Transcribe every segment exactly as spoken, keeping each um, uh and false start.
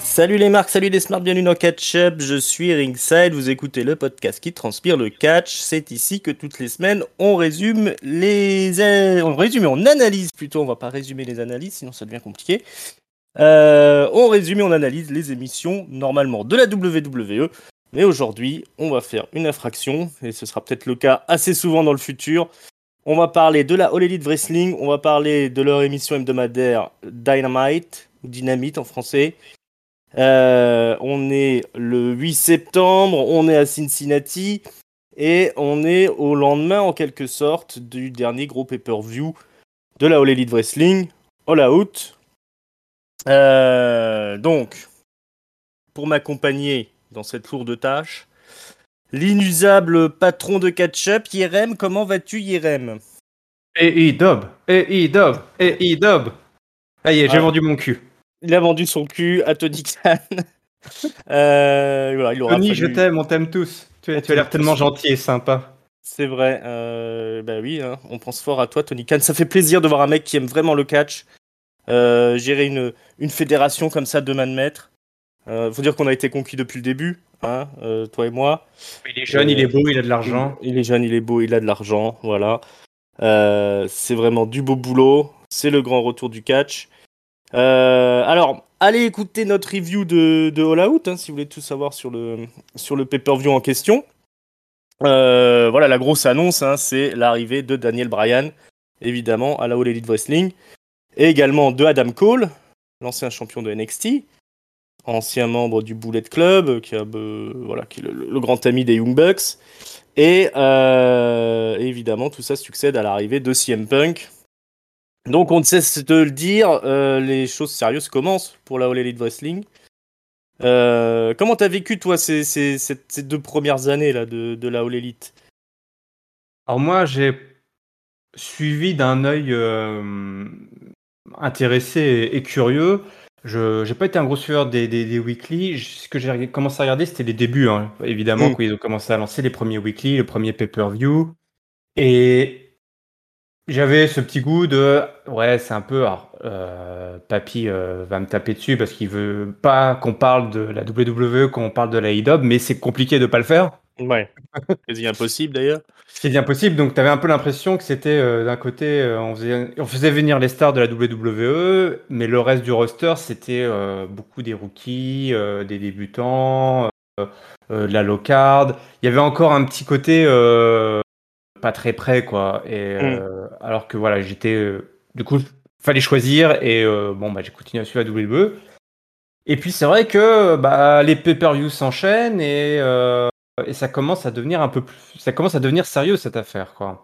Salut les marques, salut les smarts, bienvenue dans Catch Up, je suis Ringside, vous écoutez le podcast qui transpire le catch. C'est ici que toutes les semaines on résume les... On résume et on analyse plutôt, on va pas résumer les analyses sinon ça devient compliqué. Euh, on résume et on analyse les émissions normalement de la W W E. Mais aujourd'hui on va faire une infraction et ce sera peut-être le cas assez souvent dans le futur. On va parler de la All Elite Wrestling, on va parler de leur émission hebdomadaire Dynamite, ou Dynamite en français. Euh, on est le huit septembre, on est à Cincinnati et on est au lendemain en quelque sorte du dernier gros pay-per-view de la All Elite Wrestling, All Out. Euh, donc, pour m'accompagner dans cette lourde tâche, l'inusable patron de catch-up, Yerem. Comment vas-tu, Yerem? Et E-Dub, et E-Dub, et E-Dub. Ça y est, j'ai Ah. vendu mon cul. Il a vendu son cul à Tony Khan. euh, voilà, il aura Tony, fallu... je t'aime, on t'aime tous. Tu, On tu as l'air t'aime tellement tous. gentil et sympa. C'est vrai, euh, bah oui, hein, on pense fort à toi, Tony Khan. Ça fait plaisir de voir un mec qui aime vraiment le catch euh, gérer une, une fédération comme ça de main de maître. Euh, faut dire qu'on a été conquis depuis le début, hein, euh, toi et moi. Il est jeune, Euh, il est beau, il a de l'argent. Il, il est jeune, il est beau, il a de l'argent, voilà. Euh, c'est vraiment du beau boulot. C'est le grand retour du catch. Euh, alors, allez écouter notre review de, de All Out, hein, si vous voulez tout savoir sur le, sur le pay-per-view en question. Euh, voilà, la grosse annonce, hein, c'est l'arrivée de Daniel Bryan, évidemment, à la All Elite Wrestling, et également de Adam Cole, l'ancien champion de N X T, ancien membre du Bullet Club, qui, a, euh, voilà, qui est le, le grand ami des Young Bucks, et euh, évidemment, tout ça succède à l'arrivée de C M Punk. Donc, on ne cesse de le dire, euh, les choses sérieuses commencent pour la All Elite Wrestling. Euh, comment t'as vécu, toi, ces, ces, ces, ces deux premières années là, de, de la All Elite? Alors moi, j'ai suivi d'un œil euh, intéressé et, et curieux. Je n'ai pas été un gros suiveur des, des, des weekly. Je- Ce que j'ai commencé à regarder, c'était les débuts, hein. Évidemment, Mm. quand ils ont commencé à lancer les premiers weekly, le premier pay-per-view. Et j'avais ce petit goût de ouais, c'est un peu alors, euh, papy euh, va me taper dessus parce qu'il veut pas qu'on parle de la W W E, qu'on parle de la A E W, mais c'est compliqué de pas le faire. Ouais, quasi impossible d'ailleurs. Ce qui est bien possible. Donc tu avais un peu l'impression que c'était euh, d'un côté euh, on faisait on faisait venir les stars de la W W E, mais le reste du roster c'était euh, beaucoup des rookies, euh, des débutants, euh, euh, de la low card. Il y avait encore un petit côté euh, pas très près, quoi. Et Mm. euh, alors que voilà, j'étais euh, du coup, fallait choisir et euh, bon bah j'ai continué à suivre la W W E. Et puis c'est vrai que bah les pay-per-views s'enchaînent et euh, et ça commence à devenir un peu plus, ça commence à devenir sérieux cette affaire, quoi.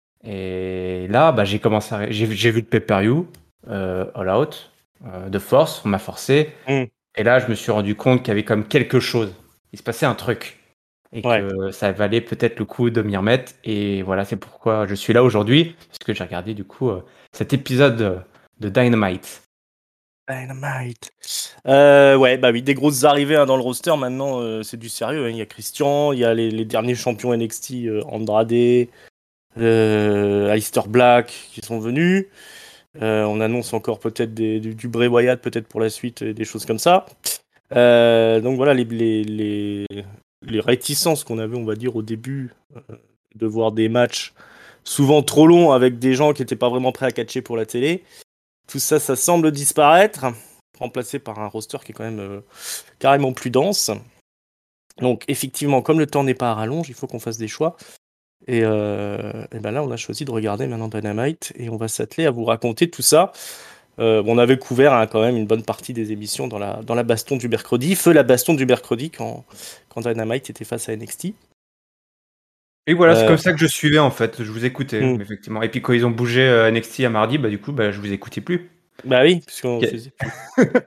Et là, bah j'ai commencé, à, j'ai j'ai vu le pay-per-view euh, All Out euh, de force, on m'a forcé. Mm. Et là, je me suis rendu compte qu'il y avait comme quelque chose. Il se passait un truc. Et Ouais. que ça valait peut-être le coup de m'y remettre. Et voilà, c'est pourquoi je suis là aujourd'hui. Parce que j'ai regardé du coup euh, cet épisode de, de Dynamite. Dynamite. Euh, ouais, bah oui, des grosses arrivées hein, dans le roster. Maintenant, euh, c'est du sérieux. Hein. Il y a Christian, il y a les, les derniers champions N X T, euh, Andrade, euh, Aleister Black qui sont venus. Euh, on annonce encore peut-être des, du, du Bray Wyatt, peut-être pour la suite, et des choses comme ça. Euh, donc voilà, les, les, les, les réticences qu'on avait, on va dire, au début, euh, de voir des matchs souvent trop longs avec des gens qui n'étaient pas vraiment prêts à catcher pour la télé. Tout ça, ça semble disparaître, remplacé par un roster qui est quand même euh, carrément plus dense. Donc effectivement, comme le temps n'est pas à rallonge, il faut qu'on fasse des choix. Et, euh, et ben là, on a choisi de regarder maintenant Dynamite et on va s'atteler à vous raconter tout ça. Euh, on avait couvert hein, quand même une bonne partie des émissions dans la, dans la baston du mercredi, feu la baston du mercredi quand, quand Dynamite était face à N X T. Et voilà, c'est Euh, comme ça que je suivais en fait. Je vous écoutais, hmm. effectivement. Et puis quand ils ont bougé euh, N X T à mardi, bah du coup, bah, je vous écoutais plus. Bah oui, puisqu'on Ok. faisait plus.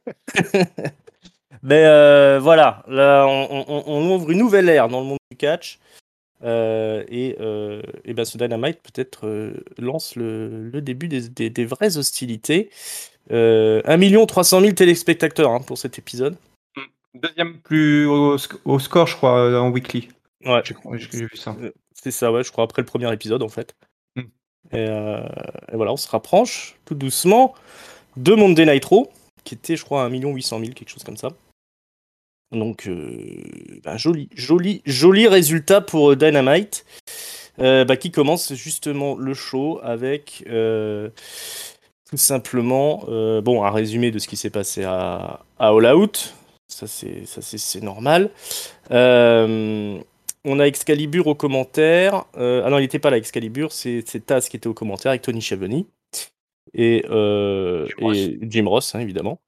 Mais euh, voilà, là, on, on- on ouvre une nouvelle ère dans le monde du catch. Euh, et, euh, et ben ce Dynamite peut-être euh, lance le, le début des, des- des vraies hostilités. Euh, un million trois cent mille téléspectateurs hein, pour cet épisode. Deuxième plus au, sc- au score, je crois, euh, en weekly. Ouais, J'ai j'ai- j'ai vu ça. Euh, c'est ça, ouais, je crois, après le premier épisode en fait. Mm. Et, euh, et voilà, on se rapproche tout doucement de Monday Nitro, qui était, je crois, un million huit cent mille, quelque chose comme ça. Donc, euh, bah, joli, joli, joli résultat pour Dynamite, euh, bah, qui commence justement le show avec euh, tout simplement, euh, bon, un résumé de ce qui s'est passé à, à All Out. Ça, c'est, ça, c'est, c'est normal. Euh, on a Excalibur aux commentaires. Euh, ah non, il n'était pas là, Excalibur. C'est, c'est Taz qui était aux commentaires avec Tony Schiavone et, euh, Jim Ross. et Jim Ross, hein, évidemment.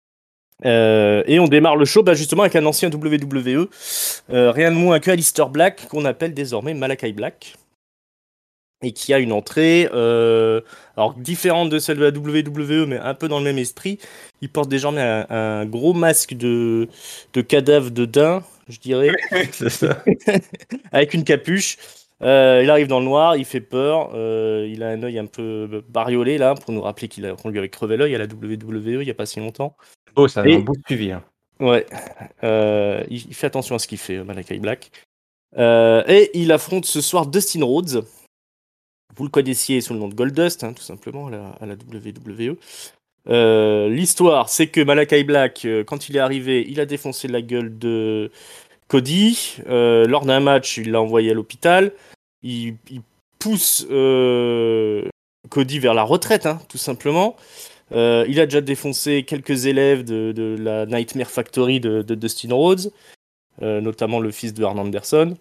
Euh, et on démarre le show bah, justement avec un ancien W W E, euh, rien de moins que Aleister Black, qu'on appelle désormais Malakai Black, et qui a une entrée euh, alors différente de celle de la W W E, mais un peu dans le même esprit. Il porte désormais un, un gros masque de, de cadavre de daim, je dirais, C'est ça. avec une capuche. Euh, il arrive dans le noir, il fait peur, euh, il a un œil un peu bariolé là, pour nous rappeler qu'il a, qu'on lui avait crevé l'œil à la W W E il n'y a pas si longtemps. Beau, ça a un Et beau suivi. Hein. ouais, euh, il, il fait attention à ce qu'il fait, Malakai Black. Euh, et il affronte ce soir Dustin Rhodes. Vous le connaissiez sous le nom de Goldust, hein, tout simplement, à la, à la W W E. Euh, l'histoire, c'est que Malakai Black, euh, quand il est arrivé, il a défoncé la gueule de Cody. Euh, lors d'un match, il l'a envoyé à l'hôpital. Il, il pousse euh, Cody vers la retraite, hein, tout simplement. Euh, il a déjà défoncé quelques élèves de, de la Nightmare Factory de, de Dustin Rhodes, euh, notamment le fils de Arn Anderson.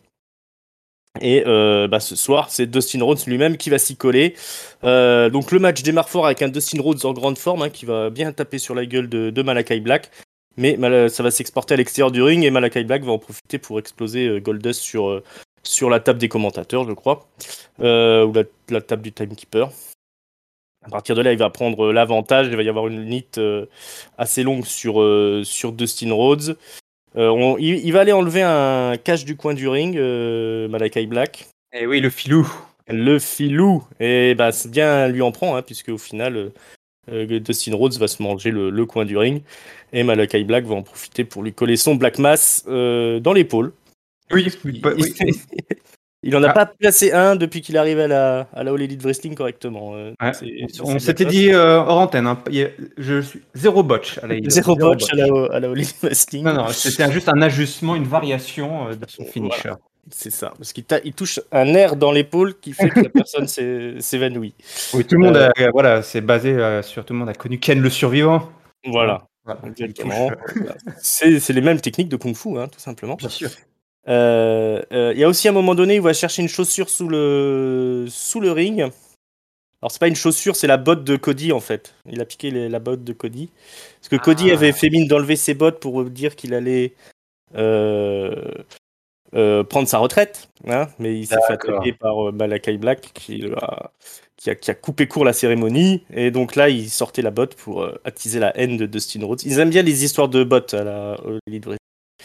Et euh, bah, ce soir, c'est Dustin Rhodes lui-même qui va s'y coller. Euh, donc le match démarre fort avec un Dustin Rhodes en grande forme, hein, qui va bien taper sur la gueule de, de Malakai Black. Mais mal- ça va s'exporter à l'extérieur du ring et Malakai Black va en profiter pour exploser euh, Goldust sur, euh, sur la table des commentateurs, je crois. Euh, ou la, la table du timekeeper. À partir de là, il va prendre l'avantage. Il va y avoir une hit euh, assez longue sur, euh, sur Dustin Rhodes. Euh, on- il, il va aller enlever un cache du coin du ring, euh, Malakai Black. Et oui, le filou. Le filou. Et bah, c'est bien lui en prend, hein, puisque au final, euh, Dustin Rhodes va se manger le, le coin du ring. Et Malakai Black va en profiter pour lui coller son Black Mass euh, dans l'épaule. Oui, oui, Il, bah, oui. il en a Ah. pas placé un depuis qu'il arrive à la, à la All Elite Wrestling correctement. Euh, Ouais, c'est- on c'est on Black s'était Mass. dit euh, hors antenne, hein, il y a- je suis zéro botch à la I W. Zéro Zéro botch à la, à la All Elite Wrestling. Non, non, c'était un- juste un ajustement, une variation euh, de son Voilà. finisher. C'est ça, parce qu'il ta- il touche un nerf dans l'épaule qui fait que la personne s'é- s'évanouit. Oui, tout le monde, Euh, a, voilà, c'est basé euh, sur tout le monde a connu Ken le survivant. Voilà, Voilà, il exactement. touche, euh, Voilà. C'est c'est les mêmes techniques de Kung Fu, hein, tout simplement. Bien sûr. Euh, euh, Il y a aussi un moment donné, il va chercher une chaussure sous le, sous le ring. Alors, c'est pas une chaussure, c'est la botte de Cody, en fait. Il a piqué les- la botte de Cody. Parce que Cody Ah. avait fait mine d'enlever ses bottes pour dire qu'il allait euh, euh, prendre sa retraite. Hein, mais il s'est fait D'accord. attaquer par euh, Malakai Black, qui a, qui, a, qui a coupé court la cérémonie. Et donc là, il sortait la botte pour euh, attiser la haine de Dustin Rhodes. Ils aiment bien les histoires de bottes à la All Elite Wrestling.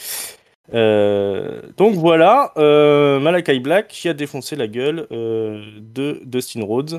Euh, donc voilà, euh, Malakai Black qui a défoncé la gueule euh, de Dustin Rhodes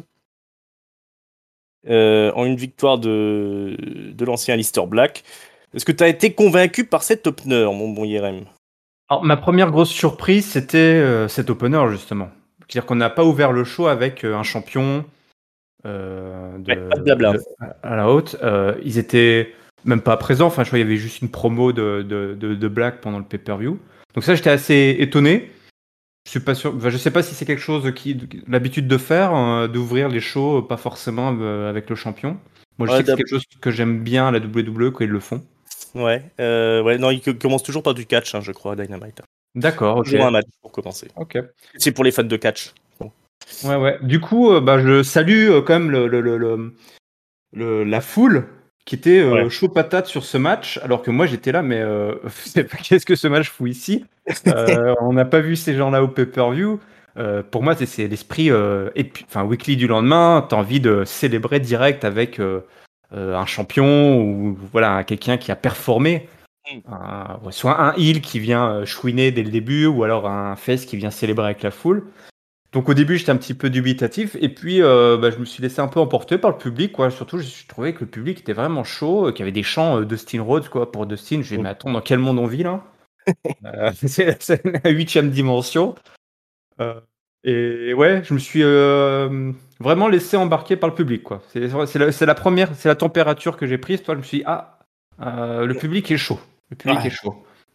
euh, en une victoire de, de l'ancien Aleister Black. Est-ce que tu as été convaincu par cet opener, mon bon Yerem? Alors, ma première grosse surprise, c'était euh, cet opener, justement. C'est-à-dire qu'on n'a pas ouvert le show avec euh, un champion euh, de, Ouais, pas de blabla. de- à à la haute. Euh, ils étaient même pas présents. Enfin, je crois qu'il y avait juste une promo de, de, de, de Black pendant le pay-per-view. Donc ça, j'étais assez étonné. Je suis pas sûr. Enfin, je sais pas si c'est quelque chose qui l'habitude de faire, euh, d'ouvrir les shows, pas forcément euh, avec le champion. Moi, je Ouais, sais que c'est d'ab- quelque chose que j'aime bien à la W W E quand ils le font. Ouais, euh, ouais, non, il co- commence toujours par du catch, hein, je crois, Dynamite. D'accord, ok. Toujours un match pour commencer. Ok. C'est pour les fans de catch. Bon. Ouais, ouais. Du coup, euh, bah, je salue euh, quand même le, le, le, le- le- la foule qui était euh, Ouais. chaud patate sur ce match, alors que moi j'étais là, mais euh, c'est pas- qu'est-ce que ce match fout ici? Euh, On n'a pas vu ces gens-là au pay-per-view. Euh, pour moi, c'est, c'est l'esprit euh, épi- enfin, weekly du lendemain. T'as envie de célébrer direct avec euh, euh, un champion ou voilà quelqu'un qui a performé. Mm. Un- ouais, soit un heel qui vient euh, chouiner dès le début, ou alors un face qui vient célébrer avec la foule. Donc au début, j'étais un petit peu dubitatif, et puis euh, bah, je me suis laissé un peu emporter par le public, quoi. Surtout, je trouvais que le public était vraiment chaud, euh, qu'il y avait des chants euh, Dustin Rhodes, quoi. Pour Dustin, je vais Mm. mais attends, dans quel monde on vit là? Euh, c'est, c'est la huitième dimension. Euh, et ouais, je me suis euh, vraiment laissé embarquer par le public, quoi. C'est, c'est, la, c'est la première, c'est la température que j'ai prise. Toi, je me suis dit, ah, euh, le public est chaud. Le public Ouais. est chaud.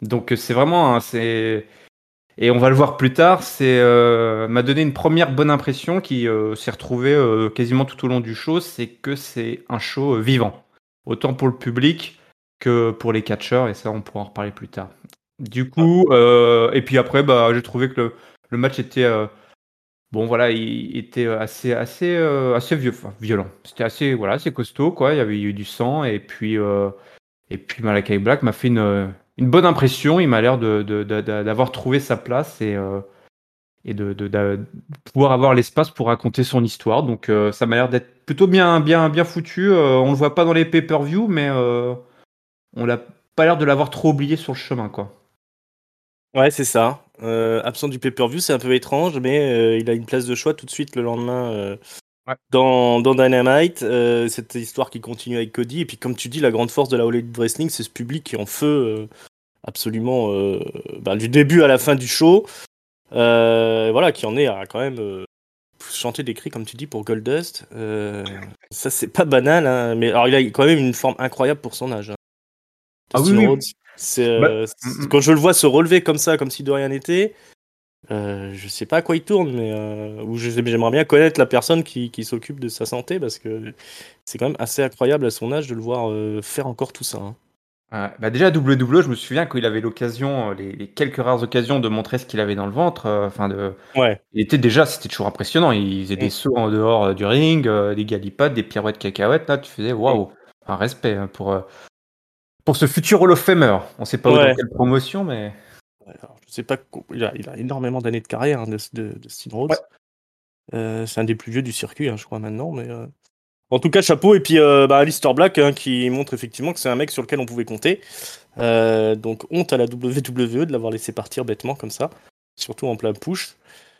Donc c'est vraiment, un- c'est et on va le voir plus tard. C'est euh, m'a donné une première bonne impression qui euh, s'est retrouvée euh, quasiment tout au long du show, c'est que c'est un show euh, vivant, autant pour le public que pour les catcheurs, et ça on pourra en reparler plus tard. Du coup, euh, et puis après, bah, j'ai trouvé que le, le match était euh, bon, voilà, il était assez, assez, euh, assez vieux, enfin, violent. C'était assez, voilà, assez costaud, quoi. Il y avait eu du sang, et puis, euh, et puis Malakai Black m'a fait une, une bonne impression. Il m'a l'air de, de- de- de- d'avoir trouvé sa place et, euh, et de, de- de pouvoir avoir l'espace pour raconter son histoire. Donc, euh, ça m'a l'air d'être plutôt bien, bien, bien foutu. Euh, on le voit pas dans les pay-per-view, mais euh, on l'a pas l'air de l'avoir trop oublié sur le chemin, quoi. Ouais, c'est ça. Euh, absent du pay-per-view, c'est un peu étrange, mais euh, il a une place de choix tout de suite le lendemain euh, Ouais. dans, dans Dynamite. Euh, cette histoire qui continue avec Cody. Et puis, comme tu dis, la grande force de la All Elite Wrestling, c'est ce public qui est en feu euh, absolument euh, bah, du début à la fin du show. Euh, voilà, qui en est à quand même euh, chanter des cris, comme tu dis, pour Goldust. Euh, ça, c'est pas banal, hein, mais alors il a quand même une forme incroyable pour son âge, hein. Ah oui, Dustin oui. Rhodes, c'est, Bah, euh, mm, c'est- mm. quand je le vois se relever comme ça, comme si de rien n'était, euh, je sais pas à quoi il tourne, mais euh, ou je- j'aimerais bien connaître la personne qui, qui s'occupe de sa santé, parce que c'est quand même assez incroyable à son âge de le voir euh, faire encore tout ça, hein. Ouais, bah déjà à W W E, je me souviens quand il avait l'occasion, euh, les, les quelques rares occasions de montrer ce qu'il avait dans le ventre. euh, Enfin, de, Ouais. il était déjà, c'était toujours impressionnant. Il faisait des Mm, sauts en dehors euh, du ring, euh, des galipades, des pirouettes cacahuètes. Là, tu faisais mm. waouh, un respect hein, pour euh, pour ce futur Hall of Famer. On sait pas où dans Ouais. quelle promotion, mais Ouais, alors, je sais pas, co- il a, il a énormément d'années de carrière, hein, de, de, de Dustin Rhodes. ouais. Euh, c'est un des plus vieux du circuit, hein, je crois maintenant, mais euh, en tout cas, chapeau. Et puis, euh, bah, Aleister Black, hein, qui montre effectivement que c'est un mec sur lequel on pouvait compter. Euh, donc, honte à la W W E de l'avoir laissé partir bêtement comme ça, surtout en plein push.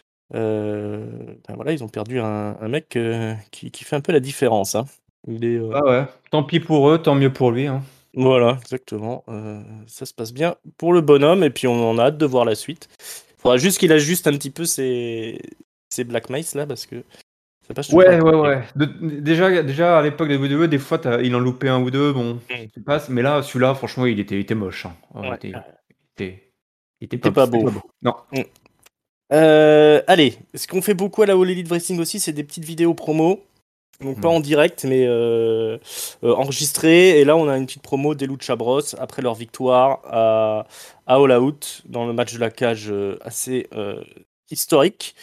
Euh, ben voilà, ils ont perdu un, un mec euh, qui, qui fait un peu la différence, hein. Il est, euh, Ah ouais. Tant pis pour eux, tant mieux pour lui. Hein. voilà, exactement. Euh, ça se passe bien pour le bonhomme, et puis on en a hâte de voir la suite. Il faudra juste qu'il ajuste un petit peu ses, ses Black Mice là, parce que ça passe toujours à Ouais, ouais, côté. ouais. De- déjà, déjà à l'époque des W W E, des fois, t'as- il en loupait un ou deux, bon, Mm. tu passes. Mais là, celui-là, franchement, il était, il était moche. Hein. Oh, il Ouais, était, euh, il était, il était il était pas, pas c'était beau. pas beau. Non. Mm. Euh, allez, ce qu'on fait beaucoup à la All Elite Wrestling aussi, c'est des petites vidéos promo. Donc pas Mm. en direct, mais euh, euh, enregistrées. Et là, on a une petite promo des Lucha Bros après leur victoire à, à All Out dans le match de la cage euh, assez euh, historique.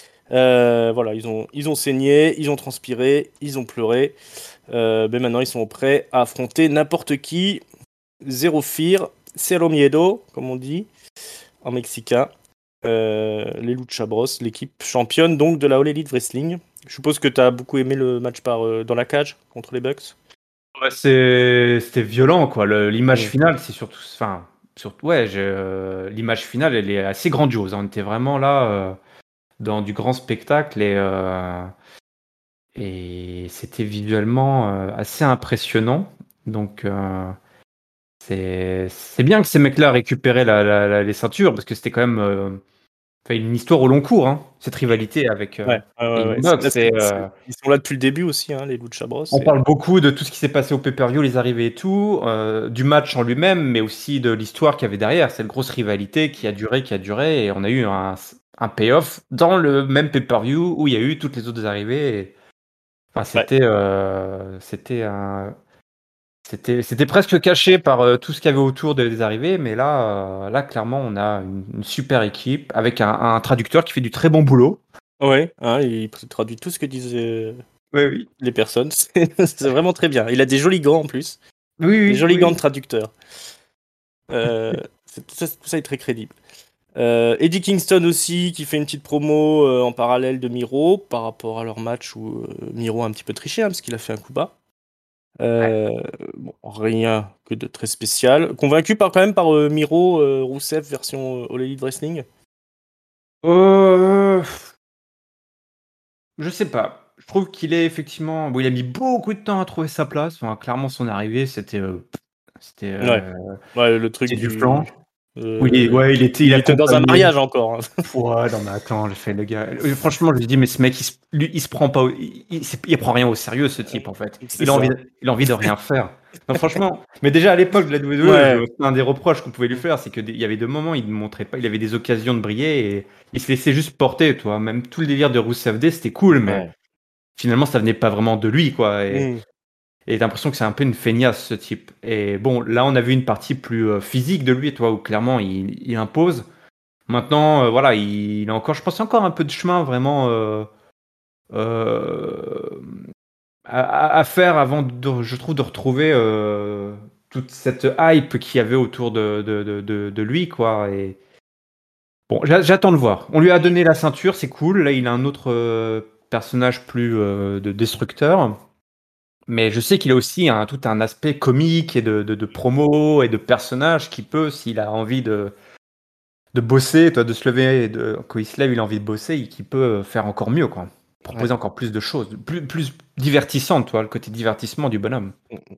Euh, voilà, ils ont, ils ont saigné, ils ont transpiré, ils ont pleuré. Euh, mais maintenant, ils sont prêts à affronter n'importe qui. Zéro fear, cero miedo, comme on dit en mexicain. Euh, les Lucha Bros, l'équipe championne donc de la All Elite Wrestling. Je suppose que tu as beaucoup aimé le match par, euh, dans la cage contre les Bucks. Ouais, c'est- c'était violent, quoi. Le- L'image Mm. finale, c'est surtout, enfin, surtout, ouais, j'ai, euh, l'image finale, elle est assez grandiose. Hein. On était vraiment là euh, dans du grand spectacle et euh, et c'était visuellement euh, assez impressionnant. Donc euh, c'est c'est bien que ces mecs-là récupéraient la, la- la- les ceintures parce que c'était quand même euh, enfin, une histoire au long cours, hein, cette rivalité avec euh, Ouais, ouais, les ouais, ouais. Young C'est- Bucks. là, C'est, c'est- c'est- euh, ils sont là depuis le début aussi, hein, les Lucha Bros. On c'est- parle beaucoup de tout ce qui s'est passé au pay-per-view, les arrivées et tout, euh, du match en lui-même, mais aussi de l'histoire qu'il y avait derrière. Cette grosse rivalité qui a duré, qui a duré, et on a eu un, un payoff dans le même pay-per-view où il y a eu toutes les autres arrivées. et- Enfin, Ouais, c'était, euh, c'était un, c'était, c'était presque caché par euh, tout ce qu'il y avait autour des, des arrivées, mais là, euh, là, clairement, on a une, une super équipe avec un, un traducteur qui fait du très bon boulot. ouais, hein, il traduit tout ce que disaient Oui, oui. les personnes. C'est c'est vraiment très bien. Il a des jolis gants en plus. Oui, Des oui, jolis gants de oui. traducteur. Euh, c'est- tout, ça, tout ça est très crédible. Euh, Eddie Kingston aussi, qui fait une petite promo euh, en parallèle de Miro par rapport à leur match où euh, Miro a un petit peu triché, hein, parce qu'il a fait un coup bas. Euh, bon, rien que de très spécial. Convaincu par, quand même par euh, Miro euh, Rousseff version euh, All Elite Wrestling. Euh, Je sais pas. Je trouve qu'il est effectivement. Bon, il a mis beaucoup de temps à trouver sa place. Enfin, clairement, son arrivée, c'était, euh, c'était, Ouais. euh, Ouais, le truc c'était du du, flanc. Euh, Oui, ouais, il était, il il était dans un accompagnait. mariage encore. hein. Ouais, non mais attends, j'ai fait le gars. Euh, Franchement, je me dis mais ce mec, il se, lui, il se prend pas, au- il, il, c'est- il prend rien au sérieux ce type en fait. C'est Il a envie, ça. de- il a envie de rien faire. Non franchement, mais déjà à l'époque de la W W E, Ouais. je- un des reproches qu'on pouvait lui faire, c'est que des- il y avait des moments, il ne montrait pas, il avait des occasions de briller et il se laissait juste porter, toi. Même tout le délire de Rusev Day, c'était cool, mais Ouais. finalement, ça venait pas vraiment de lui, quoi. Et Mm. et t'as l'impression que c'est un peu une feignasse, ce type. Et bon, là, on a vu une partie plus euh, physique de lui, toi, où clairement, il, il impose. Maintenant, euh, voilà, il, il a encore, je pense, encore un peu de chemin vraiment euh, euh, à, à- à faire avant, de, je trouve, de retrouver euh, toute cette hype qu'il y avait autour de, de, de, de- de lui, quoi. Et bon, j'a- j'attends de voir. On lui a donné la ceinture, c'est cool. Là, il a un autre euh, personnage plus euh, de destructeur. Mais je sais qu'il a aussi un, tout un aspect comique et de, de, de promo et de personnage qui peut, s'il a envie de, de bosser, toi, de se lever, et de, quand il se lève, il a envie de bosser, et qui peut faire encore mieux, quoi. Ouais. Proposer encore plus de choses, plus, plus divertissantes, toi, le côté divertissement du bonhomme.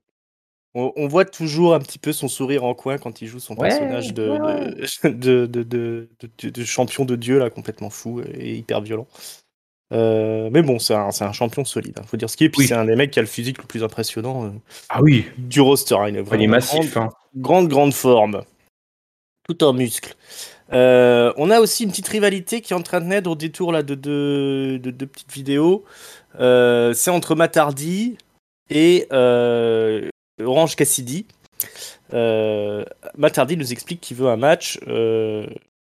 On, on voit toujours un petit peu son sourire en coin quand il joue son Ouais, personnage de, ouais, ouais. de, de, de, de- de- de champion de Dieu, là, complètement fou et hyper violent. Euh, mais bon, c'est un, c'est un champion solide, hein, faut dire ce qui est. Puis Oui. c'est un des mecs qui a le physique le plus impressionnant euh, Ah oui, du roster. hein. Il est il est vraiment en grande, massif, hein. grande, grande forme, tout en muscle. Euh, on a aussi une petite rivalité qui est en train de naître au détour là, de deux de, de petites vidéos. Euh, c'est entre Matt Hardy et euh, Orange Cassidy. Euh, Matt Hardy nous explique qu'il veut un match euh,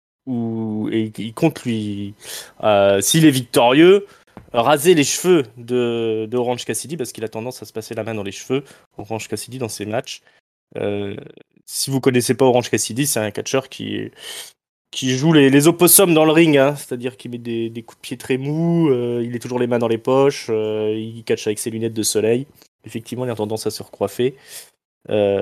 où et il compte lui, euh, s'il est victorieux, raser les cheveux de, de Orange Cassidy parce qu'il a tendance à se passer la main dans les cheveux, Orange Cassidy, dans ses matchs. Euh, si vous connaissez pas Orange Cassidy, c'est un catcheur qui, qui joue les, les opossums dans le ring, hein, c'est-à-dire qu'il met des, des coups de pied très mous, euh, il est toujours les mains dans les poches, euh, il catch avec ses lunettes de soleil. Effectivement, il a tendance à se recoiffer. Euh,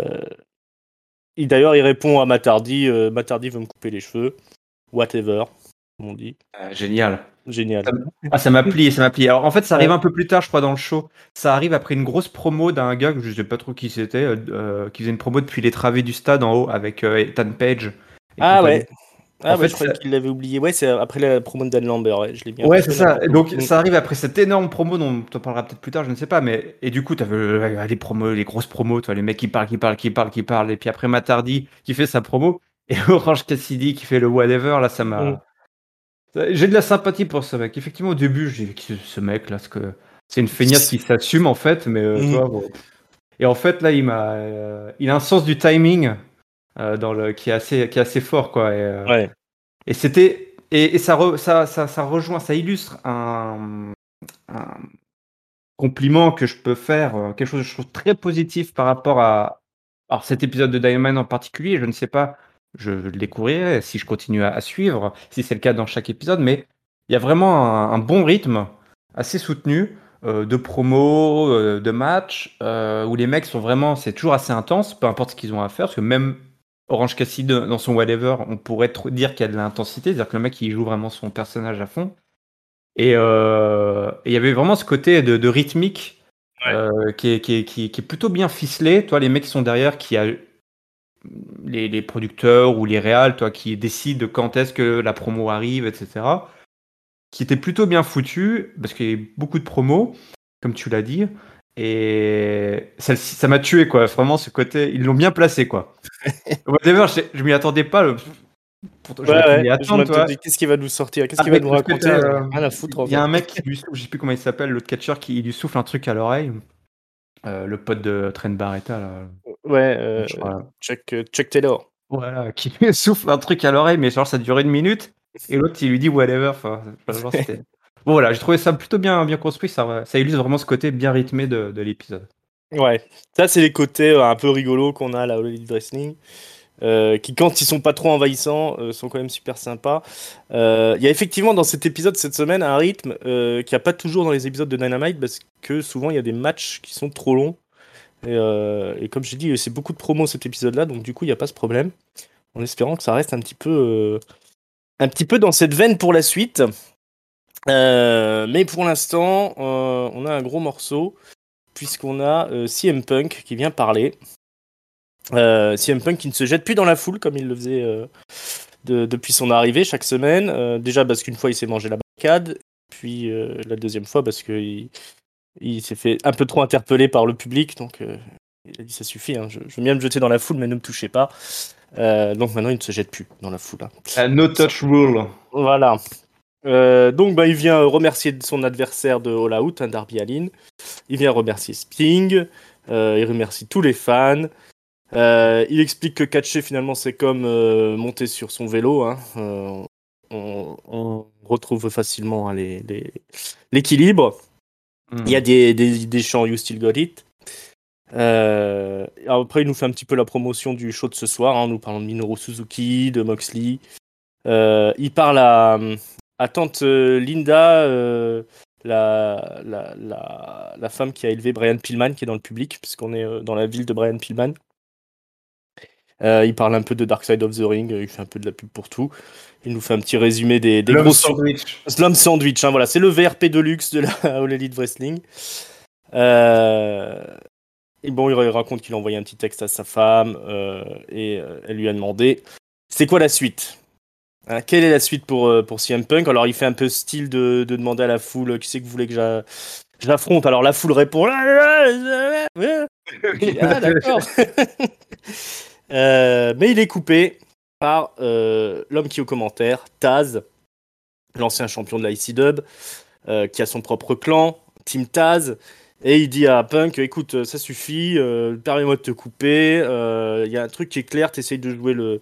et d'ailleurs, il répond à Matt Hardy, euh, Matt Hardy veut me couper les cheveux, whatever, comme on dit. Ah, génial. Génial. Ça m- Ah, ça m'a plié, ça m'a plié. Alors, en fait, ça arrive Ouais. un peu plus tard, je crois, dans le show. Ça arrive après une grosse promo d'un gars que je sais pas trop qui c'était, euh, euh, qui faisait une promo depuis les travées du stade en haut avec euh, Ethan Page et Ah compagnie. ouais. En Ah ouais, fait, je croyais ça- qu'il l'avait oublié. Ouais, c'est après la promo de Dan Lambert, ouais, je l'ai bien ouais, c'est repris là ça. pour Et le coup. donc, Mm. ça arrive après cette énorme promo dont on parlera peut-être plus tard, je ne sais pas. Mais et du coup, t'as vu les promos, les grosses promos, toi, les mecs qui parlent, qui parlent, qui parlent, qui parlent, et puis après Matt Hardy qui fait sa promo et Orange Cassidy qui fait le whatever. Là, ça Mm. m'a. J'ai de la sympathie pour ce mec. Effectivement, au début, j'ai dit que ce mec là, ce que c'est une feignasse qui s'assume en fait, mais euh, Mm. toi, bon. Et en fait, là, il m'a, euh, il a un sens du timing euh, dans le qui est assez, qui est assez fort, quoi. Et, euh, Ouais. et c'était, et, et ça, re- ça, ça, ça rejoint, ça illustre un, un compliment que je peux faire, euh, quelque chose que je trouve très positif par rapport à, alors cet épisode de Diamond en particulier. Je ne sais pas, je le découvrirai si je continue à, à suivre, si c'est le cas dans chaque épisode, mais il y a vraiment un, un bon rythme, assez soutenu, euh, de promos, euh, de matchs, euh, où les mecs sont vraiment, c'est toujours assez intense, peu importe ce qu'ils ont à faire, parce que même Orange Cassidy dans son whatever, on pourrait trop dire qu'il y a de l'intensité, c'est-à-dire que le mec il joue vraiment son personnage à fond. Et euh, et il y avait vraiment ce côté de, de rythmique Ouais. euh, qui, est, qui, est, qui, est, qui est plutôt bien ficelé. Toi, les mecs qui sont derrière, qui a les, les producteurs ou les réals, toi, qui décident de quand est-ce que la promo arrive, et cetera. Qui était plutôt bien foutu parce qu'il y a eu beaucoup de promos, comme tu l'as dit. Et celle-ci, ça m'a tué, quoi. Vraiment, ce côté, ils l'ont bien placé, quoi. Whatever, je, je m'y attendais pas. Le... Pourtant, Ouais, j'aurais pu ouais. m'y Je attendre, toi. m'attendais, qu'est-ce qu'il va nous sortir? Qu'est-ce qu'il va Avec, nous parce que raconter? t'as, euh, euh, Rien à foutre, en il y a fait. un mec qui lui souffle, je sais plus comment il s'appelle, l'autre catcheur qui il lui souffle un truc à l'oreille. Euh, le pote de Trent Barretta, là. Ouais, euh, Je crois. Chuck, euh, Chuck Taylor. Voilà, qui lui souffle un truc à l'oreille, mais genre ça dure une minute, et l'autre il lui dit whatever. Enfin, enfin, genre, c'était. Bon, voilà, j'ai trouvé ça plutôt bien, bien construit, ça, ça illustre vraiment ce côté bien rythmé de, de l'épisode. Ouais. Ça, c'est les côtés euh, un peu rigolos qu'on a là au Elite Wrestling. Euh, qui, quand ils sont pas trop envahissants, euh, sont quand même super sympas. Euh, Il y a effectivement dans cet épisode cette semaine un rythme euh, qu'il n'y a pas toujours dans les épisodes de Dynamite parce que souvent il y a des matchs qui sont trop longs. Et, euh, et comme j'ai dit, c'est beaucoup de promos cet épisode-là, donc du coup il n'y a pas ce problème. En espérant que ça reste un petit peu, euh, un petit peu dans cette veine pour la suite. Euh, mais pour l'instant, euh, on a un gros morceau puisqu'on a euh, C M Punk qui vient parler. Euh, C M Punk qui ne se jette plus dans la foule comme il le faisait euh, de, depuis son arrivée chaque semaine. Euh, déjà parce qu'une fois il s'est mangé la barricade, puis euh, la deuxième fois parce qu'il il s'est fait un peu trop interpeller par le public, donc euh, il a dit ça suffit, hein, je, je veux bien me jeter dans la foule mais ne me touchez pas. Euh, donc maintenant il ne se jette plus dans la foule. Hein. Uh, no touch rule. Voilà. Euh, donc bah, il vient remercier son adversaire de All Out, hein, Darby Allin. Il vient remercier Sting. Euh, il remercie tous les fans. Euh, il explique que catcher finalement c'est comme euh, monter sur son vélo. Hein. Euh, on, on retrouve facilement hein, les, les, l'équilibre. Mm. Il y a des, des, des chants You Still Got It. Euh, après il nous fait un petit peu la promotion du show de ce soir. Hein, nous parlons de Minoru Suzuki, de Moxley. Euh, il parle à, à tante Linda, euh, la, la, la, la femme qui a élevé Brian Pillman, qui est dans le public, puisqu'on est dans la ville de Brian Pillman. Euh, il parle un peu de Dark Side of the Ring, il fait un peu de la pub pour tout. Il nous fait un petit résumé des, des Slum gros Sandwich. Slum Sandwich, hein, voilà, c'est le V R P de luxe de la All Elite Wrestling. Euh... Et bon, il raconte qu'il a envoyé un petit texte à sa femme euh, et euh, elle lui a demandé c'est quoi la suite. Hein, quelle est la suite pour, euh, pour C M Punk? Alors il fait un peu style de, de demander à la foule qui c'est que vous voulez que j'a... j'affronte. Alors la foule répond ah d'accord. Euh, mais il est coupé par euh, l'homme qui est au commentaire, Taz, l'ancien champion de la I C W, euh, qui a son propre clan, Team Taz, et il dit à Punk, écoute, ça suffit, euh, permets-moi de te couper, il euh, y a un truc qui est clair, t'essayes de jouer le,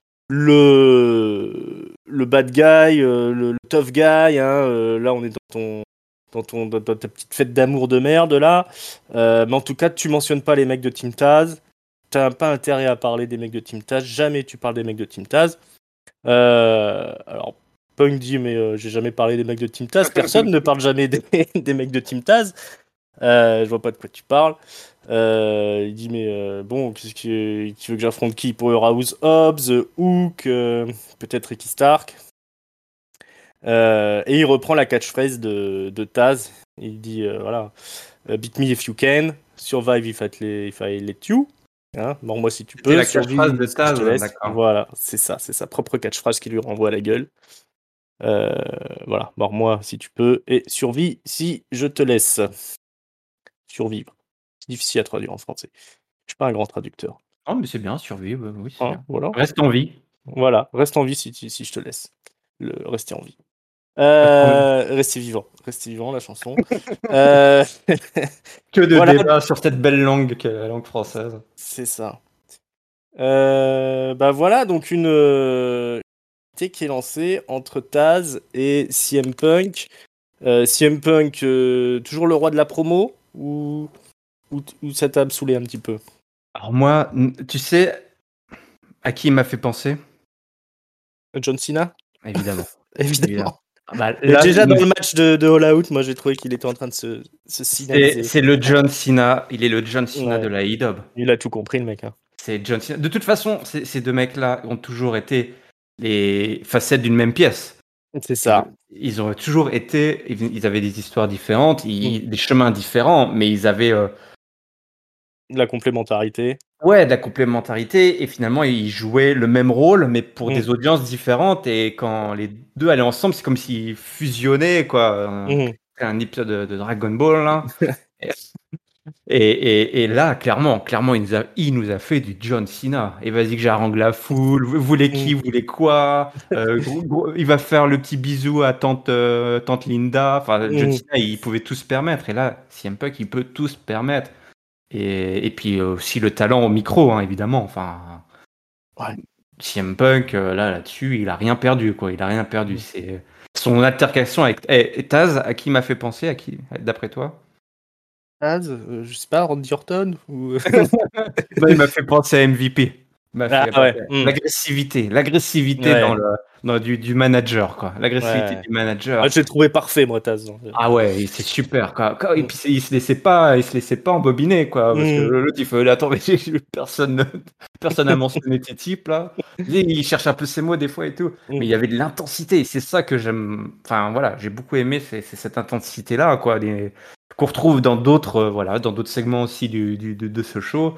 le, le bad guy, euh, le, le tough guy, hein, euh, là on est dans ton... Dans, ton, dans ta petite fête d'amour de merde là, euh, mais en tout cas tu mentionnes pas les mecs de Team Taz. T'as pas intérêt à parler des mecs de Team Taz, jamais tu parles des mecs de Team Taz. Euh, alors, Punk dit, mais euh, j'ai jamais parlé des mecs de Team Taz, personne ne parle jamais des, des mecs de Team Taz. Euh, je vois pas de quoi tu parles. Euh, il dit, mais euh, bon, qu'est-ce que tu veux que j'affronte qui? Powerhouse Hobbs, Hook, euh, peut-être Ricky Stark. Euh, et il reprend la catchphrase de, de Taz. Il dit, euh, voilà, beat me if you can, survive if I, if I let you. Hein, bon, moi si tu peux. C'est la catchphrase de Taz, d'accord. Voilà, c'est ça, c'est sa propre catchphrase qui lui renvoie à la gueule. Euh, voilà, bon, moi si tu peux, et survis si je te laisse. Survivre. C'est difficile à traduire en français. Je suis pas un grand traducteur. Oh, mais c'est bien, survivre, oui, c'est hein, bien. Voilà. Reste en vie. Voilà, reste en vie si, si je te laisse. Le, rester en vie. Euh, restez vivant, restez vivant la chanson. euh... que de voilà. Débats sur cette belle langue qu'est la langue française. C'est ça. Euh, bah voilà, donc une euh, qui est lancée entre Taz et C M Punk. Euh, C M Punk, euh, toujours le roi de la promo ou, ou, ou ça t'a saoulé un petit peu? Alors moi, tu sais à qui il m'a fait penser? John Cena? Évidemment. Évidemment. Évidemment. Ah bah, là, déjà dans le match de, de All Out, moi j'ai trouvé qu'il était en train de se, se c'est, c'est le John Cena, il est le John Cena ouais. de la I W. Il a tout compris le mec. Hein. C'est John Cena. De toute façon, c'est, ces deux mecs-là ont toujours été les facettes d'une même pièce. C'est ça. Ils, ils ont toujours été, ils avaient des histoires différentes, ils, mmh. des chemins différents, mais ils avaient euh, de la complémentarité. Ouais, de la complémentarité, et finalement ils jouaient le même rôle, mais pour mmh. des audiences différentes, et quand les deux allaient ensemble, c'est comme s'ils fusionnaient, quoi. Mmh. C'est un épisode de, de Dragon Ball, là. et, et, et là, clairement, clairement, il nous, a, il nous a fait du John Cena. Et vas-y que j'arrange la foule, vous voulez qui, vous voulez quoi euh, gros, gros, il va faire le petit bisou à tante, euh, tante Linda. Enfin, mmh. John Cena, il pouvait tout se permettre, et là, C M Punk, il peut tout se permettre. Et, et puis aussi le talent au micro, hein, évidemment. Enfin, ouais. C M Punk, euh, là, là-dessus, il a rien perdu, quoi. Il a rien perdu. Mmh. C'est son altercation avec et, et Taz, à qui m'a fait penser, à qui, d'après toi? Taz, euh, je sais pas, Randy Orton ou... bah, il m'a fait penser à M V P. Ah, fait, ouais. mmh. L'agressivité, l'agressivité ouais. dans le dans du, du manager, quoi. L'agressivité ouais. du manager. Ah, je l'ai trouvé parfait, moi, Taz. Donc. Ah ouais, c'est super, quoi. Et puis il se laissait pas, il se laissait pas embobiner, quoi. Parce mmh. que l'autre, il fait, attends, mais personne, personne n'a mentionné tes types là. Il cherche un peu ses mots des fois et tout, mmh. mais il y avait de l'intensité. C'est ça que j'aime. Enfin voilà, j'ai beaucoup aimé, c'est, c'est cette intensité là, quoi. Les... qu'on retrouve dans d'autres, euh, voilà, dans d'autres segments aussi du, du de, de ce show.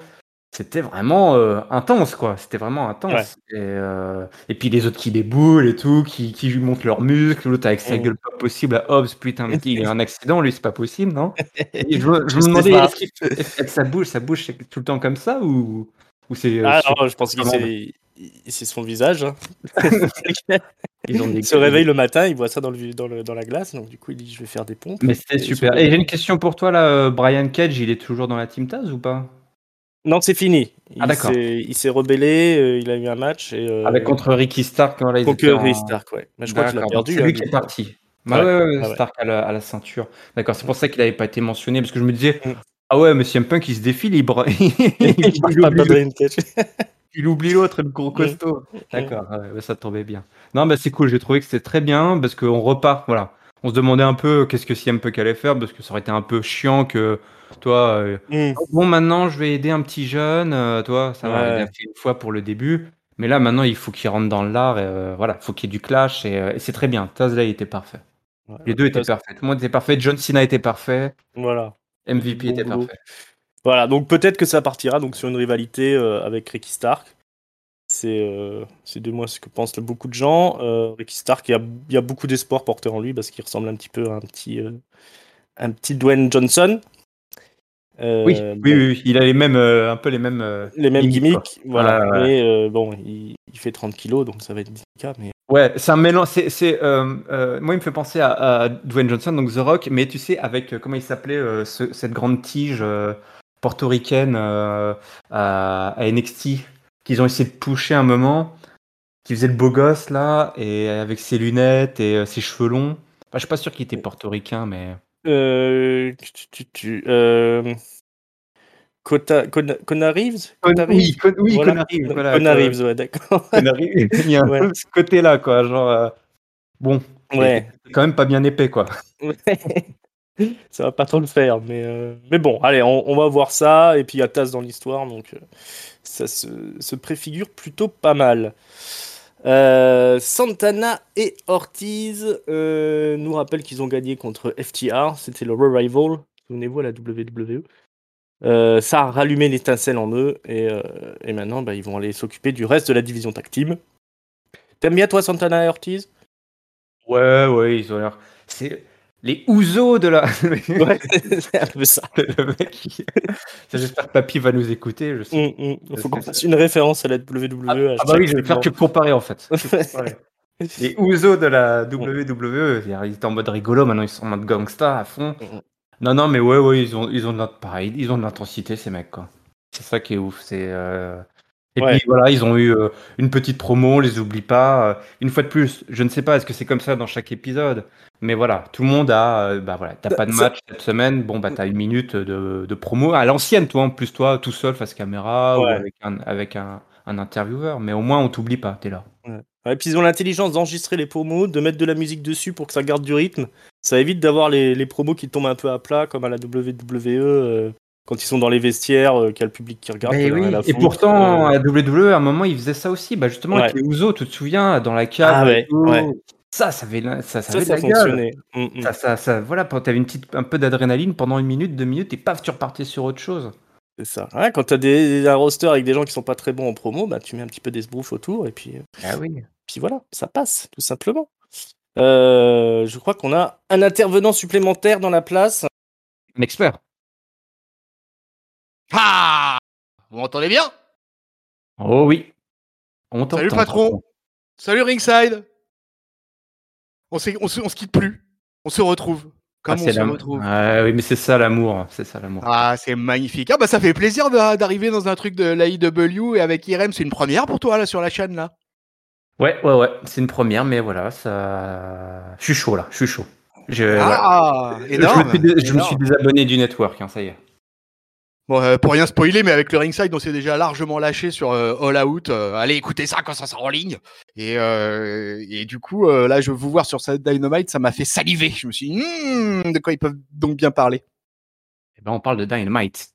c'était vraiment euh, intense, quoi. C'était vraiment intense. Ouais. Et, euh, et puis les autres qui déboulent et tout, qui, qui montrent leurs muscles, l'autre avec sa mmh. gueule pas possible à Hobbs, putain, il a un accident, lui, c'est pas possible, non? Et je, je, je me demandais, est-ce, qu'il, est-ce que ça bouge, ça bouge tout le temps comme ça ou, ou c'est. Ah non, je pense que c'est, c'est son visage. Hein. Ils ont des... Il se réveille le matin, il voit ça dans, le, dans, le, dans la glace, donc du coup il dit je vais faire des pompes. Mais c'était super. Et j'ai une question pour toi là, Brian Cage, il est toujours dans la Team Taz ou pas? Non, c'est fini. Il, ah, d'accord. S'est, il s'est rebellé, euh, il a eu un match. Et, euh, Avec contre Ricky Stark. Là, contre Ricky en... Stark, ouais. Mais je crois qu'il a perdu. C'est hein, lui qui est parti. Bah ouais, ouais, ouais, ah, Stark ouais. À, la, à la ceinture. D'accord, c'est pour ça qu'il n'avait pas été mentionné, parce que je me disais, mm. ah ouais, mais C M Punk, il se défile, il, bra... il, il, oublie, le... il oublie l'autre, le gros costaud. Mm. D'accord, ouais, ça tombait bien. Non, bah c'est cool, j'ai trouvé que c'était très bien, parce qu'on repart, voilà. On se demandait un peu qu'est-ce que C M Punk allait faire, parce que ça aurait été un peu chiant que, toi, euh, mm. bon, maintenant, je vais aider un petit jeune, euh, toi, ça va, ouais. Il a fait une fois pour le début, mais là, maintenant, il faut qu'il rentre dans l'art, et, euh, voilà, il faut qu'il y ait du clash, et, euh, et c'est très bien. Taz, là, il était parfait. Ouais, les deux étaient parfaits. Moi, était parfait. John Cena était parfait. Voilà. M V P bon était boulot. Parfait. Voilà, donc peut-être que ça partira donc sur une rivalité euh, avec Ricky Stark. C'est, euh, c'est de moi ce que pensent beaucoup de gens. Euh, Ricky Stark, il y a, il y a beaucoup d'espoir porté en lui parce qu'il ressemble un petit peu à un petit, euh, un petit Dwayne Johnson. Euh, oui, bon, oui, oui, il a les mêmes, euh, un peu les mêmes, euh, les mêmes gimmicks, gimmicks voilà. Ah, ouais. Mais euh, bon, il, il fait trente kilos, donc ça va être délicat. Mais ouais, c'est un mélange. C'est, c'est euh, euh, moi, il me fait penser à, à Dwayne Johnson, donc The Rock, mais tu sais, avec euh, comment il s'appelait euh, ce, cette grande tige euh, portoricaine euh, à, à N X T qu'ils ont essayé de pusher un moment, qui faisait le beau gosse là, et avec ses lunettes et euh, ses cheveux longs. Enfin, je suis pas sûr qu'il était portoricain, mais. Euh, tu, tu, tu, euh... Kota, Kona, Kona Reeves Kona Oui, Con, oui voilà. Kona Reeves. Voilà, Kona Reeves, ouais, d'accord. Kona Reeves, il y a un ouais. peu ce côté-là, quoi. Genre, euh, bon, ouais. quand même pas bien épais, quoi. Ça va pas trop le faire, mais, euh... mais bon, allez, on, on va voir ça. Et puis il y a Taz dans l'histoire, donc euh, ça se, se préfigure plutôt pas mal. Euh, Santana et Ortiz euh, nous rappellent qu'ils ont gagné contre F T R. C'était le Revival, souvenez-vous, à la W W E. Euh, ça a rallumé l'étincelle en eux et, euh, et maintenant bah, ils vont aller s'occuper du reste de la division tag team. T'aimes bien toi Santana et Ortiz? Ouais, ouais, ils ont l'air. C'est les Ouzo de la. Ouais, c'est un peu ça. Le mec, il... J'espère que Papy va nous écouter. Je sais. Il mm, mm. faut qu'on fasse une référence à la W W E. Ah, ah bah oui, je vais faire que comparer en fait. Les Ouzo de la W W E, ils étaient en mode rigolo, maintenant ils sont en mode gangsta à fond. Mm. Non, non, mais ouais, ouais, ils ont, ils ont de pareil, ils ont de l'intensité, ces mecs, quoi. C'est ça qui est ouf. C'est, euh... Et ouais. puis voilà, ils ont eu euh, une petite promo, on les oublie pas. Euh, une fois de plus, je ne sais pas, est-ce que c'est comme ça dans chaque épisode? Mais voilà, tout le monde a, euh, bah voilà, t'as pas de match cette semaine, bon bah t'as une minute de, de promo à l'ancienne, toi, en plus toi, tout seul face caméra ouais. ou avec un, avec un, un intervieweur. Mais au moins on t'oublie pas, t'es là. Ouais. Et puis ils ont l'intelligence d'enregistrer les promos, de mettre de la musique dessus pour que ça garde du rythme. Ça évite d'avoir les, les promos qui tombent un peu à plat, comme à la W W E, euh, quand ils sont dans les vestiaires, euh, qu'il y a le public qui regarde. Oui. Et foutre, pourtant, euh... à la W W E, à un moment, ils faisaient ça aussi. Bah, justement, ouais. avec les Ouzo, tu te souviens, dans la cave. Ah ouais, ouais. Ça, ça avait, ça, ça, ça, avait ça de la fonctionnait. gueule. Mm-hmm. Ça, ça, ça, voilà, t'avais une petite, un peu d'adrénaline pendant une minute, deux minutes, et paf, tu repartais sur autre chose. C'est ça. Ouais, quand t'as des, un roster avec des gens qui sont pas très bons en promo, bah, tu mets un petit peu d'esbrouf autour, et puis... Ah oui. Puis voilà, ça passe, tout simplement. Euh, je crois qu'on a un intervenant supplémentaire dans la place. Un expert. Ah! Vous m'entendez bien? Oh oui. On t'entend. Salut le patron. Salut Ringside. On, on, se, on se quitte plus. On se retrouve. Comme ah, on se retrouve. Ah, oui, mais c'est ça l'amour. C'est ça l'amour. Ah, c'est magnifique. Ah bah ça fait plaisir d'arriver dans un truc de l'A I W et avec I R M. C'est une première pour toi là sur la chaîne là. Ouais, ouais, ouais, c'est une première, mais voilà, ça. Je suis chaud là, je suis chaud. Je, ah, voilà. énorme, je, me, suis dé... énorme. je me suis désabonné du network, hein, ça y est. Bon, euh, pour rien spoiler, mais avec le Ringside, on s'est déjà largement lâché sur euh, All Out. Euh, allez, écoutez ça quand ça sera en ligne. Et, euh, et du coup, euh, là, je veux vous voir sur cette Dynamite, ça m'a fait saliver. Je me suis dit, mmm, de quoi ils peuvent donc bien parler. Eh ben, on parle de Dynamite.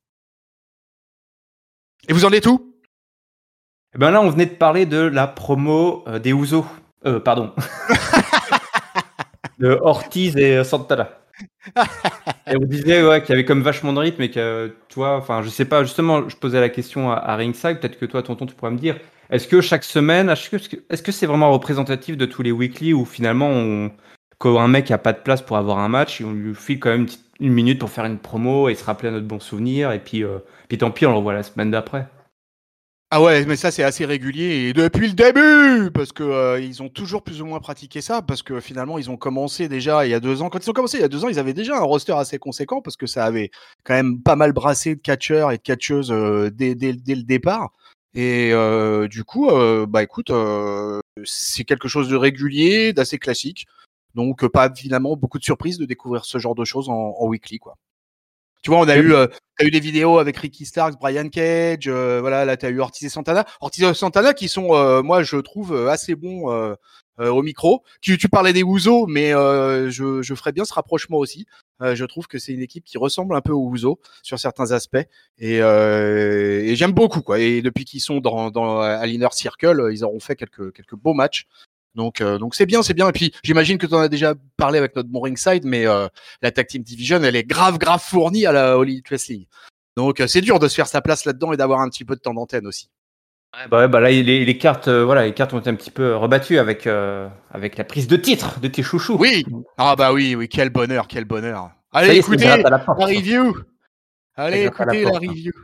Et vous en êtes où? Eh ben là, on venait de parler de la promo euh, des Ouzo. Euh, pardon. de Ortiz et Santana. Et on disait ouais, qu'il y avait comme vachement de rythme et que toi, enfin, je sais pas, justement, je posais la question à, à Ringside, peut-être que toi, tonton, tu pourrais me dire, est-ce que chaque semaine, est-ce que est-ce que c'est vraiment représentatif de tous les weekly où finalement, on, quand un mec a pas de place pour avoir un match, on lui file quand même une, petite- une minute pour faire une promo et se rappeler à notre bon souvenir, et puis, euh, puis tant pis, on le revoit la semaine d'après. Ah ouais, mais ça c'est assez régulier et depuis le début, parce que euh, ils ont toujours plus ou moins pratiqué ça, parce que finalement ils ont commencé déjà il y a deux ans. Quand ils ont commencé il y a deux ans, ils avaient déjà un roster assez conséquent parce que ça avait quand même pas mal brassé de catcheurs et de catcheuses euh, dès, dès, dès le départ. Et euh, du coup, euh, bah écoute, euh, c'est quelque chose de régulier, d'assez classique. Donc euh, pas finalement beaucoup de surprises de découvrir ce genre de choses en, en weekly quoi. Tu vois, on a Et- eu, euh, t'as eu des vidéos avec Ricky Starks, Brian Cage, euh, voilà, là t'as eu Ortiz et Santana. Ortiz et Santana qui sont, euh, moi je trouve euh, assez bons euh, euh, au micro. Tu, tu parlais des Ouzo, mais euh, je, je ferais bien ce rapprochement aussi. Euh, je trouve que c'est une équipe qui ressemble un peu aux Ouzo sur certains aspects et, euh, et j'aime beaucoup quoi. Et depuis qu'ils sont dans, dans à l'Inner Circle, ils auront fait quelques quelques beaux matchs. Donc, euh, donc c'est bien, c'est bien. Et puis, j'imagine que tu en as déjà parlé avec notre bon Ringside, mais euh, la Tag Team Division, elle est grave, grave fournie à la All Elite Wrestling. Donc, euh, c'est dur de se faire sa place là-dedans et d'avoir un petit peu de temps d'antenne aussi. Ouais, bah, ouais, bah là, les, les cartes, euh, voilà, les cartes ont été un petit peu rebattues avec, euh, avec la prise de titre de tes chouchous. Oui. Ah bah oui, oui, quel bonheur, quel bonheur. Ça Allez, y est, ça gratte écoutez à la la porte. Ça, review. Ça Allez, gratte à la écoutez la porte. review.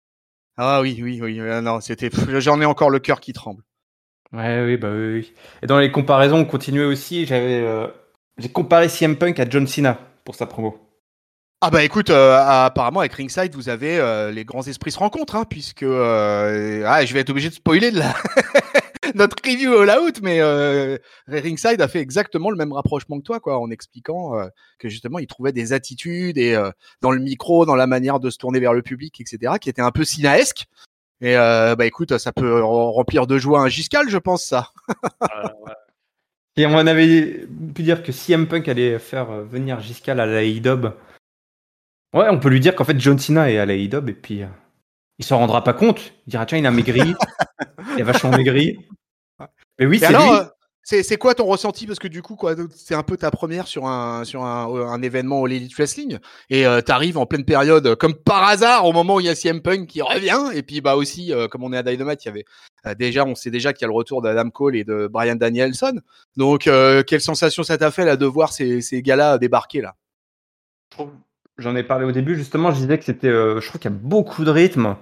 Ah oui, oui, oui. euh, non, c'était. pff, J'en ai encore le cœur qui tremble. Ouais, oui, bah oui, oui. Et dans les comparaisons, on continuait aussi. J'avais, euh, j'ai comparé C M Punk à John Cena pour sa promo. Ah bah écoute, euh, apparemment avec Ringside, vous avez euh, les grands esprits se rencontrent, hein, puisque euh, ah, je vais être obligé de spoiler de la notre review All Out, mais euh, Ringside a fait exactement le même rapprochement que toi, quoi, en expliquant euh, que justement il trouvait des attitudes et euh, dans le micro, dans la manière de se tourner vers le public, et cetera, qui étaient un peu Cena-esque. Et euh, bah écoute, ça peut remplir de joie un Giscal, je pense ça. Et on avait pu dire que C M Punk allait faire euh, venir Giscal à la A E W. Ouais, on peut lui dire qu'en fait John Cena est à la A E W et puis euh, il s'en rendra pas compte. Il dira tiens, il a maigri, il a vachement maigri. Mais oui, Et c'est alors, euh, lui. c'est c'est quoi ton ressenti? Parce que du coup, quoi, c'est un peu ta première sur un sur un, euh, un événement All Elite Wrestling, et euh, t'arrives en pleine période, euh, comme par hasard, au moment où il y a C M Punk qui revient, et puis bah aussi, euh, comme on est à Dynamite, il y avait euh, déjà, on sait déjà qu'il y a le retour d'Adam Cole et de Bryan Danielson. Donc, euh, quelle sensation ça t'a fait là de voir ces ces gars-là débarquer là? Je trouve- J'en ai parlé au début, justement, je disais que c'était. Euh, je trouve qu'il y a beaucoup de rythme,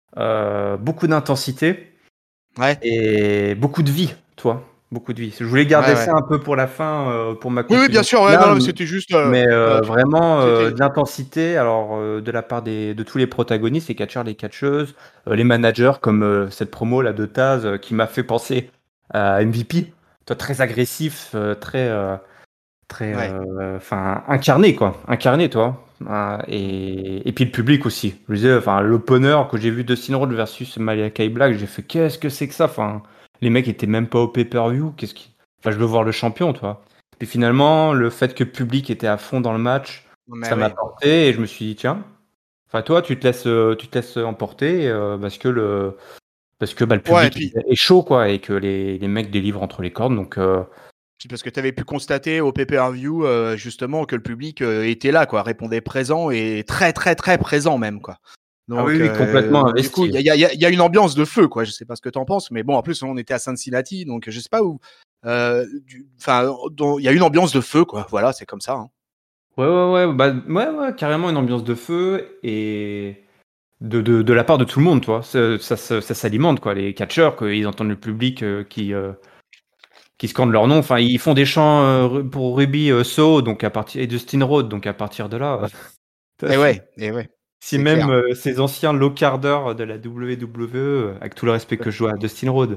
euh, beaucoup d'intensité Ouais, et beaucoup de vie, toi. Beaucoup de vie. Je voulais ouais, garder ouais. ça un peu pour la fin, euh, pour ma Oui, oui, bien conclusion sûr. Ouais, non, finale, non, mais c'était juste, euh, mais euh, euh, tu- vraiment euh, c'était de l'intensité, alors euh, de la part des, de tous les protagonistes, les catcheurs, les catcheuses, euh, les managers, comme euh, cette promo là de Taz euh, qui m'a fait penser à M V P. Toi, très agressif, euh, très. euh, très ouais. euh, enfin incarné quoi, incarné toi. Euh, et, et puis le public aussi, je disais, enfin l'opener que j'ai vu Dustin Rhodes versus Malakai Black, j'ai fait qu'est-ce que c'est que ça, enfin les mecs étaient même pas au pay-per-view, qu'est-ce qui, enfin je veux voir le champion toi. Et finalement le fait que le public était à fond dans le match, Mais ça m'a oui. porté et je me suis dit tiens, enfin toi tu te laisses euh, tu te laisses emporter euh, parce que le parce que bah, le Ouais, et public puis est chaud quoi et que les, les mecs délivrent entre les cordes, donc euh, Puis parce que tu avais pu constater au pay-per-view euh, justement que le public euh, était là, quoi, répondait présent et très très très présent même, quoi. ah oui Donc, oui euh, complètement donc du coup, il investi. y a, y, a, y a- y a une ambiance de feu, quoi. Je sais pas ce que t'en penses, mais bon, en plus on était à Cincinnati, donc je sais pas où. euh, du- Enfin, il y a une ambiance de feu, quoi. Voilà, c'est comme ça. Hein. Ouais, ouais, ouais, bah, ouais, ouais, carrément une ambiance de feu et de, de, de la part de tout le monde, toi. Ça, ça, ça, ça s'alimente, quoi. Les catcheurs, que ils entendent le public euh, qui, euh, qui scande leur nom. Enfin, ils font des chants euh, pour Ruby euh, So, donc à partir, et Dustin Rhodes, donc à partir de là. Et ouais, et ouais, Si c'est même clair. euh, ces anciens low carders de la W W E, euh, avec tout le respect que je dois à Dustin Rhodes,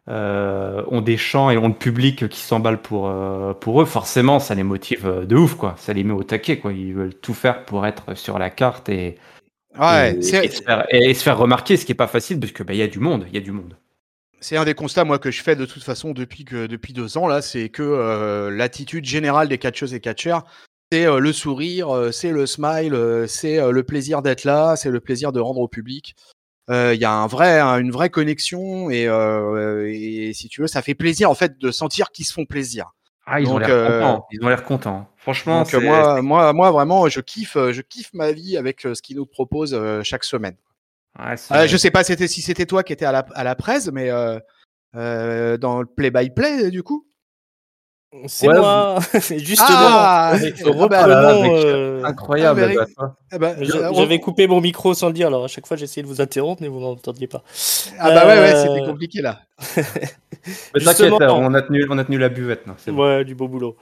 euh, ont des chants et ont le public qui s'emballe pour, euh, pour eux, forcément, ça les motive euh, de ouf, quoi. Ça les met au taquet, quoi. Ils veulent tout faire pour être sur la carte et, Ouais, et, et c'est se faire, et se faire remarquer, ce qui est pas facile, parce que bah, il y a du monde, il y a du monde. c'est un des constats moi que je fais de toute façon depuis que depuis deux ans là, c'est que euh, l'attitude générale des catcheuses et catcheurs, c'est euh, le sourire, euh, c'est le smile, euh, c'est euh, le plaisir d'être là, c'est le plaisir de rendre au public. Euh, Il y a un vrai, un- une vraie connexion et, euh, et si tu veux, ça fait plaisir en fait de sentir qu'ils se font plaisir. Ah, ils ont Donc l'air euh, contents, ils ont l'air contents. Franchement, Donc, c'est, euh, moi, moi, moi, vraiment, je kiffe, euh, je kiffe ma vie avec euh, ce qu'il nous propose euh, chaque semaine. ouais, c'est- Euh, je sais pas c'était, si c'était toi qui étais à la, à la presse, mais euh, euh, dans le play-by-play, du coup. C'est Ouais, moi. Justement, Ah, avec- ah bah, ah là là, reprenons. avec- euh, ah, incroyable. mais- là, toi. ah bah, j'a- euh, J'avais on- coupé mon micro sans le dire, alors à chaque fois j'essayais de vous interrompre, mais vous n'entendiez pas. ah bah ouais, ouais, c'était Euh, compliqué là. Mais Justement, t'inquiète, on a tenu, on a tenu la buvette. Non, c'est bon. ouais, du beau boulot.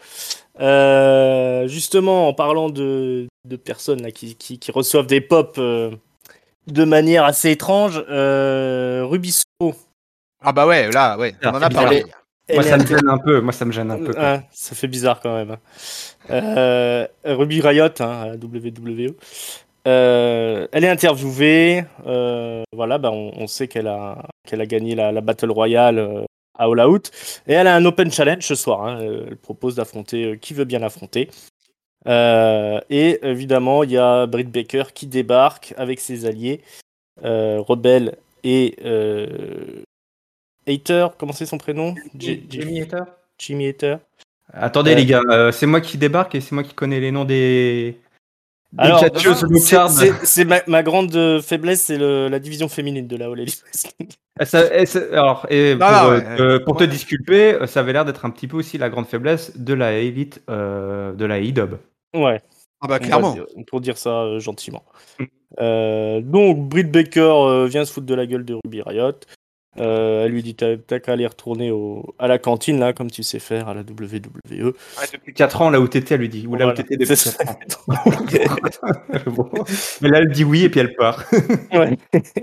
Euh, justement, en parlant de, de personnes là, qui, qui, qui reçoivent des pop euh, de manière assez étrange, euh, Rubisso, Ah bah ouais, là, ouais, on Alors, en c'est a bizarre. parlé. elle Moi, est ça me inter- gêne un peu. Moi, ça me gêne un peu. quoi. Ah, ça fait bizarre quand même. hein. Euh, Ruby Riot, hein, à la W W E. Euh, elle est interviewée. euh, voilà, bah, on, on sait qu'elle a, qu'elle a gagné la, la Battle Royale euh, à All Out. Et elle a un Open Challenge ce soir. hein. Elle propose d'affronter euh, qui veut bien l'affronter. Euh, et évidemment, il y a Britt Baker qui débarque avec ses alliés, euh, Rebel et euh, Hater. Comment c'est son prénom? J- J- Jimmy Hater. Jimmy Hater. Attendez Euh, les gars, euh, c'est moi qui débarque et c'est moi qui connais les noms des, des Alors, catcheuses low c'est, card. c'est, c'est ma, ma grande euh, faiblesse, c'est le, la division féminine de la All Elite Wrestling. Ah, ça- et c'est- alors, et Non, pour, non, euh, ouais, euh, pour te ouais. disculper, euh, ça avait l'air d'être un petit peu aussi la grande faiblesse de la élite euh, de la A E W. Ouais, Ah bah on va clairement. dire- pour dire ça euh, gentiment. Euh, donc, Britt Baker euh, vient se foutre de la gueule de Ruby Riot. Euh, elle lui dit t'as, t'as qu'à aller retourner au, à la cantine, là, comme tu sais faire à la W W E. Ouais, depuis quatre ans, là où t'étais, elle lui dit. Ou là où Voilà. t'étais depuis C'est quatre ça. ans. Bon. Mais là, elle dit oui et puis elle part. Ouais.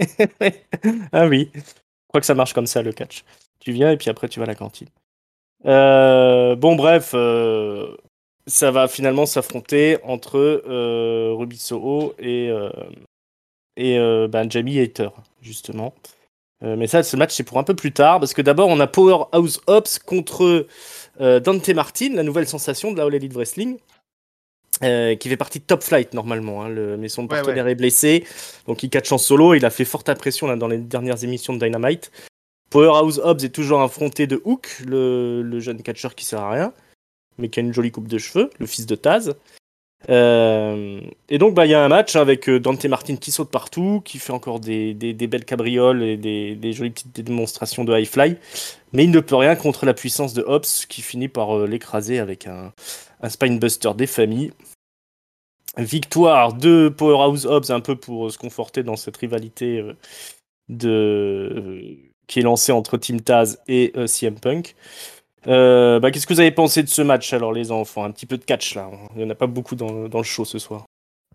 Ah oui, je crois que ça marche comme ça le catch. Tu viens et puis après tu vas à la cantine. Euh, bon bref, euh, ça va finalement s'affronter entre euh, Ruby Soho et, euh, et euh, ben, Jamie Hater, justement. Euh, mais ça, ce match, c'est pour un peu plus tard, parce que d'abord, on a Powerhouse Hobbs contre euh, Dante Martin, la nouvelle sensation de la All Elite Wrestling, euh, qui fait partie de Top Flight, normalement, hein, le, mais son Ouais, partenaire ouais. est blessé, donc il catch en solo, il a fait forte impression là, dans les dernières émissions de Dynamite. Powerhouse Hobbs est toujours affronté de Hook, le, le jeune catcheur qui sert à rien, mais qui a une jolie coupe de cheveux, le fils de Taz. Euh, et donc, bah, il y a un match avec euh, Dante Martin qui saute partout, qui fait encore des, des, des belles cabrioles et des, des jolies petites démonstrations de high fly. Mais il ne peut rien contre la puissance de Hobbs qui finit par euh, l'écraser avec un, un spinebuster des familles. Victoire de Powerhouse Hobbs, un peu pour euh, se conforter dans cette rivalité euh, de, euh, qui est lancée entre Team Taz et euh, C M Punk. Euh, bah, qu'est-ce que vous avez pensé de ce match alors les enfants? Un petit peu de catch là, il n'y en a pas beaucoup dans, dans le show ce soir.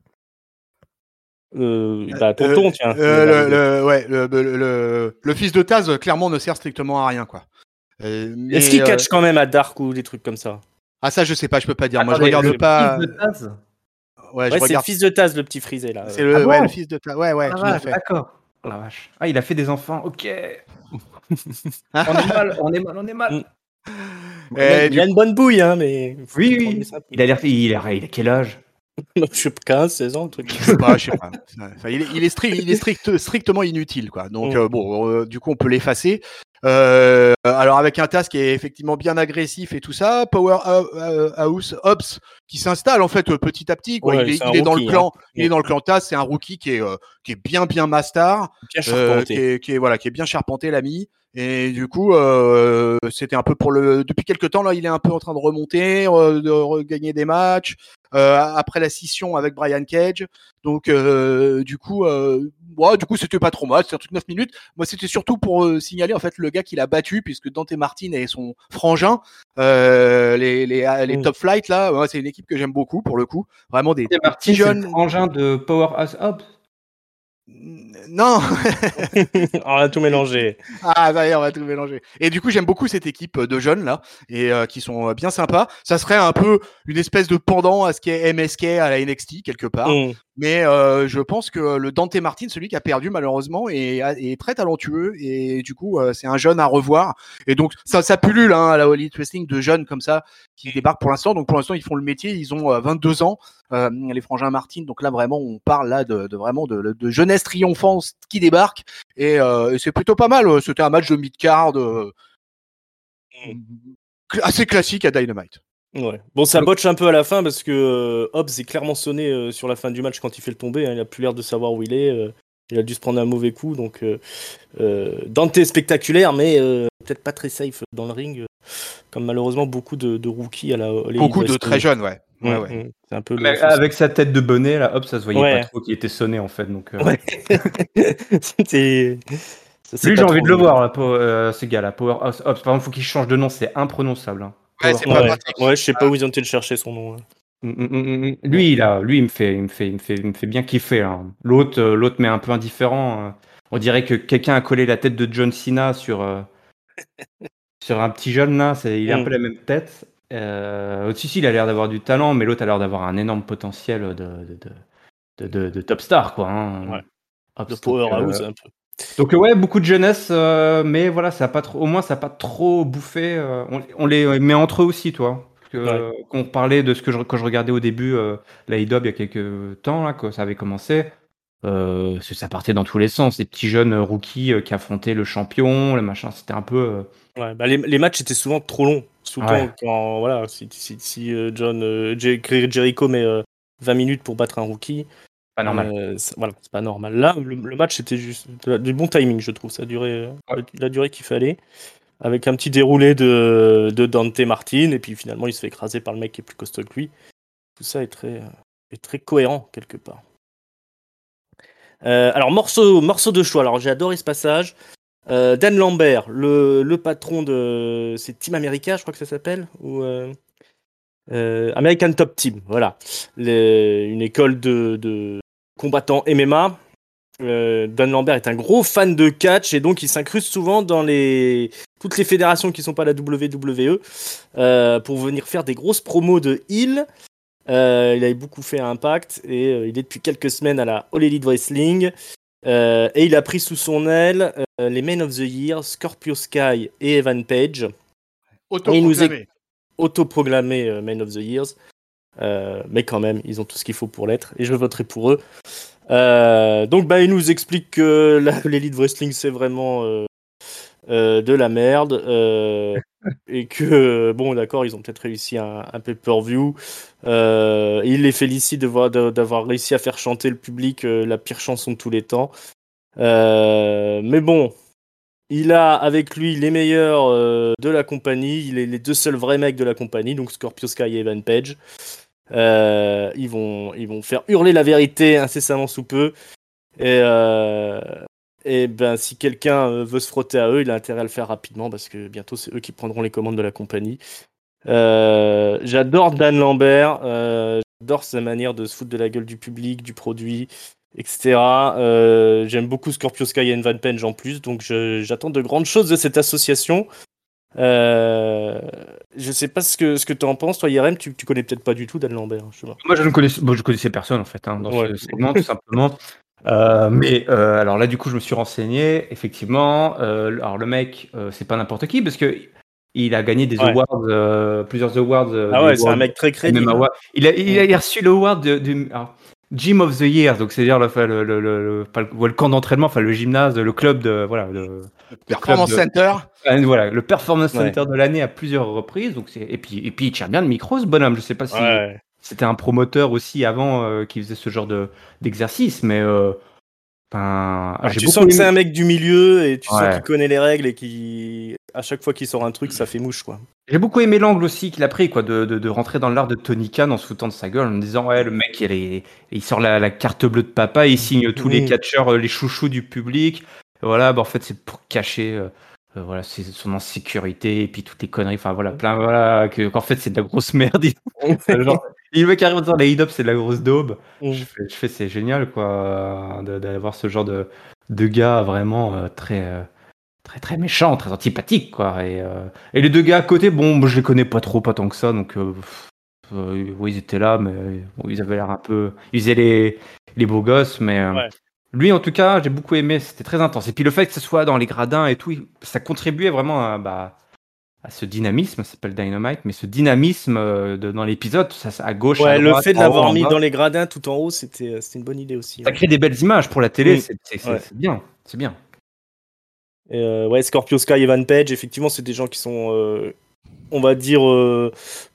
Euh, bah tonton Euh, tiens. euh, il est le, arrivé. le- ouais, le, le, le- le fils de Taz, clairement, ne sert strictement à rien, quoi. Euh, mais, Est-ce qu'il euh, catch quand même à Dark ou des trucs comme ça? Ah, ça, je sais pas, je peux pas dire. Moi, je Attendez, regarde le pas. fils de Taz. Ouais, je Ouais, c'est le regarde. fils de Taz, le petit frisé là. C'est Euh, le, Ah ouais, bon le fils de Taz. Ouais, ouais, Ah, tout à vache, fait. d'accord. Oh la vache. Ah, il a fait des enfants, ok. Ah, On est mal, on est mal, on est mal. Mm. Et il a, du il a une bonne bouille, hein, mais. faut Oui, prendre des oui. sympathies. Il a l'air. Il a, il a quel âge? Je sais pas, quinze, seize ans, un truc. Je sais pas, je sais pas. Enfin, il est, il est, strict, il est strict, strictement inutile, quoi. Donc, Mm. euh, bon, euh, du coup, on peut l'effacer. Euh, alors, avec un Taz qui est effectivement bien agressif et tout ça, Powerhouse Hobbs qui s'installe en fait petit à petit, quoi. Ouais, il est, c'est il un est dans le rookie, clan, hein. il est dans le clan Taz. C'est un rookie qui est, euh, qui est bien, bien mastar, Bien euh, charpenté. qui est, qui est, voilà, qui est bien charpenté, l'ami. Et du coup, euh, c'était un peu pour le. Depuis quelques temps là, il est un peu en train de remonter, euh, de regagner des matchs. Euh, après la scission avec Brian Cage, donc euh, du coup, euh, ouais, du coup, c'était pas trop mal. C'était un truc neuf minutes. Moi, c'était surtout pour euh, signaler en fait le gars qui l'a battu, puisque Dante Martin et son frangin, euh, les les, les Mm. Top Flight là, ouais, c'est une équipe que j'aime beaucoup pour le coup. Vraiment des, des Martin, petits c'est le jeunes. frangin de Powerhouse Hobbs. Non. On a tout mélangé. Ah, d'ailleurs, on va tout mélanger. Et du coup, j'aime beaucoup cette équipe de jeunes là, et euh, qui sont euh, bien sympas. Ça serait un peu une espèce de pendant à ce qu'est M S K à la N X T quelque part. Mm. Mais euh, je pense que le Dante Martin, celui qui a perdu malheureusement, est, est très talentueux et du coup, euh, c'est un jeune à revoir. Et donc, ça, ça pullule hein, à la All Elite Wrestling de jeunes comme ça qui débarquent pour l'instant. Donc, pour l'instant, ils font le métier. Ils ont euh, vingt-deux ans, euh, les frangins Martin. Donc là, vraiment, on parle là de, de vraiment de, de jeunesse triomphante qui débarque. Et, euh, et c'est plutôt pas mal. C'était un match de mid-card euh, assez classique à Dynamite. Ouais. Bon, ça botche un peu à la fin parce que euh, Hobbs est clairement sonné euh, sur la fin du match quand il fait le tomber. Hein, il a plus l'air de savoir où il est. Euh, il a dû se prendre un mauvais coup. Donc, euh, euh, Dante est spectaculaire, mais euh, peut-être pas très safe dans le ring, euh, comme malheureusement beaucoup de, de rookies à la All Elite Beaucoup de Wrestling. très jeunes, ouais. Ouais, Mmh, ouais. mmh. C'est un peu le Mais souci. avec sa tête de bonnet, là, hop, ça se voyait Ouais. pas trop qu'il était sonné en fait. Donc, euh, Ouais. C'était. ça, c'est lui, pas j'ai envie trop de le vu. voir, là, pour, euh, ce gars-là. Powerhouse Hobbs. Par contre, faut qu'il change de nom, c'est imprononçable. Hein. Ouais, c'est pas Powerhouse. Ouais. pratique. Ouais, je sais pas où ils ont été le chercher son nom. Ouais. Mm, mm, mm, mm. Lui, là, lui, il me fait, il me fait, il me fait, il me fait bien kiffer. Hein. L'autre, euh, l'autre, mais un peu indifférent. euh. On dirait que quelqu'un a collé la tête de John Cena sur, euh, sur un petit jeune là. C'est, il a un Mm. peu la même tête. Euh, si, si, il a l'air d'avoir du talent, mais l'autre a l'air d'avoir un énorme potentiel de, de, de, de, de- de top star, quoi. Hein. Ouais. Hop, De donc, Powerhouse euh, un peu. donc, euh, ouais, beaucoup de jeunesse, euh, mais voilà, ça a pas trop, au moins ça n'a pas trop bouffé. euh, on, on les met entre eux aussi, toi. Parce que, Ouais. euh, quand on parlait de ce que je, quand je regardais au début euh, la I W il y a quelques temps, là, quand ça avait commencé, euh, c'est- ça partait dans tous les sens. Les petits jeunes euh, rookies euh, qui affrontaient le champion, le machin, c'était un peu. euh, Ouais, bah les, les matchs étaient souvent trop longs. Tout le Ouais, temps, quand voilà, si, si, si, euh, John euh, Jer- Jericho met euh, vingt minutes pour battre un rookie, pas normal. euh, c'est- voilà, c'est pas normal. Là, le, le match c'était juste de la- du bon timing, je trouve. Ça a duré euh, Ouais. la durée qu'il fallait, avec un petit déroulé de, de Dante Martin, et puis finalement il se fait écraser par le mec qui est plus costaud que lui. Tout ça est très, euh, est très cohérent quelque part. Euh, alors morceau, morceau de choix. Alors j'ai adoré ce passage. Euh, Dan Lambert, le, le patron de. C'est Team America, je crois que ça s'appelle ou, euh, euh, American Top Team, voilà. Les- une école de, de combattants M M A. Euh, Dan Lambert est un gros fan de catch et donc il s'incruste souvent dans les toutes les fédérations qui sont pas la W W E euh, pour venir faire des grosses promos de heel. Euh, il avait beaucoup fait à Impact et euh, il est depuis quelques semaines à la All Elite Wrestling. Euh, et il a pris sous son aile euh, les Men of the Year, Scorpio Sky et Evan Page. Et il nous est Autoproclamé. autoproclamé euh, Men of the Years. Euh, mais quand même, ils ont tout ce qu'il faut pour l'être. Et je voterai pour eux. Euh, donc, bah, il nous explique que la- l'Elite Wrestling, c'est vraiment euh, euh, de la merde. euh, et que, bon, d'accord, ils ont peut-être réussi un, un pay-per-view. Euh, il les félicite de voir- de- d'avoir réussi à faire chanter le public euh, la pire chanson de tous les temps. Euh, mais bon, il a avec lui les meilleurs euh, de la compagnie, il est les deux seuls vrais mecs de la compagnie, donc Scorpio Sky et Evan Page. Euh, ils, vont, ils vont faire hurler la vérité incessamment sous peu. Et, euh, et ben, si quelqu'un euh, veut se frotter à eux, il a intérêt à le faire rapidement parce que bientôt c'est eux qui prendront les commandes de la compagnie. Euh, j'adore Dan Lambert, euh, j'adore sa manière de se foutre de la gueule du public, du produit, et cetera. Euh, j'aime beaucoup Scorpio Sky et Evan Page en plus, donc je- j'attends de grandes choses de cette association. Euh, je sais pas ce que, ce que tu en penses, toi, Yerem, tu, tu connais peut-être pas du tout Dan Lambert. Je sais pas. Moi, je ne connaissais, bon, je connaissais personne en fait hein, dans Ouais. ce segment, tout simplement. Euh, mais euh, alors là, du coup, je me suis renseigné. Effectivement, euh, alors le mec, euh, c'est pas n'importe qui parce que il a gagné des Ouais. awards, euh, plusieurs awards, euh, Ah des ouais, c'est un World mec très M M A crédible. Awards. Il a, il a, il a reçu l'award de, de alors, Gym of the Year, donc c'est-à-dire le, enfin, le, le, le, le, pas le- ouais, le camp d'entraînement, enfin le gymnase, le club de voilà, le, le club Performance de, Center. ah, voilà, le Performance Ouais. Center de l'année à plusieurs reprises. Donc c'est et puis et puis il tient bien le micro ce bonhomme. Je sais pas si Ouais. c'était un promoteur aussi avant euh, qui faisait ce genre de d'exercice, mais euh, ben, Ouais, j'ai tu beaucoup sens que c'est aimé. un mec du milieu et tu sens Ouais. qu'il connaît les règles et qui, à chaque fois qu'il sort un truc, ça fait mouche, quoi. J'ai beaucoup aimé l'angle aussi qu'il a pris, quoi, de, de, de rentrer dans l'art de Tony Khan en se foutant de sa gueule, en me disant ouais, le mec, il, est- il sort la, la carte bleue de papa, il signe tous les Mmh. catcheurs, euh, les chouchous du public. Voilà, bah, en fait, c'est pour cacher, euh, euh, voilà, c'est son insécurité et puis toutes les conneries. Enfin voilà, plein, voilà, que, qu'en fait, c'est de la grosse merde. Genre, il veut carrément dire les hit c'est de la grosse daube. Je Mmh. fais, je fais c'est génial, quoi, de- d'avoir ce genre de, de gars vraiment euh, très. euh, très très méchant, très antipathique, quoi. Et, euh, et les deux gars à côté, bon, moi, je les connais pas trop, pas tant que ça, donc euh, pff, euh, oui, ils étaient là, mais bon, ils avaient l'air un peu, ils faisaient les, les beaux gosses, mais euh, Ouais. lui, en tout cas, j'ai beaucoup aimé, c'était très intense. Et puis le fait que ce soit dans les gradins et tout, il- ça contribuait vraiment à, bah, à ce dynamisme, ça s'appelle Dynamite, mais ce dynamisme euh, de- dans l'épisode, ça, ça, à gauche, à Ouais, le droite, fait de en haut, l'avoir en mis bas, dans les gradins tout en haut, c'était, c'était une bonne idée aussi. ça Ouais. crée des belles images pour la télé, Mm. c'est c'est- c'est- Ouais. c'est bien, c'est bien. Et, euh, ouais, Scorpio Sky, Evan Page, effectivement, c'est des gens qui sont, euh, on va dire, euh,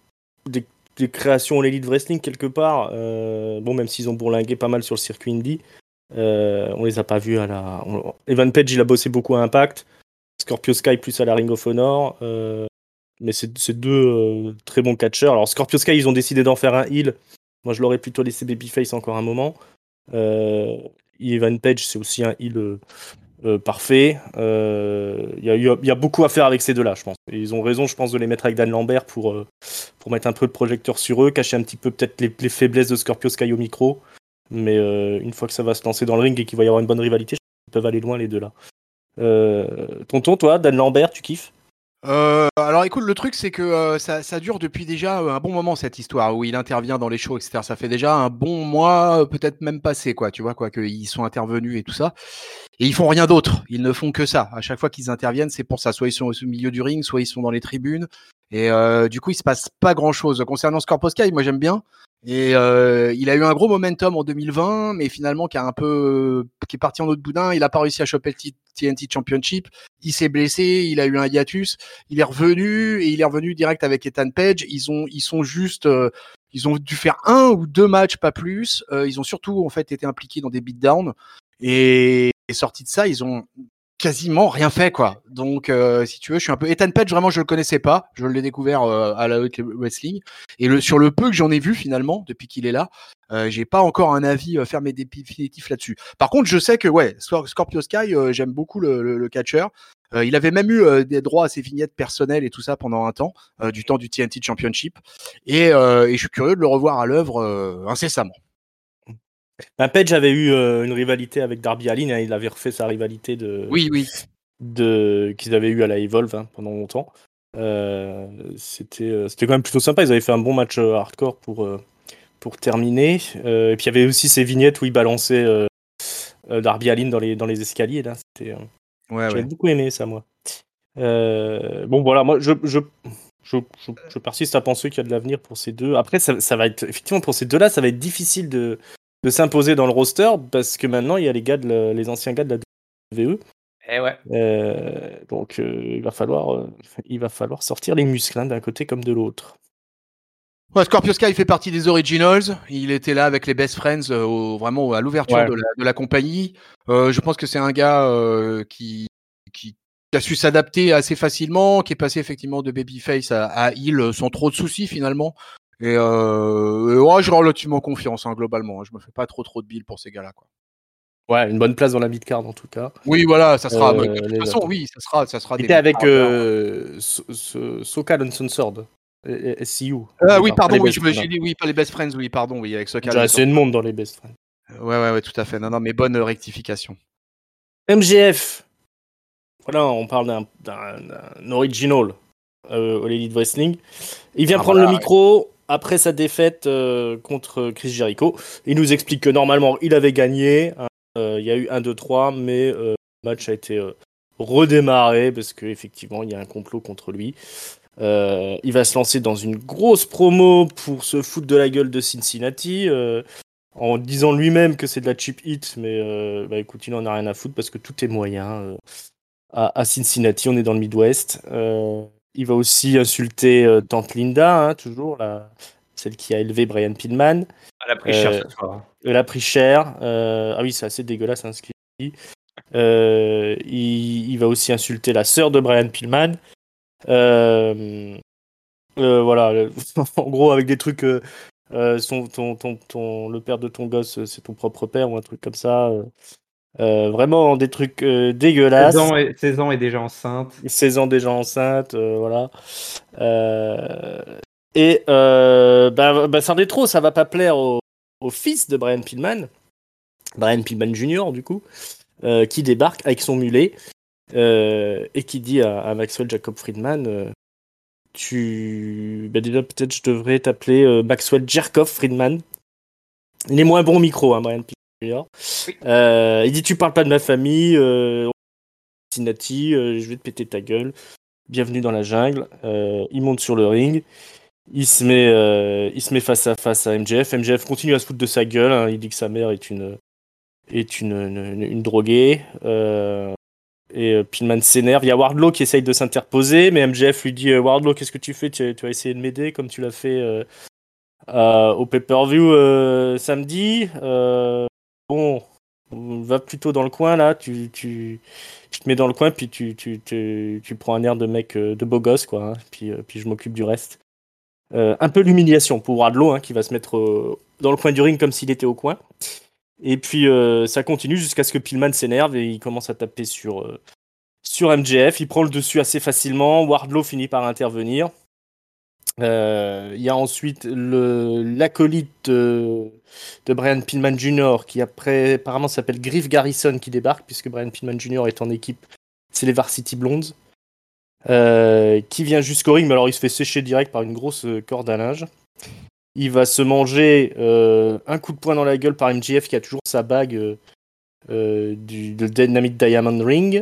des, des créations en Elite Wrestling quelque part. Euh, bon, même s'ils ont bourlingué pas mal sur le circuit indie, euh, on les a pas vus à la. On... Evan Page, il a bossé beaucoup à Impact. Scorpio Sky plus à la Ring of Honor. Euh, mais c'est, c'est deux euh, très bons catcheurs. Alors Scorpio Sky, ils ont décidé d'en faire un heel. Moi, je l'aurais plutôt laissé Babyface encore un moment. Euh, Evan Page, c'est aussi un heel euh, euh, parfait. Il euh, y, y, y a beaucoup à faire avec ces deux-là, je pense. Et ils ont raison, je pense, de les mettre avec Dan Lambert pour, euh, pour mettre un peu de projecteur sur eux, cacher un petit peu peut-être les, les faiblesses de Scorpio Sky au micro. Mais euh, une fois que ça va se lancer dans le ring et qu'il va y avoir une bonne rivalité, je pense qu'ils peuvent aller loin les deux-là. Euh, tonton, toi, Dan Lambert, tu kiffes? Euh, alors écoute, le truc c'est que euh, ça, ça dure depuis déjà un bon moment cette histoire où il intervient dans les shows, et cetera. Ça fait déjà un bon mois, peut-être même passé, quoi. Tu vois quoi, qu'ils sont intervenus et tout ça. Et ils font rien d'autre. Ils ne font que ça. À chaque fois qu'ils interviennent, c'est pour ça. Soit ils sont au milieu du ring, soit ils sont dans les tribunes. Et euh, du coup, il se passe pas grand-chose. Concernant Scorpio Sky, moi j'aime bien. Et euh, il a eu un gros momentum en deux mille vingt, mais finalement qui a un peu, qui est parti en autre boudin. Il a pas réussi à choper le T N T Championship. Il s'est blessé. Il a eu un hiatus. Il est revenu et il est revenu direct avec Ethan Page. Ils ont, ils sont juste, euh, ils ont dû faire un ou deux matchs, pas plus. Euh, ils ont surtout en fait été impliqués dans des beatdowns. Et, et sorti de ça, ils ont quasiment rien fait, quoi. Donc, euh, si tu veux, je suis un peu Ethan Page, vraiment, je le connaissais pas. Je l'ai découvert euh, à la Elite Wrestling. Et le, sur le peu que j'en ai vu finalement depuis qu'il est là, euh, j'ai pas encore un avis euh, ferme et définitif là-dessus. Par contre, je sais que ouais, Scorpio Sky, euh, j'aime beaucoup le, le, le catcheur. Euh, il avait même eu euh, des droits à ses vignettes personnelles et tout ça pendant un temps, euh, du temps du T N T Championship. Et, euh, et je suis curieux de le revoir à l'œuvre euh, incessamment. Ben, Page avait eu euh, une rivalité avec Darby Allin, hein, il avait refait sa rivalité de, oui, oui. de, qu'ils avaient eu à la Evolve hein, pendant longtemps. Euh, c'était, euh, c'était quand même plutôt sympa, ils avaient fait un bon match euh, hardcore pour, euh, pour terminer. Euh, et puis il y avait aussi ces vignettes où il balançait euh, euh, Darby Allin dans les, dans les escaliers. Là. C'était, euh, ouais, j'avais ouais. beaucoup aimé ça, moi. Euh, bon, voilà, moi je, je, je, je, je persiste à penser qu'il y a de l'avenir pour ces deux. Après, ça, ça va être, effectivement, pour ces deux-là, ça va être difficile de. de s'imposer dans le roster parce que maintenant il y a les gars de la, les anciens gars de la W W E. Eh ouais. Euh, donc euh, il va falloir euh, il va falloir sortir les muscles hein, d'un côté comme de l'autre. Ouais, Scorpio Sky fait partie des Originals. Il était là avec les Best Friends euh, au, vraiment à l'ouverture Ouais. de, la, de la compagnie. Euh, je pense que c'est un gars euh, qui, qui a su s'adapter assez facilement, qui est passé effectivement de babyface à, à heel sans trop de soucis finalement. Et euh, ouais, j'ai relativement confiance hein, globalement. Je me fais pas trop trop de billes pour ces gars-là, quoi. Ouais, une bonne place dans la mid-card en tout cas. Oui, voilà, ça sera. Euh, de toute façon, autres. oui, ça sera, ça sera. Il était avec euh, so, so, Soka Uncensored, S C U. Ah oui, pardon, oui, je me, j'ai dit oui, pas les Best Friends, oui, pardon, oui, avec Soka. J'ai assez de monde dans les Best Friends. Ouais, ouais, ouais, tout à fait. Non, non, mais bonne rectification. M G F. Voilà, on parle d'un, d'un, d'un original euh, au Elite Wrestling. Il vient ah, prendre voilà, le micro. Ouais. Après sa défaite euh, contre Chris Jericho, il nous explique que normalement il avait gagné. Hein, euh, il y a eu un, deux, trois, mais euh, le match a été euh, redémarré parce qu'effectivement il y a un complot contre lui. Euh, il va se lancer dans une grosse promo pour se foutre de la gueule de Cincinnati, euh, en disant lui-même que c'est de la cheap hit, mais euh, bah, écoute, il en a rien à foutre parce que tout est moyen. Euh, à, à Cincinnati, on est dans le Midwest. Euh, Il va aussi insulter euh, Tante Linda, hein, toujours, la, celle qui a élevé Brian Pillman. Elle a pris cher euh, ce soir. Elle a pris cher. Euh, ah oui, c'est assez dégueulasse hein, ce qu'il dit. Euh, il, il va aussi insulter la sœur de Brian Pillman. Euh, euh, voilà, en gros, avec des trucs. Euh, euh, son, ton, ton, ton, le père de ton gosse, c'est ton propre père ou un truc comme ça. Euh, Euh, vraiment des trucs euh, dégueulasses. seize ans, et, seize ans et déjà enceinte. seize ans déjà enceinte, euh, voilà. Euh, et euh, bah, bah, c'en est trop, ça va pas plaire au, au fils de Brian Pillman, Brian Pillman junior du coup, euh, qui débarque avec son mulet euh, et qui dit à, à Maxwell Jacob Friedman euh, tu... Bah, déjà peut-être je devrais t'appeler euh, Maxwell Jerkoff Friedman. Il est moins bon au micro, hein, Brian Pillman. Oui. Euh, il dit tu parles pas de ma famille, euh, Cincinnati, euh, je vais te péter ta gueule. Bienvenue dans la jungle. Euh, il monte sur le ring, il se met, euh, il se met face à face à M J F. M J F continue à se foutre de sa gueule. Hein. Il dit que sa mère est une est une une, une, une droguée. Euh, et euh, Pillman s'énerve. Il y a Wardlow qui essaye de s'interposer, mais M J F lui dit euh, Wardlow, qu'est-ce que tu fais? tu, tu vas essayer de m'aider comme tu l'as fait euh, euh, au pay-per-view euh, samedi. Euh, bon, va plutôt dans le coin là. Tu, tu, tu te mets dans le coin, puis tu, tu, tu, tu prends un air de mec euh, de beau gosse, quoi. Hein, puis, euh, puis je m'occupe du reste. Euh, un peu l'humiliation pour Wardlow, hein, qui va se mettre euh, dans le coin du ring comme s'il était au coin. Et puis euh, ça continue jusqu'à ce que Pillman s'énerve et il commence à taper sur, euh, sur M J F. Il prend le dessus assez facilement. Wardlow finit par intervenir. Il euh, y a ensuite le, l'acolyte de, de Brian Pillman junior qui après, apparemment s'appelle Griff Garrison qui débarque, puisque Brian Pillman junior est en équipe. C'est les Varsity Blondes. Euh, qui vient jusqu'au ring, mais alors il se fait sécher direct par une grosse corde à linge. Il va se manger euh, un coup de poing dans la gueule par M J F qui a toujours sa bague euh, euh, du, de Dynamite Diamond Ring.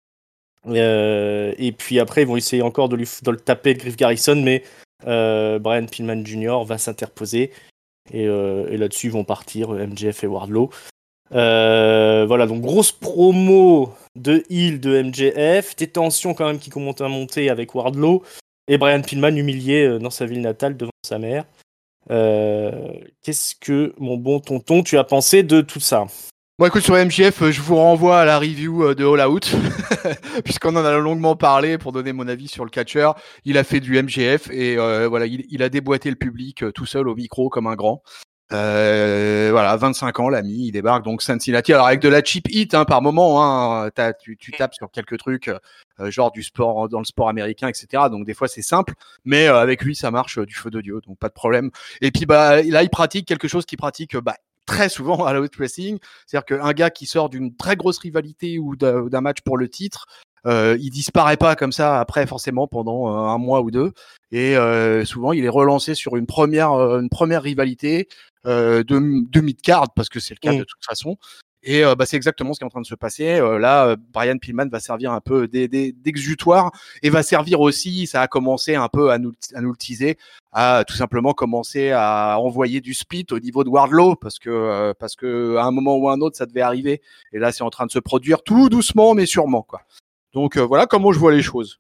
Euh, et puis après, ils vont essayer encore de, lui, de le taper, Griff Garrison, mais euh, Brian Pillman junior va s'interposer. Et, euh, et là-dessus, ils vont partir, M J F et Wardlow. Euh, voilà, donc grosse promo de heel de M J F, des tensions quand même qui commencent à monter avec Wardlow, et Brian Pillman humilié dans sa ville natale devant sa mère. Euh, qu'est-ce que, mon bon tonton, tu as pensé de tout ça? Bon, écoute, sur M J F, je vous renvoie à la review de All Out, puisqu'on en a longuement parlé pour donner mon avis sur le catcheur. Il a fait du M J F et euh, voilà, il, il a déboîté le public euh, tout seul au micro comme un grand. Euh, voilà, vingt-cinq ans, l'ami, il débarque donc Cincinnati. Alors avec de la cheap hit hein, par moment, hein, t'as, tu, tu tapes sur quelques trucs, euh, genre du sport dans le sport américain, et cetera. Donc des fois c'est simple, mais euh, avec lui ça marche euh, du feu de Dieu, donc pas de problème. Et puis bah là il pratique quelque chose qu'il pratique bah très souvent à l'out wrestling, c'est-à-dire qu'un gars qui sort d'une très grosse rivalité ou d'un, d'un match pour le titre. Euh, il disparaît pas comme ça après forcément pendant euh, un mois ou deux et euh, souvent il est relancé sur une première euh, une première rivalité euh, de, de mid-card parce que c'est le cas mmh. de toute façon et euh, bah, c'est exactement ce qui est en train de se passer euh, là euh, Brian Pillman va servir un peu d'e- d'e- d'exutoire et va servir aussi, ça a commencé un peu à nous, à nous le teaser, à tout simplement commencer à envoyer du split au niveau de Wardlow parce que euh, parce que à un moment ou à un autre ça devait arriver et là c'est en train de se produire tout doucement mais sûrement quoi. Donc euh, voilà comment je vois les choses.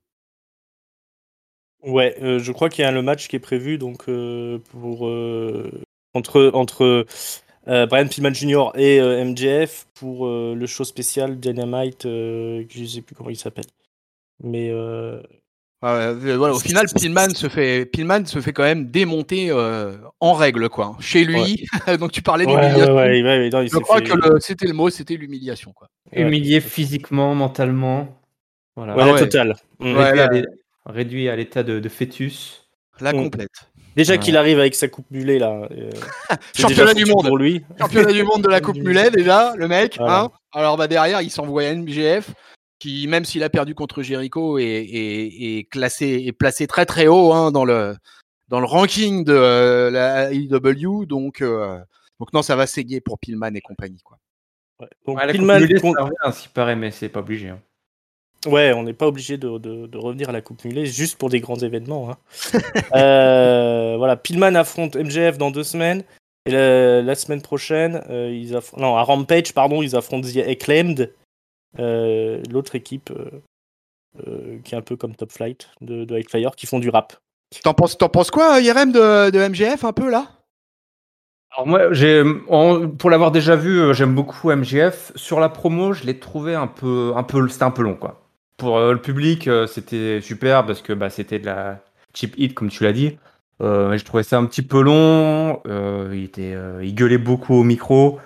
Ouais, euh, je crois qu'il y a le match qui est prévu donc euh, pour euh, entre entre euh, Brian Pillman junior et euh, M J F pour euh, le show spécial Dynamite, euh, je sais plus comment il s'appelle. Mais euh... euh, voilà, au final Pillman se fait Pillman se fait quand même démonter euh, en règle quoi. Chez lui, ouais. Donc tu parlais d'humiliation. Ouais, ouais, ouais, ouais, non, il je crois fait... que le, c'était le mot, c'était l'humiliation quoi. Humilié ouais. physiquement, mentalement. Voilà. Ouais, ah ouais. Total. Réduit, ouais, à, l'é... réduit à l'état de, de fœtus. La mmh. complète. Déjà ouais. qu'il arrive avec sa coupe mulet là. Euh, Championnat du monde pour lui. Championnat du monde de la coupe mulet déjà, le mec. Voilà. Hein. Alors bah derrière, il s'envoie à M J F qui, même s'il a perdu contre Jericho, est, est, est classé, est placé très très haut hein, dans le dans le ranking de euh, la A E W. Donc euh, donc non, ça va saigner pour Pillman et compagnie quoi. Ouais. Donc ouais, Pillman, la coupe mulet, compte... ça s'y paraît, mais c'est pas obligé. Hein. Ouais, on n'est pas obligé de, de, de revenir à la coupe mulet juste pour des grands événements. Hein. euh, voilà, Pillman affronte M J F dans deux semaines. Et la, la semaine prochaine, euh, ils affrontent, non, à Rampage, pardon, ils affrontent The Acclaimed, euh, l'autre équipe euh, euh, qui est un peu comme Top Flight de, de High Flyer, qui font du rap. T'en penses, t'en penses quoi, I R M, de, de M J F un peu là? Alors moi, j'ai, en, pour l'avoir déjà vu, j'aime beaucoup M J F. Sur la promo, je l'ai trouvé un peu, un peu, c'était un peu long quoi. Pour euh, le public, euh, c'était super parce que bah, c'était de la cheap hit, comme tu l'as dit. Euh, je trouvais ça un petit peu long. Euh, il, était, euh, il gueulait beaucoup au micro.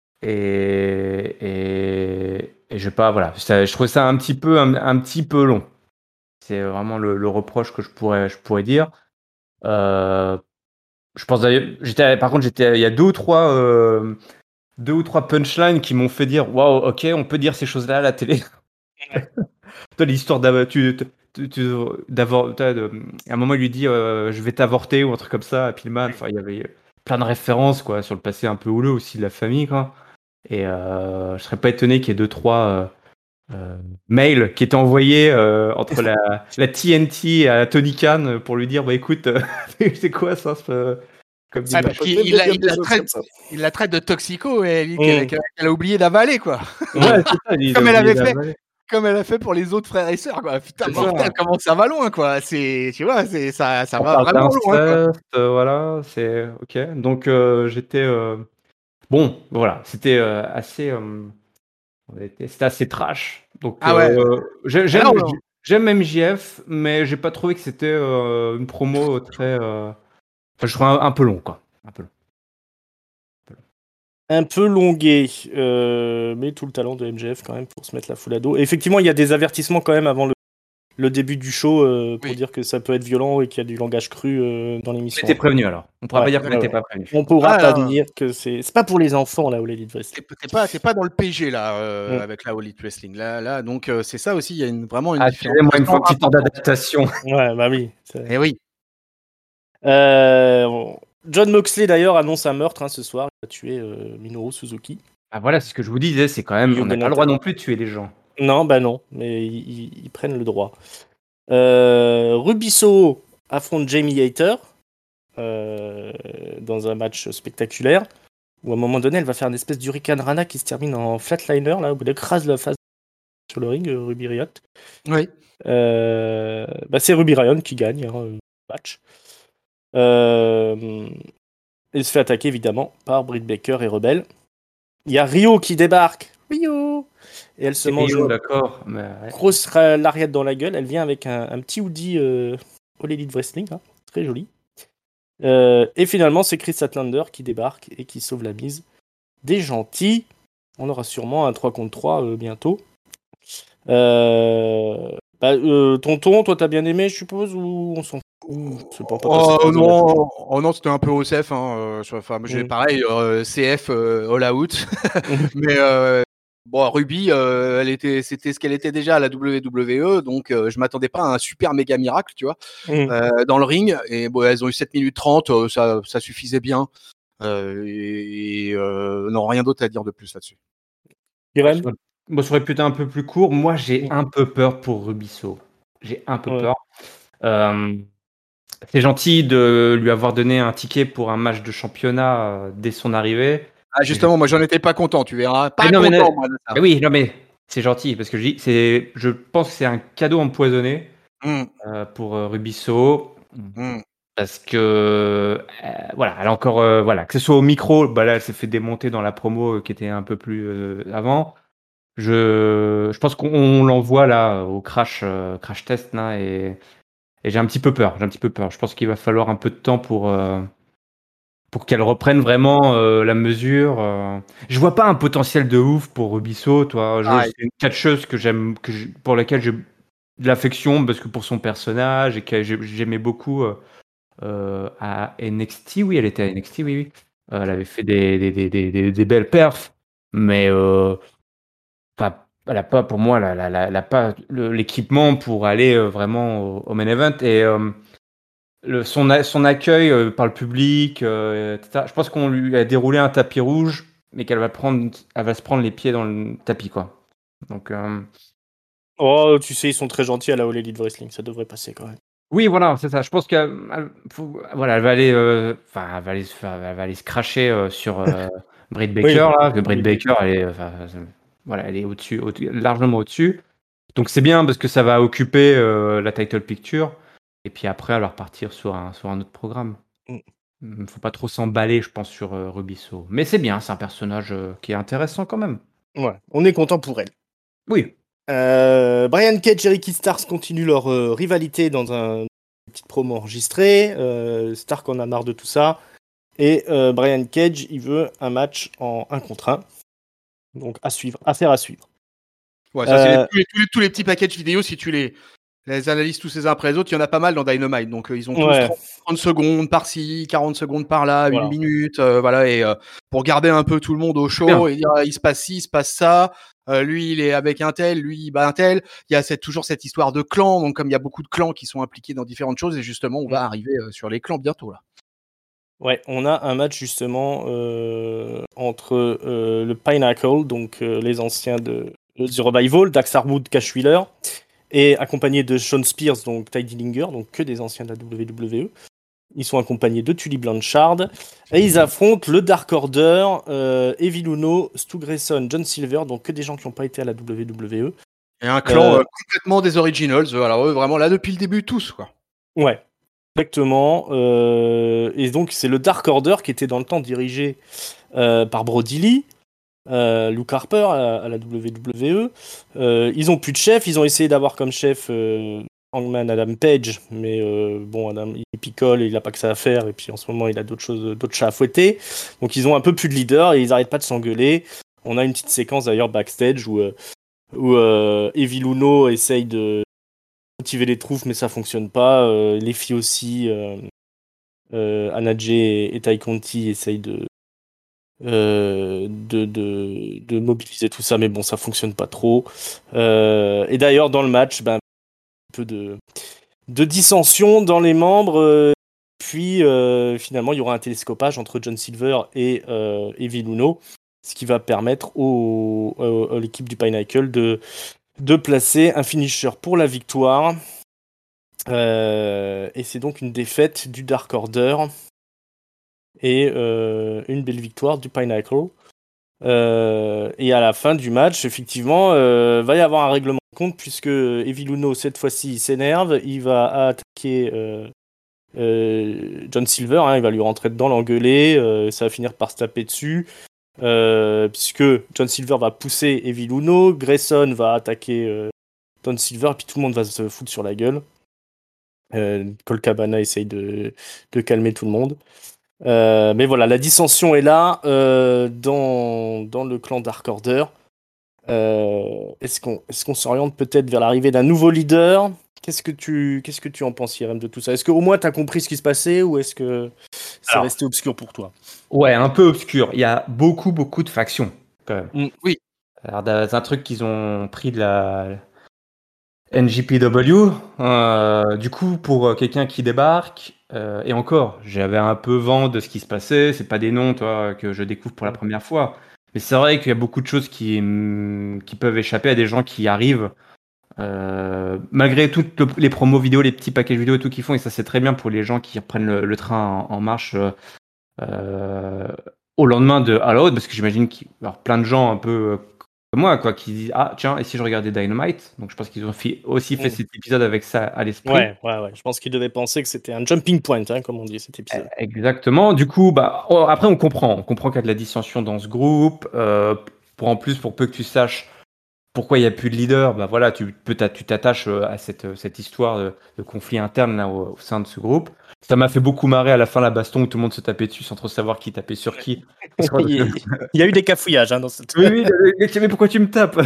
Et, et, et je sais pas, voilà. Ça, je trouvais ça un petit peu, un, un petit peu long. C'est vraiment le, le reproche que je pourrais, je pourrais dire. Euh, je pense j'étais, par contre, j'étais, il y a deux ou trois, euh, deux ou trois punchlines qui m'ont fait dire, waouh, ok, on peut dire ces choses-là à la télé. Toi, l'histoire d'avoir, tu, tu, tu, d'avoir, de, à un moment, il lui dit, euh, je vais t'avorter ou un truc comme ça à Pillman. Enfin, il y avait plein de références, quoi, sur le passé un peu houleux aussi de la famille, quoi. Et euh, je serais pas étonné qu'il y ait deux, trois euh, euh, mails qui étaient envoyés euh, entre la, la T N T et à Tony Khan pour lui dire, bah écoute, euh, c'est quoi ça, ce, comme ah, parce qu'il il la, il la traite, il la traite de toxico et elle, mmh. qu'elle, qu'elle a oublié d'avaler quoi. Ouais, c'est ça, il comme elle avait fait. D'avaler. comme elle a fait pour les autres frères et sœurs, quoi. Putain, C'est mortel, ça. comment ça va loin, quoi. C'est, tu vois, c'est ça, ça On va parle vraiment loin, quoi. d'inceste, euh, voilà, c'est ok. Donc euh, j'étais euh, bon, voilà, c'était euh, assez, euh, on était- c'était assez trash. Donc Ah ouais. euh, j'ai- j'aime, Alors, ouais. j'aime M J F, mais j'ai pas trouvé que c'était euh, une promo très, euh, enfin, je trouve un, un peu long, quoi. Un peu long. Un peu longué, euh, mais tout le talent de M J F quand même pour se mettre la foule à dos. Et effectivement, il y a des avertissements quand même avant le, le début du show euh, pour Oui. dire que ça peut être violent et qu'il y a du langage cru euh, dans On l'émission. était prévenu alors. On pourra Ouais, pas dire qu'on ouais, n'était ouais. pas prévenu. On pourra Ah, pas là, dire que c'est c'est pas pour les enfants là où l'Elite Wrestling. T'es, t'es pas, t'es pas dans le P G là, euh, Mm. avec la All Elite Wrestling. Là, là, donc euh, c'est ça aussi. Il y a une, vraiment une Ah, différence. moi, il me faut un petit temps d'adaptation. Ouais, bah oui. c'est- Eh oui. Euh, John Moxley d'ailleurs annonce un meurtre hein, ce soir. Il a tué euh, Minoru Suzuki. Ah voilà, c'est ce que je vous disais, c'est quand même, on n'a Yugonata. pas le droit non plus de tuer les gens. Non, bah non, mais ils, ils- ils prennent le droit. Euh, Rubiso affronte Jamie Hayter euh, dans un match spectaculaire où à un moment donné elle va faire une espèce d'Hurricane Rana qui se termine en flatliner là où elle écrase la face sur le ring, euh, Ruby Riott. Oui. Euh, bah, c'est Ruby Riott qui gagne hein, le match. Euh, elle se fait attaquer évidemment par Britt Baker et Rebel. Il y a Rio qui débarque. Rio et elle se C'est mange Rio, une d'accord. Mais ouais. grosse ra- lariat dans la gueule. Elle vient avec un, un petit hoodie euh, All Elite Wrestling, hein, très joli. Euh, et finalement, c'est Chris Statlander qui débarque et qui sauve la mise des gentils. On aura sûrement un trois contre trois euh, bientôt. Euh, bah, euh, tonton, toi t'as bien aimé, je suppose, ou on s'en fout? C'est pas, pas Oh passé dans la touche. non, oh non, c'était un peu O C F. Hein, euh, sur- enfin, j'ai Mm. pareil, euh, C F euh, All Out. Mais euh, bon, Ruby, euh, elle était, c'était ce qu'elle était déjà à la W W E, donc euh, je m'attendais pas à un super méga miracle, tu vois, Mm. euh, dans le ring. Et bon, elles ont eu sept minutes trente, euh, ça, ça suffisait bien. Euh, et et, euh, non, rien d'autre à dire de plus là-dessus. Irène? Moi, ça aurait pu être un peu plus court. Moi, j'ai Mm. un peu peur pour Rubisso. J'ai un peu Ouais. peur. Euh, c'est gentil de lui avoir donné un ticket pour un match de championnat euh, dès son arrivée. Ah, justement, moi, j'en étais pas content, tu verras. Pas Mais non, mais content, non. moi, de ça. Mais oui, non, mais c'est gentil parce que je, dis, c'est, je pense que c'est un cadeau empoisonné Mm, euh, pour euh, Rubisso. mm. Parce que euh, voilà, elle a encore euh, voilà, que ce soit au micro, bah là elle s'est fait démonter dans la promo euh, qui était un peu plus euh, avant. Je, je pense qu'on l'envoie là au crash euh, crash test là et, et j'ai un petit peu peur, j'ai un petit peu peur. Je pense qu'il va falloir un peu de temps pour euh, pour qu'elle reprenne vraiment euh, la mesure. Euh. Je vois pas un potentiel de ouf pour Rubisso, toi. Je, Ah, c'est une catcheuse que j'aime, que je- pour laquelle j'ai de l'affection parce que pour son personnage et que j'ai- j'aimais beaucoup. Euh, euh, à N X T, oui, elle était à N X T, oui, oui. Euh, elle avait fait des, des, des, des, des- des belles perfs, mais euh, pas, elle a pas, pour moi, elle a, elle a- elle a pas le- l'équipement pour aller euh, vraiment au, au main event. Et euh, le, son, a- son accueil euh, par le public, euh, et cetera, je pense qu'on lui a déroulé un tapis rouge, mais qu'elle va prendre, elle va se prendre les pieds dans le tapis, quoi. Donc, euh, Oh, tu sais, ils sont très gentils à la All Elite Wrestling, ça devrait passer quand même. oui, voilà, c'est ça. Je pense qu'elle elle- faut- voilà, elle va aller, euh, enfin, elle va aller se faire, elle va aller se cracher euh, sur euh, Britt Baker Oui. là, que Britt Oui. Baker, elle est, enfin, euh, voilà, elle est au-dessus, au- largement au-dessus. Donc c'est bien parce que ça va occuper euh, la title picture et puis après elle va repartir sur un sur un autre programme. Mm. Il faut pas trop s'emballer, je pense, sur euh, Rubisso. Mais c'est bien, c'est un personnage euh, qui est intéressant quand même. Ouais, on est content pour elle. Oui. Euh, Brian Cage et Ricky Starks continuent leur euh, rivalité dans un une petite promo enregistrée. Euh, Stark en a marre de tout ça. Et euh, Brian Cage, il veut un match en un contre un. Donc à suivre, affaire à suivre. Ouais, ça, c'est Euh, les- tous, les, tous, les, tous les petits packages vidéo, si tu les, les analyses tous les uns après les autres, il y en a pas mal dans Dynamite. Donc, euh, ils ont tous Ouais. trente, trente secondes par-ci, quarante secondes par-là, Voilà. une minute. euh, voilà, et euh, pour garder un peu tout le monde au Bien. chaud et dire euh, il se passe ci, il se passe ça. Euh, lui, il est avec un tel, lui, il bat un tel. Il y a cette, toujours cette histoire de clans. Donc, comme il y a beaucoup de clans qui sont impliqués dans différentes choses, et justement, on va arriver euh, sur les clans bientôt. Là. Ouais, on a un match justement euh, entre euh, le Pinnacle, donc euh, les anciens de de The Revival, Dax Harwood, Cash Wheeler, et accompagné de Sean Spears, donc Ty Dillinger, donc que des anciens de la W W E. Ils sont accompagnés de Tully Blanchard, et ils affrontent le Dark Order, euh, Evil Uno, Stu Grayson, John Silver, donc que des gens qui n'ont pas été à la W W E, Et un clan Euh, euh, complètement des originals. euh, Alors eux, vraiment là depuis le début tous quoi. Ouais, exactement. Euh, et donc, c'est le Dark Order qui était dans le temps dirigé euh, par Brody Lee, euh, Luke Harper à, à la W W E. Euh, ils ont plus de chef. Ils ont essayé d'avoir comme chef euh, Hangman Adam Page, mais euh, bon, Adam il picole et il a pas que ça à faire. Et puis en ce moment, il a d'autres choses, d'autres chats à fouetter. Donc, ils ont un peu plus de leader et ils arrêtent pas de s'engueuler. On a une petite séquence d'ailleurs backstage où, euh, où euh, Evil Uno essaye de motiver les troupes, mais ça fonctionne pas. Euh, les filles aussi, euh, euh, Anna Jay et, et Tai Conti essayent de, euh, de, de, de mobiliser tout ça, mais bon, ça fonctionne pas trop. Euh, et d'ailleurs, dans le match, ben, un peu de, de dissension dans les membres. Euh, puis euh, finalement, il y aura un télescopage entre John Silver et euh, Evil Uno, ce qui va permettre au, au- à l'équipe du Pinnacle de, de placer un finisher pour la victoire. Euh, et c'est donc une défaite du Dark Order et euh, une belle victoire du Pinnacle. Euh, et à la fin du match, effectivement, euh, va y avoir un règlement de compte puisque Evil Uno, cette fois-ci, il s'énerve. Il va attaquer euh, euh, John Silver, hein, il va lui rentrer dedans, l'engueuler. Euh, ça va finir par se taper dessus. Euh, puisque John Silver va pousser Evil Uno, Grayson va attaquer euh, John Silver, et puis tout le monde va se foutre sur la gueule. Euh, Colt Cabana essaye de, de calmer tout le monde. Euh, mais voilà, la dissension est là euh, dans, dans le clan Dark Order. Euh, est-ce qu'on est-ce qu'on s'oriente peut-être vers l'arrivée d'un nouveau leader? Qu'est-ce que tu qu'est-ce que tu en penses, Irem, de tout ça? Est-ce qu'au moins tu as compris ce qui se passait ou est-ce que c'est Alors, resté obscur pour toi? ouais, un peu obscur. Il y a beaucoup, beaucoup de factions, quand même. Mm. Oui. Alors, c'est un truc qu'ils ont pris de la N J P W. Euh, du coup, pour euh, quelqu'un qui débarque, euh, et encore, j'avais un peu vent de ce qui se passait. C'est pas des noms, toi, que je découvre pour la Mm. première fois. Mais c'est vrai qu'il y a beaucoup de choses qui, hum, qui peuvent échapper à des gens qui arrivent. Euh, malgré toutes le- les promos vidéo, les petits packages vidéo et tout qu'ils font, et ça c'est très bien pour les gens qui reprennent le, le train en, en marche euh, euh, au lendemain de All Out, parce que j'imagine qu'il y avoir plein de gens un peu euh, comme moi, quoi, qui disent ah tiens, et si je regardais Dynamite? Donc je pense qu'ils ont fait- aussi fait Mm. cet épisode avec ça à l'esprit. Ouais, ouais, ouais. Je pense qu'il devait penser que c'était un jumping point, hein, comme on dit, cet épisode. Exactement. Du coup, bah oh, après on comprend, on comprend qu'il y a de la dissension dans ce groupe. Euh, pour en plus, pour peu que tu saches pourquoi il n'y a plus de leader, bah voilà, tu peux t'a- tu t'attaches euh, à cette, euh, cette histoire de, de conflit interne là, au, au sein de ce groupe. Ça m'a fait beaucoup marrer à la fin la baston où tout le monde se tapait dessus sans trop savoir qui tapait sur qui. Parce que- Il y a il y a eu des cafouillages hein, dans cette. Oui, oui, mais mais pourquoi tu me tapes?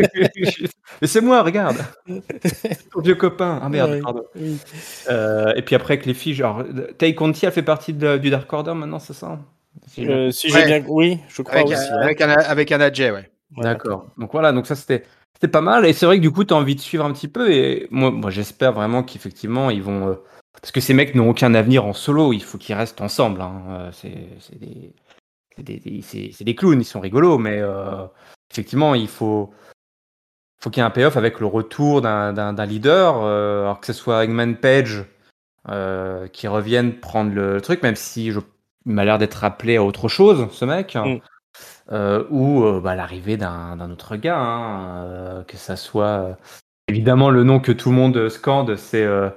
Mais c'est moi, regarde, ton vieux copain. Ah merde, Ouais, pardon. oui. Euh, et puis après avec les filles, genre, Tai Conti, elle fait partie de- du Dark Order maintenant, c'est ça? Si j'ai bien Euh, compris. si j'ai Ouais. bien, oui, je crois Avec, aussi. euh, Hein. avec, Anna, avec Anna Jay, ouais. Ouais, D'accord. Donc voilà, donc ça c'était c'était pas mal. Et c'est vrai que du coup, tu as envie de suivre un petit peu. Et moi, moi j'espère vraiment qu'effectivement, ils vont. euh, Parce que ces mecs n'ont aucun avenir en solo, il faut qu'ils restent ensemble. Hein. Euh, C'est c'est des, c'est des, des- c'est- c'est des clowns, ils sont rigolos, mais euh, effectivement, il faut, faut qu'il y ait un payoff avec le retour d'un d'un- d'un leader, euh, alors que ce soit Hangman Page euh, qui revienne prendre le truc, même si je, il m'a l'air d'être appelé à autre chose, ce mec. Mm. Euh, ou euh, bah, l'arrivée d'un d'un autre gars, hein, euh, que ça soit euh, évidemment le nom que tout le monde scande, c'est euh,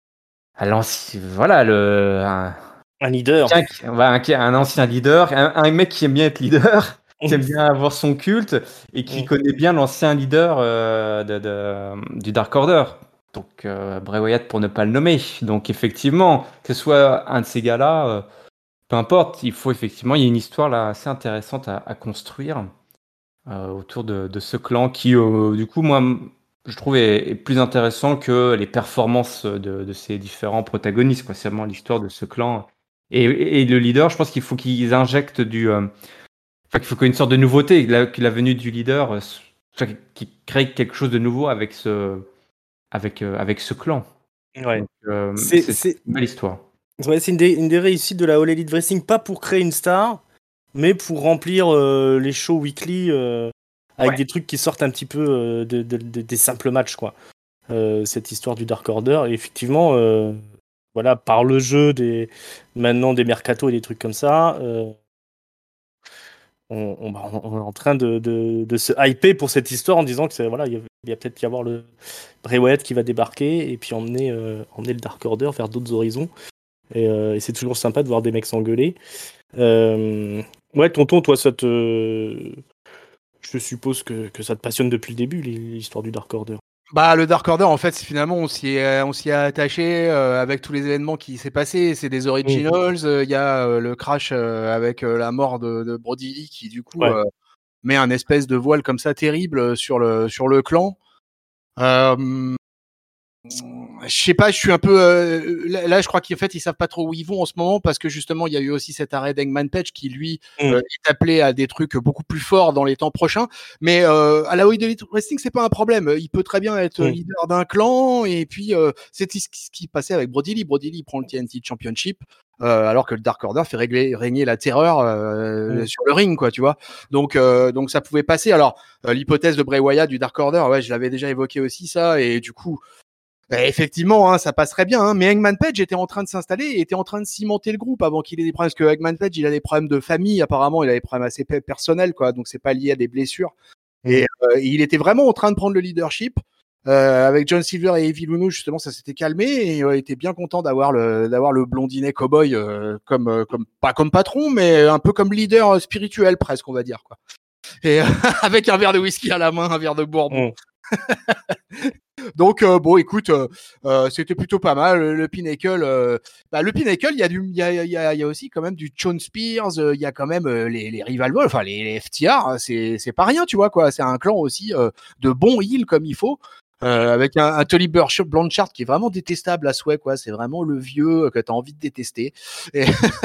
à l'ancien- voilà le un, Un leader. quelqu'un qui- voilà, un, un ancien leader, un, un mec qui aime bien être leader, qui aime bien avoir son culte et qui Mm. connaît bien l'ancien leader euh, de, de- du Dark Order. Donc euh, Bray Wyatt pour ne pas le nommer. Donc effectivement, que ce soit un de ces gars-là, euh, peu importe, il faut effectivement, il y a une histoire là assez intéressante à, à construire euh, autour de, de ce clan qui, euh, du coup, moi, m- je trouve est, est plus intéressant que les performances de, de ces différents protagonistes. Quoi. C'est vraiment l'histoire de ce clan. Et, et le leader, je pense qu'il faut qu'ils injectent du. euh, Enfin, qu'il faut qu'il y ait une sorte de nouveauté, que la, que la venue du leader, euh, soit qui crée quelque chose de nouveau avec ce, avec, euh, avec ce clan. Ouais. Donc, euh, C'est c'est c'est une belle histoire. ouais, c'est une des, une des réussites de la All Elite Wrestling, pas pour créer une star, mais pour remplir euh, les shows weekly euh, avec Ouais. des trucs qui sortent un petit peu euh, de, de- de- des simples matchs, quoi. Euh, cette histoire du Dark Order, et effectivement, euh, voilà, par le jeu des maintenant des mercatos et des trucs comme ça, euh, on, on- bah, on- on est en train de, de- de se hyper pour cette histoire en disant que c'est voilà, il y a il va peut-être y avoir le Bray Wyatt qui va débarquer et puis emmener, euh, emmener le Dark Order vers d'autres horizons. Et, euh, et c'est toujours sympa de voir des mecs s'engueuler. Euh, ouais, tonton, toi, ça te. Je suppose que, que ça te passionne depuis le début, l'histoire du Dark Order. Bah, le Dark Order, en fait, finalement, on s'y est, on s'y est attaché euh, avec tous les événements qui s'est passé. C'est des originals. Il mmh. euh, y a euh, le crash euh, avec euh, la mort de, de Brody Lee qui, du coup, ouais. euh, met un espèce de voile comme ça terrible sur le, sur le clan. Euh, je sais pas, je suis un peu euh, là, là, je crois qu'en fait ils savent pas trop où ils vont en ce moment parce que justement il y a eu aussi cet arrêt d'Hangman Page qui lui mm. euh, est appelé à des trucs beaucoup plus forts dans les temps prochains. Mais euh, à la All Elite Wrestling c'est pas un problème. Il peut très bien être mm. leader d'un clan et puis euh, c'est ce qui passait avec Brody Lee. Brody Lee prend le T N T Championship. Euh, alors que le Dark Order fait régler, régner la terreur euh, mm. sur le ring, quoi, tu vois. Donc, euh, donc ça pouvait passer. Alors, euh, l'hypothèse de Bray Wyatt du Dark Order, ouais, je l'avais déjà évoqué aussi ça, et du coup, bah, effectivement, hein, ça passerait bien. Hein, mais Hangman Page était en train de s'installer et était en train de cimenter le groupe avant qu'il ait des problèmes. Parce que Hangman Page, il a des problèmes de famille, apparemment, il a des problèmes assez personnels, quoi. Donc c'est pas lié à des blessures. Mm. Et euh, il était vraiment en train de prendre le leadership. Euh, avec John Silver et Evil Uno, justement, ça s'était calmé et euh, il était bien content d'avoir le d'avoir le blondinet cowboy euh, comme euh, comme pas comme patron, mais un peu comme leader spirituel presque, on va dire, quoi. Et euh, avec un verre de whisky à la main, un verre de bourbon. Mm. Donc euh, bon, écoute, euh, euh, c'était plutôt pas mal. Le, le Pinnacle, euh, bah, le Pinnacle, il y a du, il y a, il y a, il y a aussi quand même du Shawn Spears. Il euh, y a quand même euh, les, les Rival Boys, enfin les, les F T R. C'est, c'est pas rien, tu vois quoi. C'est un clan aussi euh, de bons heels comme il faut. Euh, avec un, un Tully Blanchard qui est vraiment détestable à souhait, quoi. C'est vraiment le vieux que t'as envie de détester. Et,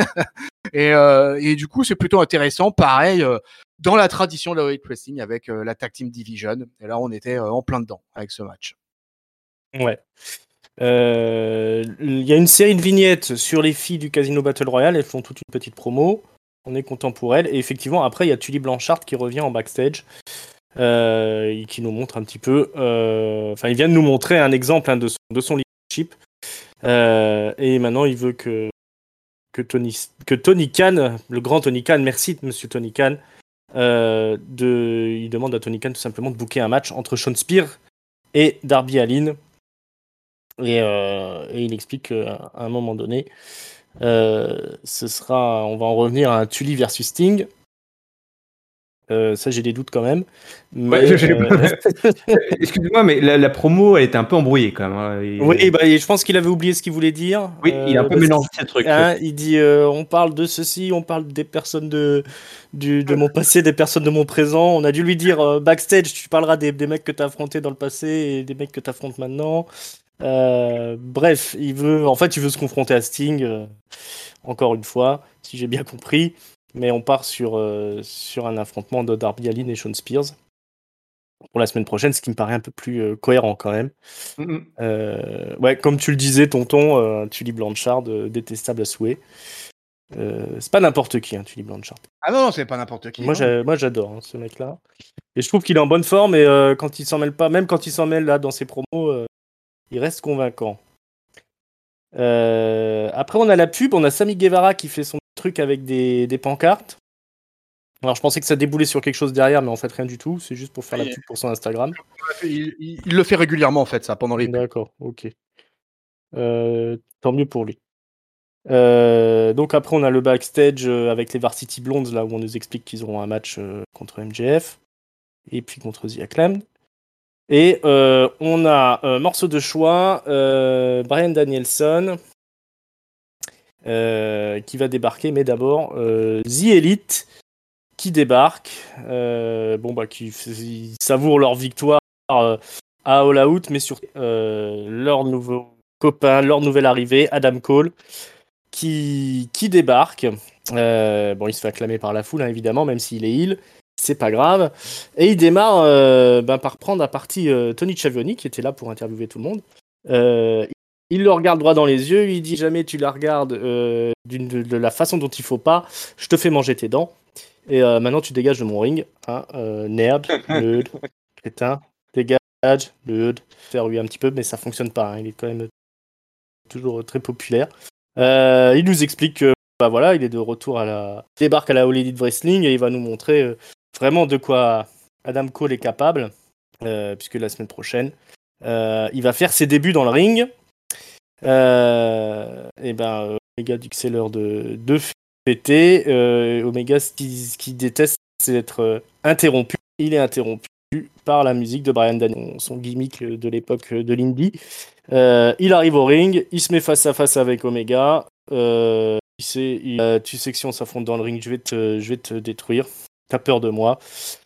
et, euh, et du coup, c'est plutôt intéressant. Pareil, euh, dans la tradition de la Elite Wrestling avec euh, la Tag Team Division. Et là, on était euh, en plein dedans avec ce match. Ouais. Il euh, y a une série de vignettes sur les filles du Casino Battle Royale. Elles font toute une petite promo. On est content pour elles. Et effectivement, après, il y a Tully Blanchard qui revient en backstage. Euh, et qui nous montre un petit peu, euh, enfin il vient de nous montrer un exemple hein, de, son, de son leadership euh, et maintenant il veut que, que, Tony, que Tony Khan, le grand Tony Khan, merci monsieur Tony Khan, euh, de, il demande à Tony Khan tout simplement de booker un match entre Shawn Spears et Darby Allin et, euh, et il explique qu'à un moment donné euh, ce sera, on va en revenir à un Tully versus Sting. Euh, ça, j'ai des doutes quand même. Mais, ouais, j'ai... euh... Excuse-moi, mais la, la promo, elle était un peu embrouillée quand même. Hein. Et... Oui, bah, je pense qu'il avait oublié ce qu'il voulait dire. Oui, il a un peu euh, mélangé ces trucs. Hein, il dit euh, on parle de ceci, on parle des personnes de, du, de mon passé, des personnes de mon présent. On a dû lui dire euh, backstage, tu parleras des, des mecs que tu as affrontés dans le passé et des mecs que tu affrontes maintenant. Euh, bref, il veut, en fait, il veut se confronter à Sting, euh, encore une fois, si j'ai bien compris. Mais on part sur, euh, sur un affrontement de Darby Allin et Shawn Spears pour la semaine prochaine, ce qui me paraît un peu plus euh, cohérent quand même. Mm-hmm. Euh, ouais, comme tu le disais, tonton, euh, Tully Blanchard, euh, détestable à souhait. Euh, c'est pas n'importe qui, hein, Tully Blanchard. Ah non, c'est pas n'importe qui. Moi, j'a, moi j'adore hein, ce mec-là. Et je trouve qu'il est en bonne forme et euh, quand il s'en mêle pas, même quand il s'en mêle là dans ses promos, euh, il reste convaincant. Euh, après, on a la pub, on a Sammy Guevara qui fait son truc avec des, des pancartes. Alors, je pensais que ça déboulait sur quelque chose derrière, mais en fait, rien du tout. C'est juste pour faire oui. la pub pour son Instagram. Il, il, il le fait régulièrement, en fait, ça, pendant les pubs. D'accord, ok. Euh, tant mieux pour lui. Euh, donc, après, on a le backstage avec les Varsity Blondes, là où on nous explique qu'ils auront un match euh, contre M J F et puis contre The Acclaimed. Et euh, on a un morceau de choix, euh, Bryan Danielson, euh, qui va débarquer, mais d'abord euh, The Elite qui débarque, euh, bon bah qui ils savourent leur victoire euh, à All Out, mais surtout euh, leur nouveau copain, leur nouvelle arrivée, Adam Cole, qui qui débarque. Euh, bon, il se fait acclamer par la foule, hein, évidemment, même s'il est heel. C'est pas grave. Et il démarre euh, ben, par prendre à partie euh, Tony Schiavone, qui était là pour interviewer tout le monde. Euh, il le regarde droit dans les yeux, il dit jamais tu la regardes euh, d'une, de, de la façon dont il faut pas, je te fais manger tes dents. Et euh, maintenant tu dégages de mon ring. Hein, euh, nerd, nerd, crétin, dégage, nerd. Faire lui un petit peu, mais ça fonctionne pas. Hein, il est quand même toujours très populaire. Euh, il nous explique que bah, voilà, il est de retour à la. Il débarque à la All Elite Wrestling et il va nous montrer. Euh, Vraiment de quoi Adam Cole est capable. euh, puisque la semaine prochaine, euh, il va faire ses débuts dans le ring. Euh, et ben, euh, Omega dit que c'est l'heure de, de fêter. Euh, Omega, ce qu'il ce qu'il déteste, c'est être euh, interrompu. Il est interrompu par la musique de Bryan Danielson, son gimmick de l'époque de l'indie. Euh, il arrive au ring, il se met face à face avec Omega. Euh, il sait, il, euh, tu sais que si on s'affronte dans le ring, je vais te, je vais te détruire. T'as peur de moi.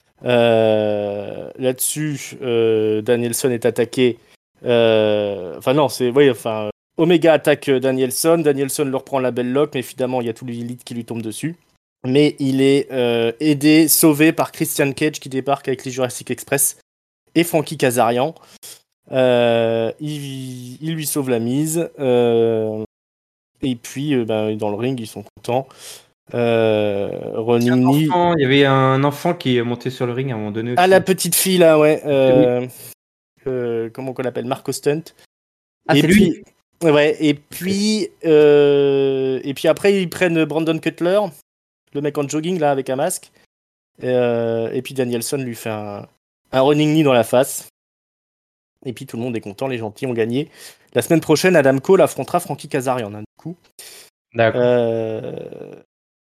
Euh, là-dessus, euh, Danielson est attaqué. Euh, enfin non, c'est, oui, enfin, Omega attaque Danielson. Danielson leur prend la belle lock, mais finalement, il y a tout l'élite qui lui tombe dessus. Mais il est euh, aidé, sauvé par Christian Cage qui débarque avec les Jurassic Express et Frankie Kazarian. Euh, il, il lui sauve la mise. Euh, et puis, euh, ben, dans le ring, ils sont contents. Euh, Running Knee. Il y avait un enfant qui est monté sur le ring à un moment donné aussi. Ah, la petite fille là, ouais. Euh, euh, comment qu'on l'appelle, Marco Stunt. Ah, et c'est puis, lui. Ouais, et puis, euh, et puis après, ils prennent Brandon Cutler, le mec en jogging là avec un masque. Et, euh, et puis Danielson lui fait un, un running knee dans la face. Et puis tout le monde est content, les gentils ont gagné. La semaine prochaine, Adam Cole affrontera Frankie Kazarian, hein, du coup. D'accord. Euh,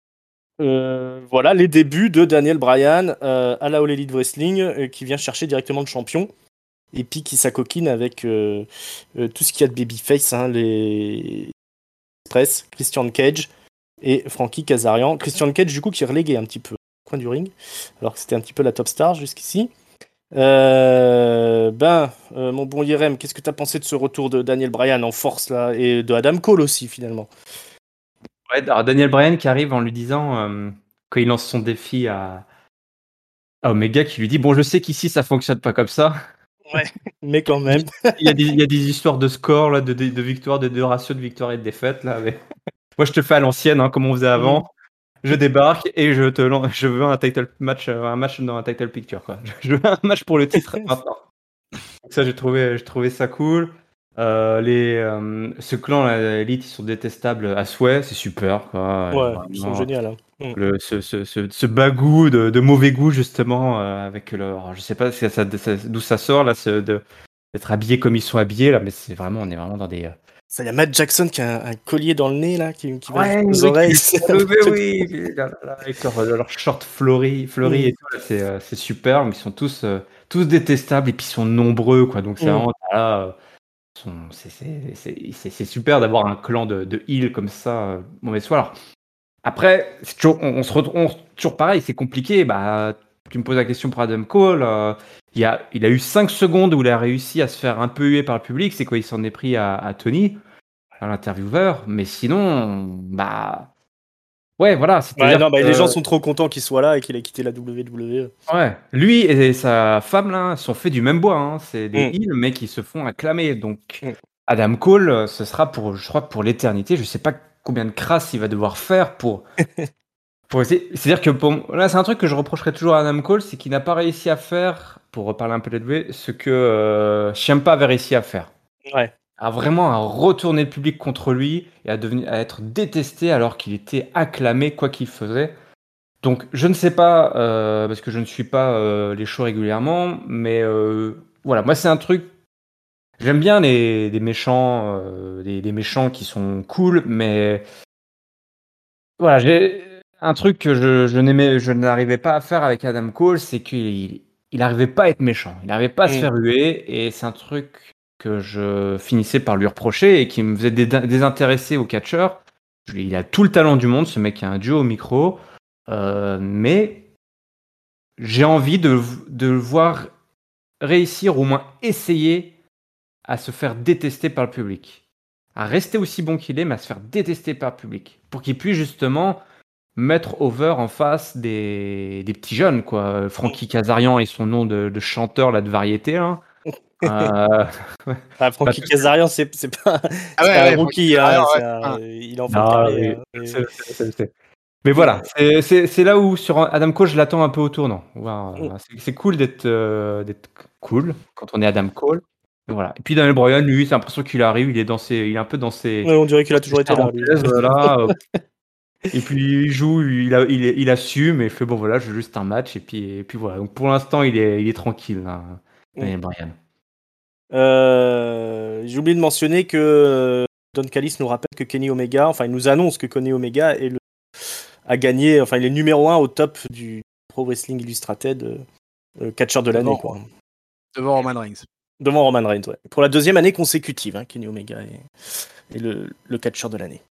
euh, voilà les débuts de Daniel Bryan euh, à la All Elite Wrestling, euh, qui vient chercher directement le champion. Et puis qui s'acoquine avec euh, euh, tout ce qu'il y a de babyface, hein, les Express, Christian Cage et Frankie Kazarian. Christian Cage, du coup, qui est relégué un petit peu au coin du ring, alors que c'était un petit peu la top star jusqu'ici. Euh, ben, euh, mon bon Yerem, qu'est-ce que tu as pensé de ce retour de Daniel Bryan en force là, et de Adam Cole aussi finalement? Ouais, alors Daniel Bryan qui arrive en lui disant, euh, quand il lance son défi à, à Omega, qui lui dit bon, je sais qu'ici ça fonctionne pas comme ça. Ouais, mais quand même. il, y a des, il y a des histoires de score là, de, de, de victoire, de, de ratio de victoire et de défaite là. Mais... Moi, je te fais à l'ancienne, hein, comme on faisait avant. Mmh. Je débarque et je te lance, je veux un title match, un match dans un title picture quoi. Je veux un match pour le titre maintenant. Donc ça, j'ai trouvé, j'ai trouvé ça cool. Euh, les, euh, ce clan, là, Elite, ils sont détestables à souhait, c'est super. Quoi. Ouais, Vraiment, ils sont géniaux. Hein. Le, ce, ce, ce, ce bagou de, de mauvais goût, justement, euh, avec leur. Je sais pas si ça, ça, d'où ça sort, là, ce, de, d'être habillés comme ils sont habillés, là, mais c'est vraiment, on est vraiment dans des. Euh... Ça, y a Matt Jackson qui a un, un collier dans le nez, là, qui, qui va ouais, aux oreilles. Oui, oui, là, là, avec leur, leur short fleuri, fleuri mm. et tout, là, c'est, euh, c'est super, mais ils sont tous, euh, tous détestables et puis ils sont nombreux, quoi. Donc, c'est mm. vraiment. Là, euh, sont, c'est, c'est, c'est, c'est, c'est super d'avoir un clan de, de heal comme ça, euh, mauvais soir. Alors, après, c'est toujours, on, on se retrouve toujours pareil, c'est compliqué. Bah, tu me poses la question pour Adam Cole. Euh, il, a, il a eu cinq secondes où il a réussi à se faire un peu huer par le public. C'est quoi, il s'en est pris à, à Tony, à l'intervieweur. Mais sinon, bah. Ouais, voilà. Ouais, non, bah, que, les gens sont trop contents qu'il soit là et qu'il ait quitté la W W E. Ouais, lui et sa femme là sont faits du même bois. Hein. C'est des mm. heels, mais qui se font acclamer. Donc, mm. Adam Cole, ce sera pour, je crois, pour l'éternité. Je sais pas combien de crasses il va devoir faire pour. pour essayer. C'est-à-dire que pour... là, c'est un truc que je reprocherais toujours à Adam Cole, c'est qu'il n'a pas réussi à faire, pour reparler un peu de W, ce que euh, Ciampa avait réussi à faire. Ouais. À vraiment à retourner le public contre lui et à, devenir, à être détesté alors qu'il était acclamé quoi qu'il faisait. Donc, je ne sais pas, euh, parce que je ne suis pas euh, les shows régulièrement, mais euh, voilà, moi, c'est un truc. J'aime bien les, les méchants, euh, les, les méchants qui sont cool, mais voilà, j'ai un truc que je, je n'aimais, je n'arrivais pas à faire avec Adam Cole, c'est qu'il il n'arrivait pas à être méchant, il n'arrivait pas à mmh. se faire huer, et c'est un truc que je finissais par lui reprocher et qui me faisait désintéresser au catcheur. Il a tout le talent du monde, ce mec a un duo au micro, euh, mais j'ai envie de, de le voir réussir, au moins essayer à se faire détester par le public. À rester aussi bon qu'il est, mais à se faire détester par le public. Pour qu'il puisse justement mettre over en face des, des petits jeunes, quoi. Frankie Kazarian et son nom de, de chanteur là, de variété. Hein. euh... ah, Frankie Kazarian, c'est, c'est pas, c'est ah ouais, pas ouais, un rookie. Hein, ouais. un, il en faut parler. Oui. Hein, c'est, c'est, c'est, c'est. Mais voilà, c'est, c'est, c'est là où sur Adam Cole, je l'attends un peu au tournant. Voilà, c'est, c'est cool d'être, euh, d'être cool quand on est Adam Cole. Et voilà. Et puis Daniel Bryan, lui, c'est l'impression qu'il arrive, il est dans ses, il est un peu dans ses. Ouais, on dirait qu'il a toujours été là. Lui. Voilà. Et puis il joue, il, a, il, il assume et il fait bon voilà, je joue juste un match et puis, et puis voilà. Donc pour l'instant, il est, il est tranquille. Là. Daniel Bryan. Euh, j'ai oublié de mentionner que euh, Don Callis nous rappelle que Kenny Omega, enfin il nous annonce que Kenny Omega est le, a gagné, enfin il est numéro un au top du Pro Wrestling Illustrated euh, euh, catcheur de l'année, Devant, quoi. devant Roman Reigns. Devant Roman Reigns, ouais. Pour la deuxième année consécutive, hein, Kenny Omega est, est le, le catcheur de l'année.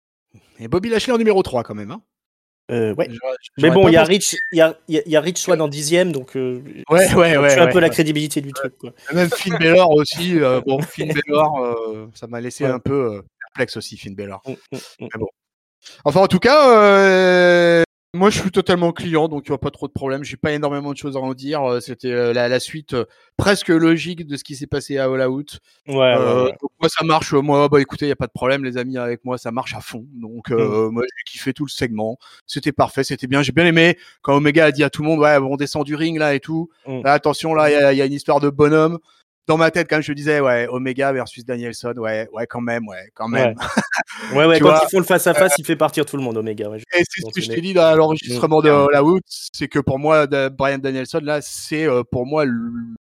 Et Bobby Lashley en numéro trois quand même. Hein. Euh, ouais. J'aurais- Mais j'aurais bon, pas il y a pensé- Rich, il y a, il y a- il y a Rich Swann en dixième, donc euh, Ouais, ouais, ça ouais, tue un ouais, peu la ouais. crédibilité du truc, quoi. Même Finn Balor aussi. euh, bon, Finn Balor, euh, ça m'a laissé Ouais. un peu euh, perplexe aussi, Finn Balor. Mm, mm, mm. Mais bon. Enfin, en tout cas, euh, moi, je suis totalement client, donc il n'y a pas trop de problème. J'ai pas énormément de choses à en dire. Euh, C'était euh, la, la suite euh, presque logique de ce qui s'est passé à All Out. Ouais, ouais, Euh, ouais. donc moi, ça marche. Moi, bah écoutez, il n'y a pas de problème, les amis, avec moi, ça marche à fond. Donc, euh, moi, j'ai kiffé tout le segment. C'était parfait, c'était bien. J'ai bien aimé quand Omega a dit à tout le monde, ouais, on descend du ring là et tout. Mm. Là, attention, là, il y, a- il y a une histoire de bonhomme. Dans ma tête, quand même, je disais, ouais, Omega versus Danielson, ouais, ouais, quand même, ouais, quand même. Ouais, ouais, Tu quand vois, ils font le face-à-face, il fait partir tout le monde, Omega. Ouais, Et c'est ce que je mentionné. t'ai dit dans l'enregistrement de Mm. All Out, c'est que pour moi, de- Bryan Danielson, là, c'est euh, pour moi le,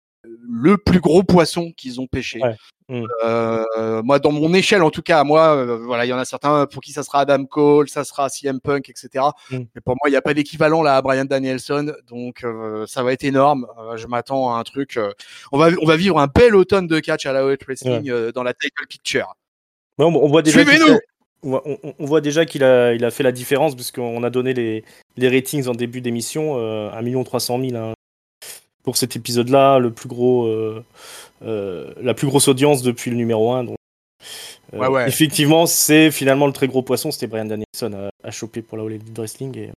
le plus gros poisson qu'ils ont pêché. Ouais. Mm. Euh, moi, dans mon échelle, en tout cas, moi, euh, voilà, il y en a certains pour qui ça sera Adam Cole, ça sera C M Punk, et cetera. Mm. Mais pour moi, il n'y a pas d'équivalent là à Bryan Danielson, donc euh, ça va être énorme. Euh, je m'attends à un truc. euh, on va, on va vivre un bel automne de catch à la All Out Wrestling euh, dans la title picture. Ouais, on, on voit déjà qu'il Suivez-nous. fait- on, voit- on- on voit déjà qu'il a, il a fait la différence, puisqu'on a donné les, les ratings en début d'émission, euh, un million trois cent mille hein, pour cet épisode-là, le plus gros, euh, euh, la plus grosse audience depuis le numéro un. Donc, euh, Ouais, ouais. effectivement, c'est finalement le très gros poisson, c'était Bryan Danielson à, à choper pour la All Elite Wrestling. Et,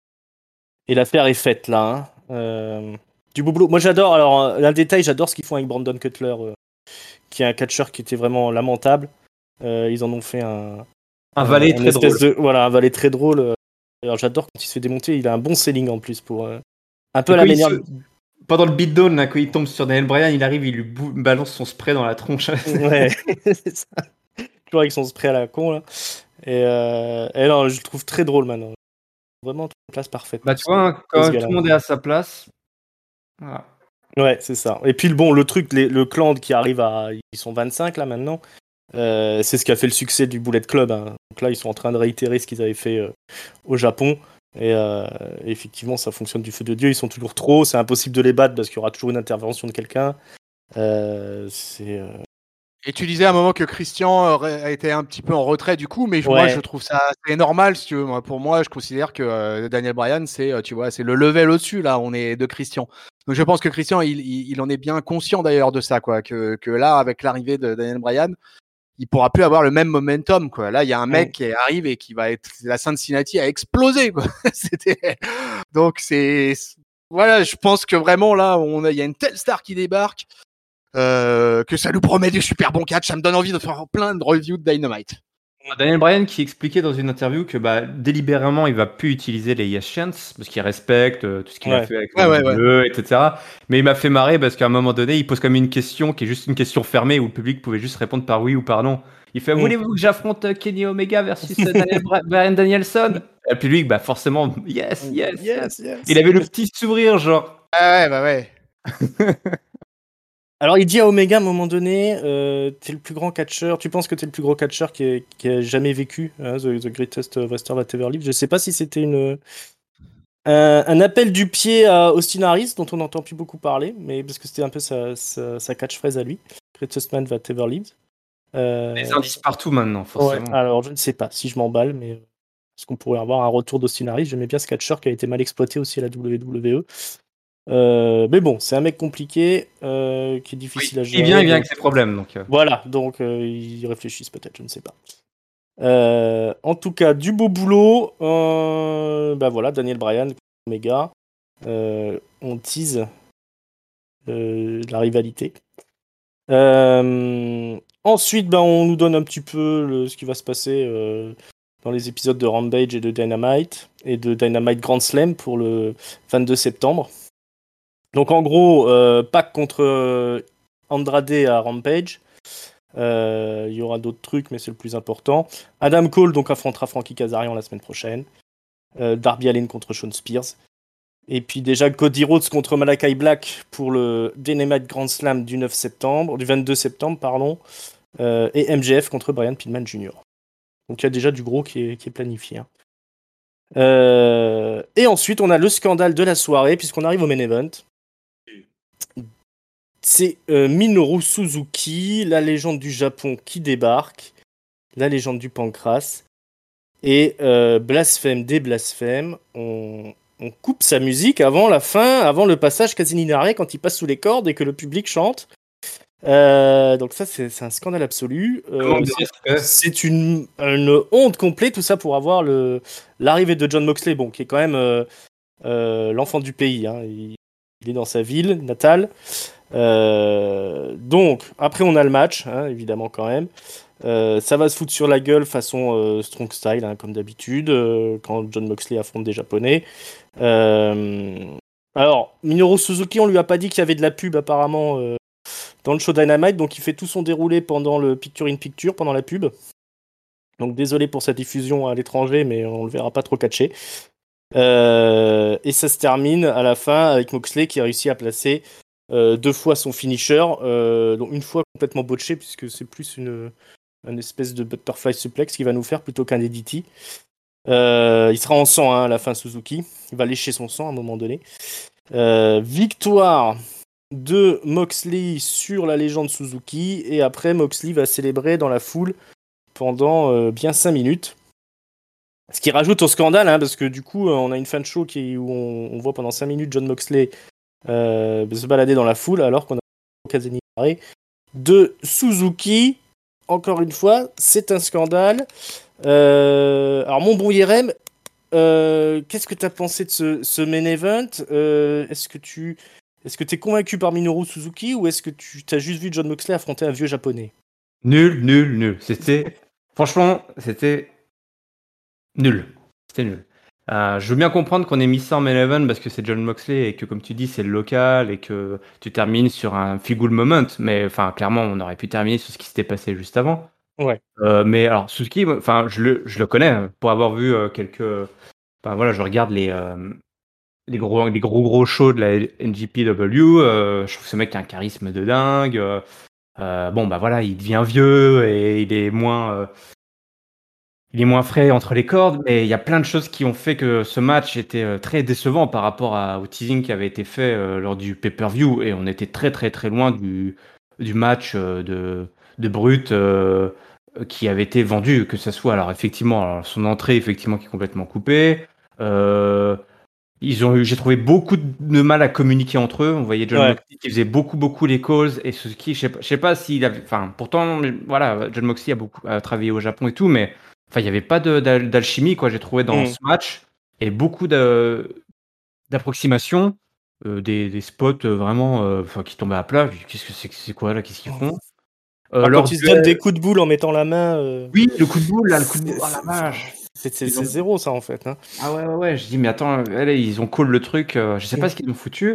et l'affaire est faite là. Hein. Euh, du beau boulot. Moi j'adore, alors euh, un détail, j'adore ce qu'ils font avec Brandon Cutler, euh, qui est un catcheur qui était vraiment lamentable. Euh, ils en ont fait un, Un valet très drôle. De, voilà, un valet très drôle. Alors j'adore quand il se fait démonter, il a un bon selling en plus pour euh, un peu Et la quand il manière. se- Pendant le beatdown, là, quand il tombe sur Daniel Bryan, il arrive, il lui bou- balance son spray dans la tronche. Ouais, c'est ça. Toujours avec son spray à la con là. Et, euh, et non, je le trouve très drôle maintenant. Vraiment une place parfaite. Bah, tu vois, hein, quand ce tout gars-là. le monde est à sa place. Voilà. Ouais, c'est ça. Et puis le bon, le truc, les- le clan qui arrive à, ils sont vingt-cinq là maintenant. Euh, c'est ce qui a fait le succès du Bullet Club. Hein. Donc là, ils sont en train de réitérer ce qu'ils avaient fait euh, au Japon. Et euh, effectivement, ça fonctionne du feu de Dieu. Ils sont toujours trop. C'est impossible de les battre parce qu'il y aura toujours une intervention de quelqu'un. Euh, c'est. Euh... Et tu disais à un moment que Christian aurait- a été un petit peu en retrait du coup, mais je- moi Ouais. je trouve ça c'est normal. Si tu veux. Moi, pour moi, je considère que euh, Daniel Bryan, c'est euh, tu vois, c'est le level au-dessus là. On est de Christian. Donc je pense que Christian, il, il, il en est bien conscient d'ailleurs de ça, quoi. Que, que là, avec l'arrivée de Daniel Bryan, il pourra plus avoir le même momentum, quoi. Là, il y a un mec Mm. qui arrive et qui va être la Cincinnati a explosé, quoi. C'était donc c'est voilà. Je pense que vraiment là, on a, il y a une telle star qui débarque. Euh, que ça nous promet des super bons catchs, ça me donne envie de faire plein de reviews de Dynamite. Daniel Bryan qui expliquait dans une interview que bah, délibérément il va plus utiliser les Yes Chants parce qu'il respecte euh, tout ce qu'il Ouais. a fait avec Ouais, le ouais, bleu, et cetera. Mais il m'a fait marrer parce qu'à un moment donné, il pose comme une question qui est juste une question fermée où le public pouvait juste répondre par oui ou par non. Il fait Mm. voulez-vous que j'affronte euh, Kenny Omega versus euh, Daniel Bra- Bryan Danielson? Et puis lui, bah forcément, yes, yes, yes. yes. Il avait le petit sourire genre. Ah ouais, bah ouais. Alors, il dit à Omega à un moment donné, euh, t'es le plus grand catcheur. Tu penses que t'es le plus gros catcheur qui, ait- qui a jamais vécu, hein, the, the greatest wrestler that ever lived. Je sais pas si c'était une un, un appel du pied à Austin Harris, dont on n'entend plus beaucoup parler, mais parce que c'était un peu sa, sa, sa catchphrase à lui, greatest man that ever lived. Euh, Des indices partout maintenant, ouais, forcément. alors je ne sais pas si je m'emballe, mais est-ce qu'on pourrait avoir un retour d'Austin Harris? J'aimais bien ce catcheur qui a été mal exploité aussi à la W W E. Euh, mais bon, c'est un mec compliqué, euh, qui est difficile à gérer. Il vient, il vient donc- avec ses problèmes. Donc, euh. Voilà, donc euh, ils réfléchissent peut-être, je ne sais pas. Euh, en tout cas, du beau boulot. Euh, bah voilà, Daniel Bryan, Omega. Euh, on tease euh, la rivalité. Euh, ensuite, bah, on nous donne un petit peu le- ce qui va se passer euh, dans les épisodes de Rampage et de Dynamite, et de Dynamite Grand Slam pour le vingt-deux septembre. Donc en gros, euh, Pac contre euh, Andrade à Rampage. Euh, Il y aura d'autres trucs, mais c'est le plus important. Adam Cole donc affrontera Frankie Kazarian la semaine prochaine. Euh, Darby Allin contre Shawn Spears. Et puis déjà Cody Rhodes contre Malakai Black pour le Dynamite Grand Slam du neuf septembre, du vingt-deux septembre, pardon. Euh, et M J F contre Brian Pillman junior Donc il y a déjà du gros qui est, qui est planifié. Hein. Euh, et ensuite, on a le scandale de la soirée, puisqu'on arrive au main event. C'est euh, Minoru Suzuki, la légende du Japon, qui débarque. La légende du Pancras. Et euh, blasphème des blasphèmes. On, on coupe sa musique avant la fin, avant le passage Kazininare, quand il passe sous les cordes et que le public chante. Euh, donc ça, c'est, c'est un scandale absolu. Euh, c'est, c'est une, une honte complète, tout ça pour avoir le, l'arrivée de Jon Moxley, bon, qui est quand même euh, euh, l'enfant du pays. Hein. Il, il est dans sa ville natale. Euh, donc, après, on a le match, hein, évidemment, quand même. Euh, ça va se foutre sur la gueule façon euh, Strong Style, hein, comme d'habitude, euh, quand Jon Moxley affronte des Japonais. Euh, alors, Minoru Suzuki, on lui a pas dit qu'il y avait de la pub, apparemment. Euh, dans le show Dynamite, donc il fait tout son déroulé pendant le Picture in Picture, pendant la pub. Donc désolé pour cette diffusion à l'étranger, mais on le verra pas trop catché. Euh, et ça se termine à la fin avec Moxley qui a réussi à placer euh, deux fois son finisher, euh, donc une fois complètement botché, puisque c'est plus une, une espèce de butterfly suplex qu'il va nous faire plutôt qu'un D D T. Euh, il sera en sang hein, à la fin, Suzuki. Il va lécher son sang à un moment donné. Euh, victoire de Moxley sur la légende Suzuki, et après Moxley va célébrer dans la foule pendant euh, bien cinq minutes. Ce qui rajoute au scandale, hein, parce que du coup, on a une fan show qui, où on, on voit pendant cinq minutes Jon Moxley euh, se balader dans la foule, alors qu'on a Kazenari de Suzuki. Encore une fois, c'est un scandale. Euh, alors, mon bon Yerem, euh, qu'est-ce que tu as pensé de ce, ce main event euh, Est-ce que tu Est-ce que tu es convaincu par Minoru Suzuki ou est-ce que tu as juste vu Jon Moxley affronter un vieux japonais ? Nul, nul, nul. C'était. Franchement, c'était. Nul. C'était nul. Euh, je veux bien comprendre qu'on ait mis ça en main event parce que c'est Jon Moxley et que, comme tu dis, c'est le local et que tu termines sur un feel good moment. Mais enfin, clairement, on aurait pu terminer sur ce qui s'était passé juste avant. Ouais. Euh, mais alors, Suzuki, enfin, je le, je le connais pour avoir vu euh, quelques. Enfin, voilà, je regarde les. Euh... Les gros, les gros gros shows de la N J P W, euh, je trouve ce mec a un charisme de dingue. Euh, euh, bon bah voilà, il devient vieux et il est moins, euh, il est moins frais entre les cordes. Mais il y a plein de choses qui ont fait que ce match était euh, très décevant par rapport à, au teasing qui avait été fait euh, lors du pay-per-view et on était très très très loin du, du match euh, de, de Brut euh, qui avait été vendu, que ce soit alors effectivement alors, son entrée effectivement qui est complètement coupée. Euh, Ils ont eu, j'ai trouvé beaucoup de mal à communiquer entre eux. On voyait Jon Ouais. Moxley qui faisait beaucoup, beaucoup les calls et Suzuki, je sais pas, je sais pas s'il avait, enfin, pourtant, voilà, Jon Moxley a beaucoup a travaillé au Japon et tout, mais enfin, il y avait pas de, d'al- d'alchimie, quoi. J'ai trouvé dans Mm. ce match et beaucoup de, d'approximations, euh, des, des spots euh, vraiment, euh, enfin, qui tombaient à plat. Je dis, Qu'est-ce que c'est, que c'est quoi là? Qu'est-ce qu'ils font? Euh, Alors, leur quand ils se duel- donnent des coups de boule en mettant la main. euh, Oui, le coup de boule, là, le coup de boule, c'est- oh la vache. C'est, c'est, Ils c'est ont- zéro, ça, en fait. Hein. Ah ouais, ouais, ouais. Je dis, mais attends, allez, ils ont call le truc, euh, je sais pas Mm. ce qu'ils ont foutu.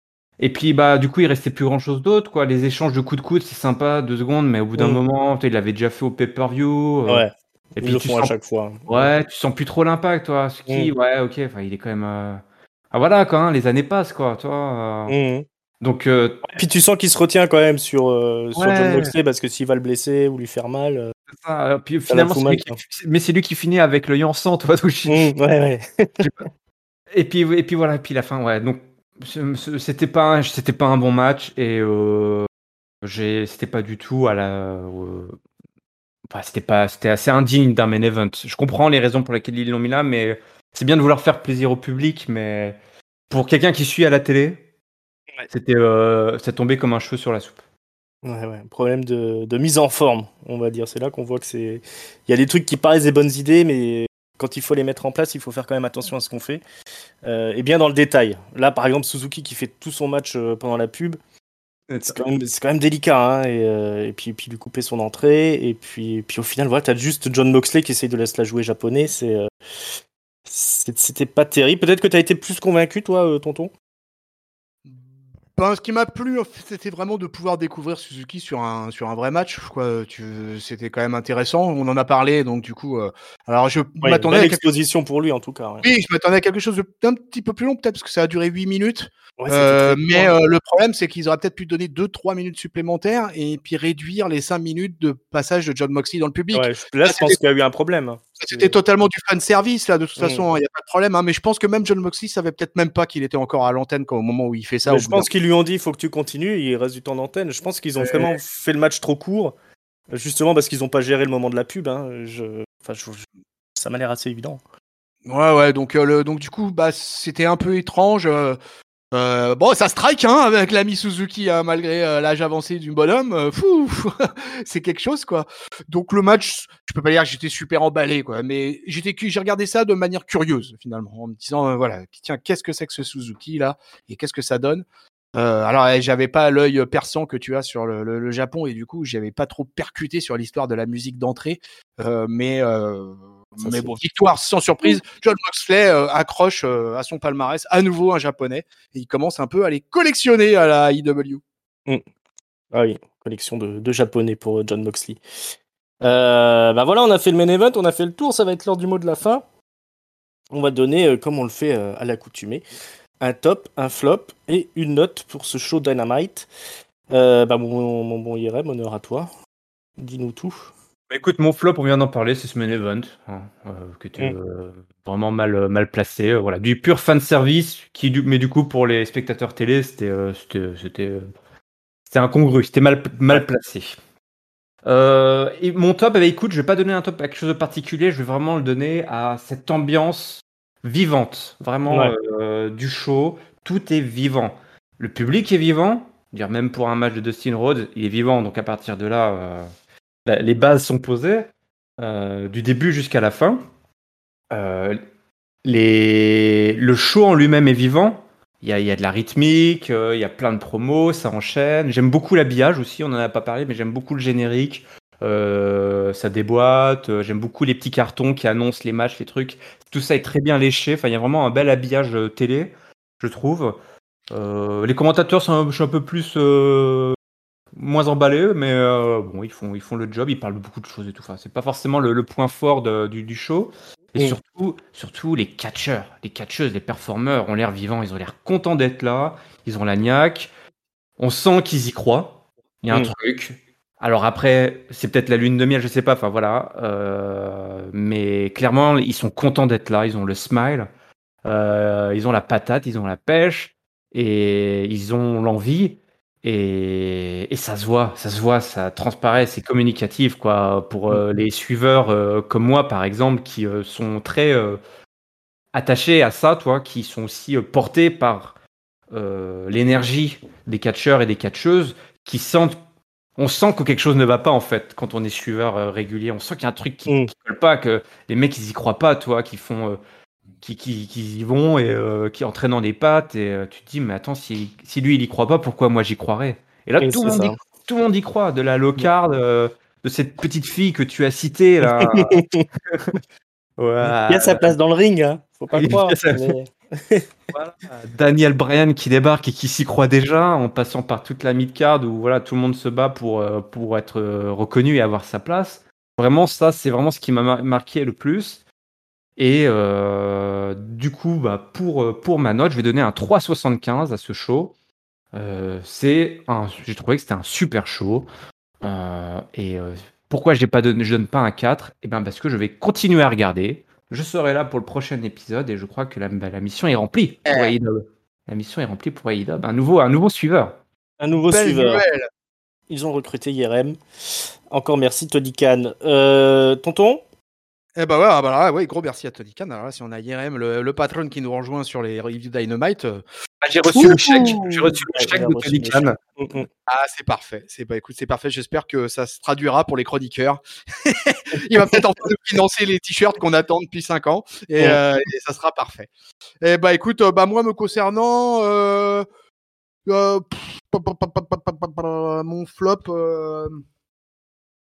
Et puis, bah, du coup, il restait plus grand chose d'autre, quoi. Les échanges de coups de coude, c'est sympa, deux secondes, mais au bout d'un Mm. moment, tu sais, il l'avait déjà fait au pay-per-view. euh, Ouais. et Ils puis, le tu font à sens, chaque fois. ouais, tu sens plus trop l'impact, toi. Ce qui, ouais, ok, enfin, il est quand même. euh, Ah, voilà, quoi, hein, les années passent, quoi, toi. euh. Mm. Donc, euh, Puis tu sens qu'il se retient quand même sur, euh, sur Jon ouais, Moxley parce que s'il va le blesser ou lui faire mal, euh, c'est ça. euh, Puis ça la finalement, fout c'est lui mal. qui, Quoi. mais c'est lui qui finit avec l'œil en sang, toi. Donc, je- Mm. Ouais, ouais. je sais pas. Et puis, et puis voilà, et puis la fin, ouais. Donc, ce- ce- c'était pas, un- c'était pas un bon match et euh, j'ai, c'était pas du tout à la. euh, Enfin, c'était pas, c'était assez indigne d'un main event. Je comprends les raisons pour lesquelles ils l'ont mis là, mais c'est bien de vouloir faire plaisir au public, mais pour quelqu'un qui suit à la télé, Ouais. c'était, euh, ça tombait comme un cheveu sur la soupe. Ouais, ouais. Problème de, de mise en forme, on va dire. C'est là qu'on voit que c'est. Il y a des trucs qui paraissent des bonnes idées, mais quand il faut les mettre en place, il faut faire quand même attention à ce qu'on fait. Euh, et bien dans le détail. Là, par exemple, Suzuki qui fait tout son match euh, pendant la pub. C'est quand même, c'est quand même délicat, hein, et, euh, et puis, puis lui couper son entrée, et puis, puis au final, voilà, t'as juste Jon Moxley qui essaye de laisser la jouer japonais, c'est, euh, c'est- c'était pas terrible. Peut-être que t'as été plus convaincu, toi, euh, tonton ? Ben, ce qui m'a plu, en fait, c'était vraiment de pouvoir découvrir Suzuki sur un sur un vrai match, quoi. Tu c'était quand même intéressant. On en a parlé, donc du coup, heu, alors je Ouais, m'attendais belle à quelque exposition pour lui en tout cas. Ouais, oui, je m'attendais à quelque chose de d'un petit peu plus long peut-être parce que ça a duré huit minutes. ouais c'était Heu, très court. mais Hein. heu, le problème, c'est qu'ils auraient peut-être pu donner deux trois minutes supplémentaires et puis réduire les cinq minutes de passage de Jon Moxley dans le public. Ouais, je- là Ça, je c'était pense qu'il y a eu un problème. Hein, parce que- c'était totalement du fan service là, de toute Mm. façon, il y a pas de problème, hein, mais je pense que même Jon Moxley savait peut-être même pas qu'il était encore à l'antenne quand au moment où il fait ça Mais au je bout d'un pense qu'ils lui ont dit il faut que tu continues, il reste du temps d'antenne. Je pense qu'ils ont Ouais. vraiment fait le match trop court, justement parce qu'ils n'ont pas géré le moment de la pub. Hein. Je... Enfin, je- je- Ça m'a l'air assez évident. Ouais, ouais, donc heu, le donc du coup, bah, c'était un peu étrange, heu heu, bon, ça strike, hein, avec l'ami Suzuki, hein, malgré, heu, l'âge avancé du bonhomme, heu, fou! C'est quelque chose, quoi. Donc le match, je peux pas dire que j'étais super emballé, quoi, mais j'étais cu j'ai regardé ça de manière curieuse, finalement, en me disant, heu, voilà: «Tiens, qu'est-ce que c'est que ce Suzuki-là et qu'est-ce que ça donne?» Heu, alors, eh, j'avais pas l'œil perçant que tu as sur le le le Japon et du coup, j'avais pas trop percuté sur l'histoire de la musique d'entrée, heu, mais heu, Ça, mais c'est- bon, victoire sans surprise. Jon Moxley, heu, accroche, heu, à son palmarès à nouveau un japonais et il commence un peu à les collectionner à la I W. Mm. Ah oui, collection de, de japonais pour euh, Jon Moxley. Euh, bah voilà, on a fait le main event, on a fait le tour, ça va être l'heure du mot de la fin. On va donner, euh, comme on le fait euh, à l'accoutumée, un top, un flop et une note pour ce show Dynamite. Euh, bah mon, mon bon I R M, honneur à toi. Dis-nous tout. Bah, écoute, mon flop, on vient d'en parler, c'est ce main event, hein, euh, qui était Mm. euh, vraiment mal, euh, mal placé. euh, voilà, du pur fan service, qui, du- mais du coup, pour les spectateurs télé, c'était euh, c'était c'était, euh, c'était incongru, c'était mal, mal Ouais. placé. Euh, et mon top, eh ben, écoute, je vais pas donner un top à quelque chose de particulier, je vais vraiment le donner à cette ambiance vivante, vraiment Ouais. euh, du show. Tout est vivant. Le public est vivant, dire même pour un match de Dustin Rhodes, il est vivant. Donc à partir de là, euh, bah, les bases sont posées euh, du début jusqu'à la fin. Euh, les... Le show en lui-même est vivant. Il y a, il y a de la rythmique, euh, il y a plein de promos, ça enchaîne. J'aime beaucoup l'habillage aussi, on n'en a pas parlé, mais j'aime beaucoup le générique. Euh, ça déboîte. euh, J'aime beaucoup les petits cartons qui annoncent les matchs, les trucs. Tout ça est très bien léché. Enfin, il y a vraiment un bel habillage euh, télé, je trouve. Euh, les commentateurs sont un, je suis un peu plus euh, moins emballés, mais euh, bon, ils font, ils font le job. Ils parlent de beaucoup de choses et tout. Enfin, c'est pas forcément le, le point fort de- du, du show. Et Mm. surtout, surtout les catcheurs, les catcheuses, les performeurs ont l'air vivants. Ils ont l'air contents d'être là. Ils ont la niaque. On sent qu'ils y croient. Il y a un Mm. truc. Alors après, c'est peut-être la lune de miel, je sais pas. Enfin voilà. Euh, mais clairement, ils sont contents d'être là. Ils ont le smile. Euh, ils ont la patate. Ils ont la pêche. Et ils ont l'envie. Et, et ça se voit, ça se voit, ça transparaît, c'est communicatif quoi. Pour euh, les suiveurs euh, comme moi par exemple, qui euh, sont très euh, attachés à ça, toi, qui sont aussi euh, portés par euh, l'énergie des catcheurs et des catcheuses, qui sentent, on sent que quelque chose ne va pas en fait quand on est suiveur euh, régulier. On sent qu'il y a un truc qui, Mm. qui colle pas, que les mecs ils y croient pas, toi, qui font, euh, qui, qui, qui y vont et euh, qui entraînent dans les pattes. Et euh, tu te dis mais attends, si, si lui il y croit pas, pourquoi moi j'y croirais? Et là Et tout le c'est monde y, ça. tout le monde y croit, de la low-card, euh, de cette petite fille que tu as citée là. Il y a Ouais. sa place dans le ring, hein. Faut pas croire. Mais... Voilà. Daniel Bryan qui débarque et qui s'y croit déjà en passant par toute la mid-card où voilà, tout le monde se bat pour, euh, pour être euh, reconnu et avoir sa place. Vraiment, ça, c'est vraiment ce qui m'a mar- marqué le plus. Et euh, du coup, bah, pour, euh, pour ma note, je vais donner un trois virgule soixante-quinze à ce show. Euh, c'est un, j'ai trouvé que c'était un super show. Euh, et euh, pourquoi je ne donne, je donne pas un quatre? Eh ben parce que je vais continuer à regarder. Je serai là pour le prochain épisode et je crois que la, bah, la mission est remplie pour A E W. La mission est remplie pour A E W. Un nouveau, un nouveau suiveur. Un nouveau Belle suiveur. nouvelle. Ils ont recruté I R M. Encore merci, Tony Khan. Euh, tonton Eh ben ouais, ah bah là, ouais, gros merci à Tony Khan. Alors là, si on a I R M, le, le patron qui nous rejoint sur les reviews Dynamite, euh, Ah, j'ai reçu le chèque. Ouh. J'ai reçu le Ouais, chèque il a de reçu Tony le Khan. chèque. Mm, mm. ah c'est parfait. C'est bah écoute, c'est parfait. J'espère que ça se traduira pour les chroniqueurs. Il va peut-être enfin nous financer les t-shirts qu'on attend depuis cinq ans et, Mm. euh, et ça sera parfait. Et bah écoute, euh, bah moi me concernant, euh, euh, pff, pa- pa- pa- pa- pa- pa- pa- pa- mon flop. euh,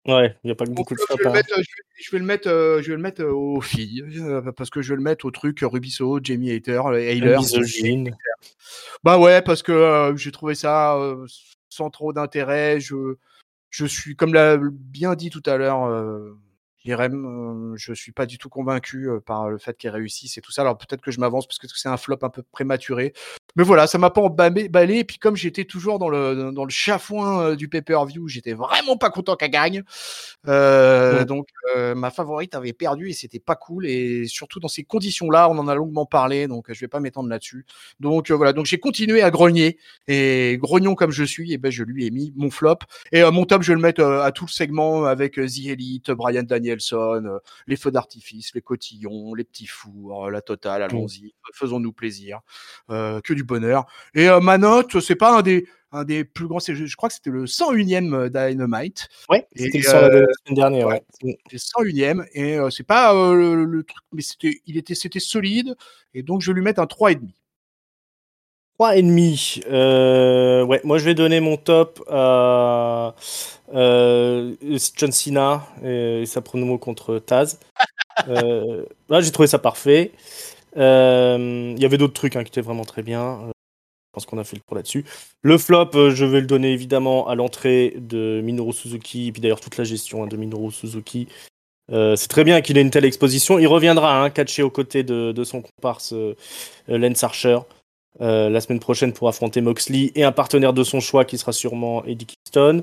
Ouais, il n'y a pas que Mon beaucoup de flop, je flop. vais le Hein. mettre, euh, je vais, je vais le mettre, euh, je vais le mettre euh, aux filles, euh, parce que je vais le mettre au truc euh, Ruby Soho, Jamie Hater, euh, Un Hayler. misogyne. Bah ouais, parce que euh, j'ai trouvé ça euh, sans trop d'intérêt. Je, je suis, comme l'a bien dit tout à l'heure euh, Irem, euh, je suis pas du tout convaincu euh, par le fait qu'elle réussisse et tout ça. Alors peut-être que je m'avance parce que c'est un flop un peu prématuré. Mais voilà, ça m'a pas emballé. Et puis comme j'étais toujours dans le, dans le chafouin euh, du pay-per-view, j'étais vraiment pas content qu'elle gagne. Euh, Mm. donc euh, ma favorite avait perdu et c'était pas cool. Et surtout dans ces conditions-là, on en a longuement parlé, donc je vais pas m'étendre là-dessus. Donc euh, voilà, donc j'ai continué à grogner. Et grognon comme je suis, et ben je lui ai mis mon flop. Et euh, mon top, je vais le mettre euh, à tout le segment avec euh, The Elite, Brian Danielson, euh, les feux d'artifice, les cotillons, les petits fours, euh, la totale, allons-y, faisons-nous plaisir, euh, que du bonheur. Et euh, ma note, c'est pas un des, un des plus grands, c'est, je, je crois que c'était le cent unième Dynamite. Ouais, Et c'était le sang euh, la la semaine dernière. ouais, Ouais. c'est cent unième et euh, c'est pas euh, le, le truc, mais c'était, il était, c'était solide. Et donc je vais lui mettre un trois virgule cinq. trois et demi. Euh, ouais, moi je vais donner mon top à euh, John Cena et sa promo contre Taz. Euh, là, j'ai trouvé ça parfait. Euh, Il y avait d'autres trucs hein, qui étaient vraiment très bien. Euh, je pense qu'on a fait le tour là-dessus. Le flop, euh, je vais le donner évidemment à l'entrée de Minoru Suzuki et puis d'ailleurs toute la gestion hein, de Minoru Suzuki. Euh, c'est très bien qu'il ait une telle exposition. Il reviendra hein, catché aux côtés de, de son comparse euh, Lance Archer. Euh, la semaine prochaine pour affronter Moxley et un partenaire de son choix qui sera sûrement Eddie Kingston.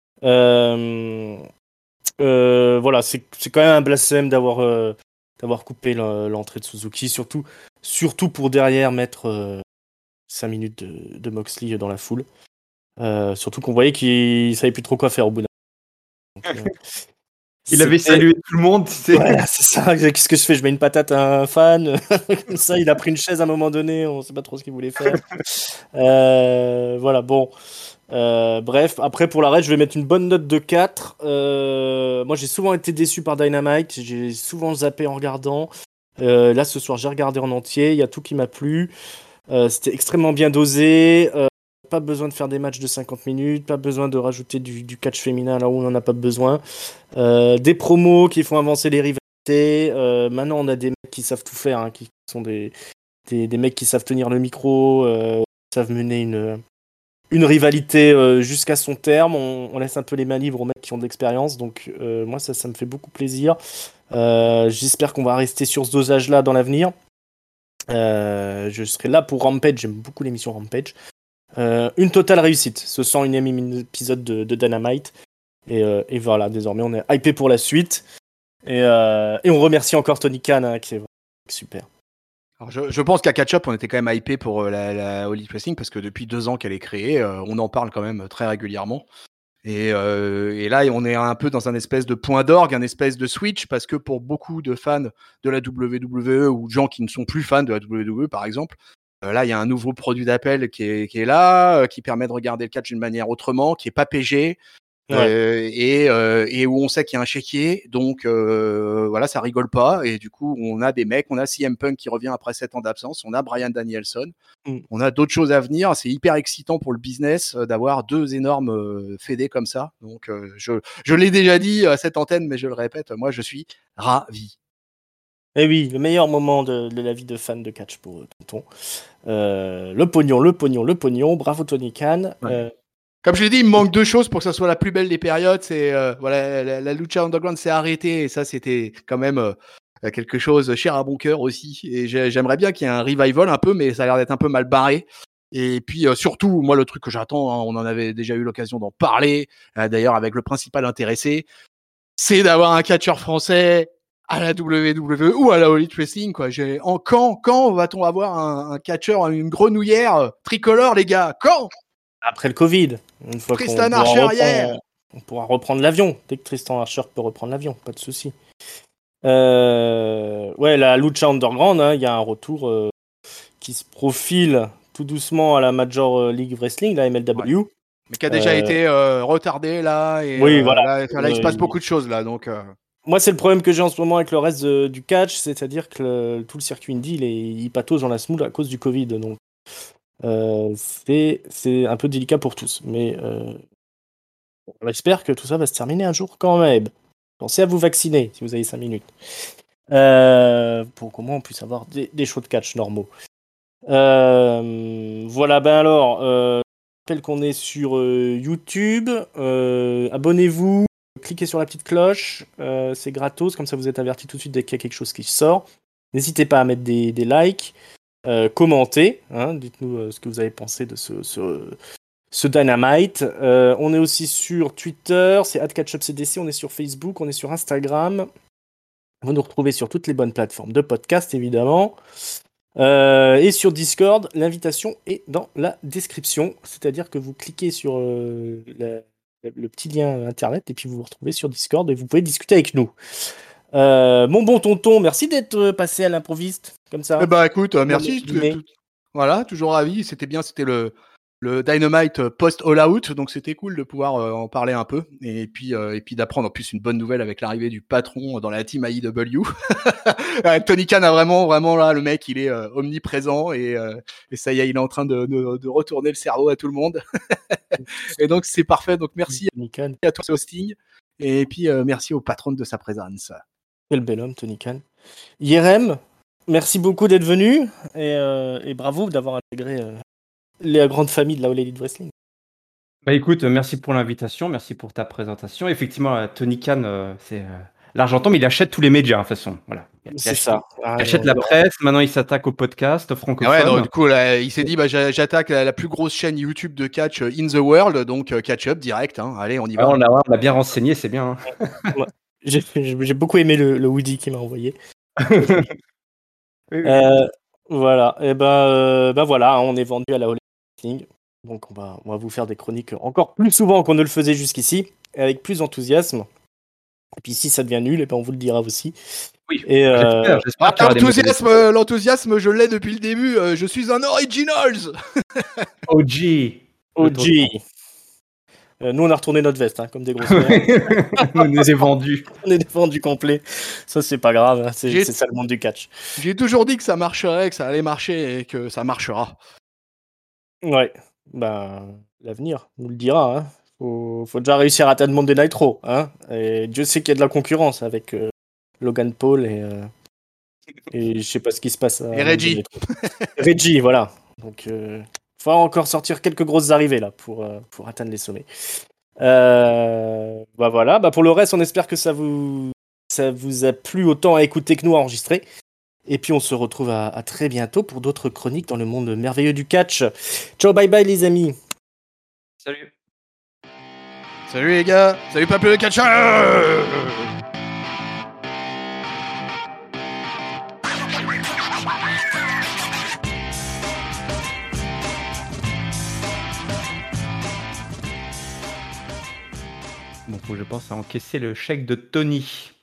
Euh, euh, voilà, c'est, c'est quand même un blasphème d'avoir, euh, d'avoir coupé l'entrée de Suzuki, surtout, surtout pour derrière mettre euh, cinq minutes de, de Moxley dans la foule. Euh, surtout qu'on voyait qu'il savait plus trop quoi faire au bout d'un moment. Donc, euh, Il avait c'était- salué tout le monde, tu sais. Ouais, c'est ça. Qu'est-ce que je fais? Je mets une patate à un fan. Comme ça, il a pris une chaise à un moment donné. On sait pas trop ce qu'il voulait faire. Euh, voilà, bon. Euh, bref, après pour la reste, je vais mettre une bonne note de quatre. Euh, moi, j'ai souvent été déçu par Dynamite. J'ai souvent zappé en regardant. Euh, là, ce soir, j'ai regardé en entier. Il y a tout qui m'a plu. Euh, c'était extrêmement bien dosé. Euh, pas besoin de faire des matchs de cinquante minutes. Pas besoin de rajouter du, du catch féminin là où on n'en a pas besoin. Euh, des promos qui font avancer les rivalités. Euh, maintenant, on a des mecs qui savent tout faire, hein, qui sont des, des, des mecs qui savent tenir le micro, euh, savent mener une, une rivalité euh, jusqu'à son terme. On, on laisse un peu les mains libres aux mecs qui ont de l'expérience. Donc, euh, moi, ça, ça me fait beaucoup plaisir. Euh, j'espère qu'on va rester sur ce dosage-là dans l'avenir. Euh, je serai là pour Rampage. J'aime beaucoup l'émission Rampage. Euh, une totale réussite. Ce cent unième épisode de, de Dynamite. Et, euh, et voilà, désormais on est hypé pour la suite. Et, euh, et on remercie encore Tony Khan, hein, qui est super. Alors je, je pense qu'à Catch-Up, on était quand même hypé pour euh, la, la All Elite Wrestling parce que depuis deux ans qu'elle est créée, euh, on en parle quand même très régulièrement. Et, euh, et là, on est un peu dans un espèce de point d'orgue, un espèce de switch, parce que pour beaucoup de fans de la W W E ou de gens qui ne sont plus fans de la W W E, par exemple, euh, là, il y a un nouveau produit d'appel qui est, qui est là, euh, qui permet de regarder le catch d'une manière autrement, qui est pas P G. Ouais. Euh, et, euh, et où on sait qu'il y a un chéquier, donc euh, voilà, ça rigole pas. Et du coup, on a des mecs, on a C M Punk qui revient après sept ans d'absence, on a Brian Danielson, Mm. on a d'autres choses à venir. C'est hyper excitant pour le business euh, d'avoir deux énormes euh, fédés comme ça. Donc, euh, je, je l'ai déjà dit à cette antenne, mais je le répète, moi, je suis ravi. Et oui, le meilleur moment de, de la vie de fan de catch pour Tonton. Euh, le pognon, le pognon, le pognon. Bravo Tony Khan. Ouais. Euh, Comme je l'ai dit, il me manque deux choses pour que ça soit la plus belle des périodes. C'est euh, voilà, la, la Lucha Underground s'est arrêtée et ça, c'était quand même euh, quelque chose cher à bon cœur aussi. Et j'aimerais bien qu'il y ait un revival un peu, mais ça a l'air d'être un peu mal barré. Et puis euh, surtout, moi, le truc que j'attends, hein, on en avait déjà eu l'occasion d'en parler, euh, d'ailleurs avec le principal intéressé, c'est d'avoir un catcheur français à la W W E ou à la All Elite Wrestling, quoi. J'ai, en quand, quand va-t-on avoir un, un catcheur, une grenouillère euh, tricolore, les gars? Quand? Après le Covid, une fois qu'on Tristan pourra, Archer, yeah. reprendre, on pourra reprendre l'avion. Dès que Tristan Archer peut reprendre l'avion, pas de souci. Euh, ouais, la Lucha Underground, il hein, y a un retour euh, qui se profile tout doucement à la Major League Wrestling, la M L W. Ouais. Mais qui a déjà euh... été euh, retardé là. Et, oui, euh, voilà. Là, là, il se passe beaucoup de choses là, donc. Euh... Moi, c'est le problème que j'ai en ce moment avec le reste de, du catch, c'est-à-dire que le, tout le circuit indie, il, est, il patauge dans la semoule à cause du Covid. Donc, euh, c'est, c'est un peu délicat pour tous. Mais euh, On espère que tout ça va se terminer un jour quand même. Pensez à vous vacciner si vous avez cinq minutes. Euh, pour qu'au moins on puisse avoir des, des shows de catch normaux. Euh, voilà, ben alors, euh, je rappelle qu'on est sur euh, YouTube. Euh, abonnez-vous, cliquez sur la petite cloche. Euh, c'est gratos, comme ça vous êtes averti tout de suite dès qu'il y a quelque chose qui sort. N'hésitez pas à mettre des, des likes, euh, commentez. Hein, dites-nous euh, ce que vous avez pensé de ce, ce, ce Dynamite. Euh, on est aussi sur Twitter, c'est arobase catch up c d c. On est sur Facebook, on est sur Instagram. Vous nous retrouvez sur toutes les bonnes plateformes de podcast, évidemment. Euh, et sur Discord, l'invitation est dans la description. C'est-à-dire que vous cliquez sur euh, la, le petit lien internet et puis vous vous retrouvez sur Discord et vous pouvez discuter avec nous. Euh, mon bon tonton, merci d'être passé à l'improviste, comme ça. Eh bah écoute, euh, merci. Tout- tout- tout- Voilà, toujours ravi. C'était bien, c'était le, le Dynamite post All Out, donc c'était cool de pouvoir euh, en parler un peu. Et puis, euh, et puis d'apprendre en plus une bonne nouvelle avec l'arrivée du patron dans la team A E W. Ouais, Tony Khan a vraiment, vraiment là, le mec, il est euh, omniprésent et, euh, et ça y est, il est en train de, de, de retourner le cerveau à tout le monde. Et donc c'est parfait. Donc merci Tony Khan. à toi, Hosting. Et puis euh, merci au patron de sa présence. Quel bel homme, Tony Khan. Yerem, merci beaucoup d'être venu et, euh, et bravo d'avoir intégré euh, la grande famille de la All Elite Wrestling. Bah écoute, euh, merci pour l'invitation, merci pour ta présentation. Effectivement, euh, Tony Khan, euh, c'est euh, l'argenton, mais il achète tous les médias, hein, de toute façon. Voilà. Il C'est achète- ça. Ah, Il achète non, la non. presse, maintenant il s'attaque au podcast Ah francophone. ouais, donc du coup, là, il s'est dit, bah, j'a- j'attaque la, la plus grosse chaîne YouTube de catch euh, in the world, donc euh, catch up direct. Hein. Allez, on y Ah, va. on l'a on l'a bien renseigné, c'est bien. hein. J'ai, j'ai j'ai beaucoup aimé le, le Woody qu'il m'a envoyé. Oui, oui. Euh, voilà. Et ben, euh, ben voilà, hein, on est vendu à la All Elite Wrestling. Donc on va, on va vous faire des chroniques encore plus souvent qu'on ne le faisait jusqu'ici, et avec plus d'enthousiasme. Et puis si ça devient nul, et ben on vous le dira aussi. Oui, Et euh, j'espère, j'espère Ah, qu'il y aura des l'enthousiasme, euh, l'enthousiasme, je l'ai depuis le début. euh, je suis un originals. O G. O G. Euh, nous on a retourné notre veste, hein, comme des grosses merdes. On nous est vendus. On est vendu complet. Ça c'est pas grave, hein, c'est, J'ai- c'est ça le monde du catch. J'ai toujours dit que ça marcherait, que ça allait marcher et que ça marchera. Ouais, ben l'avenir nous le dira. Hein. Faut, faut déjà réussir à atteindre Monday Night Raw. Hein. Et Dieu sait qu'il y a de la concurrence avec euh, Logan Paul et, euh, et je sais pas ce qui se passe. à Et Reggie. Monday Night Raw. Reggie, voilà. Donc, il faut encore sortir quelques grosses arrivées là pour, euh, pour atteindre les sommets. Euh, bah voilà. Bah pour le reste, on espère que ça vous, ça vous a plu autant à écouter que nous à enregistrer. Et puis on se retrouve à, à très bientôt pour d'autres chroniques dans le monde merveilleux du catch. Ciao, bye bye les amis. Salut. Salut les gars. Salut peuple de catcheur. Bon, faut que je pense à encaisser le chèque de Tony.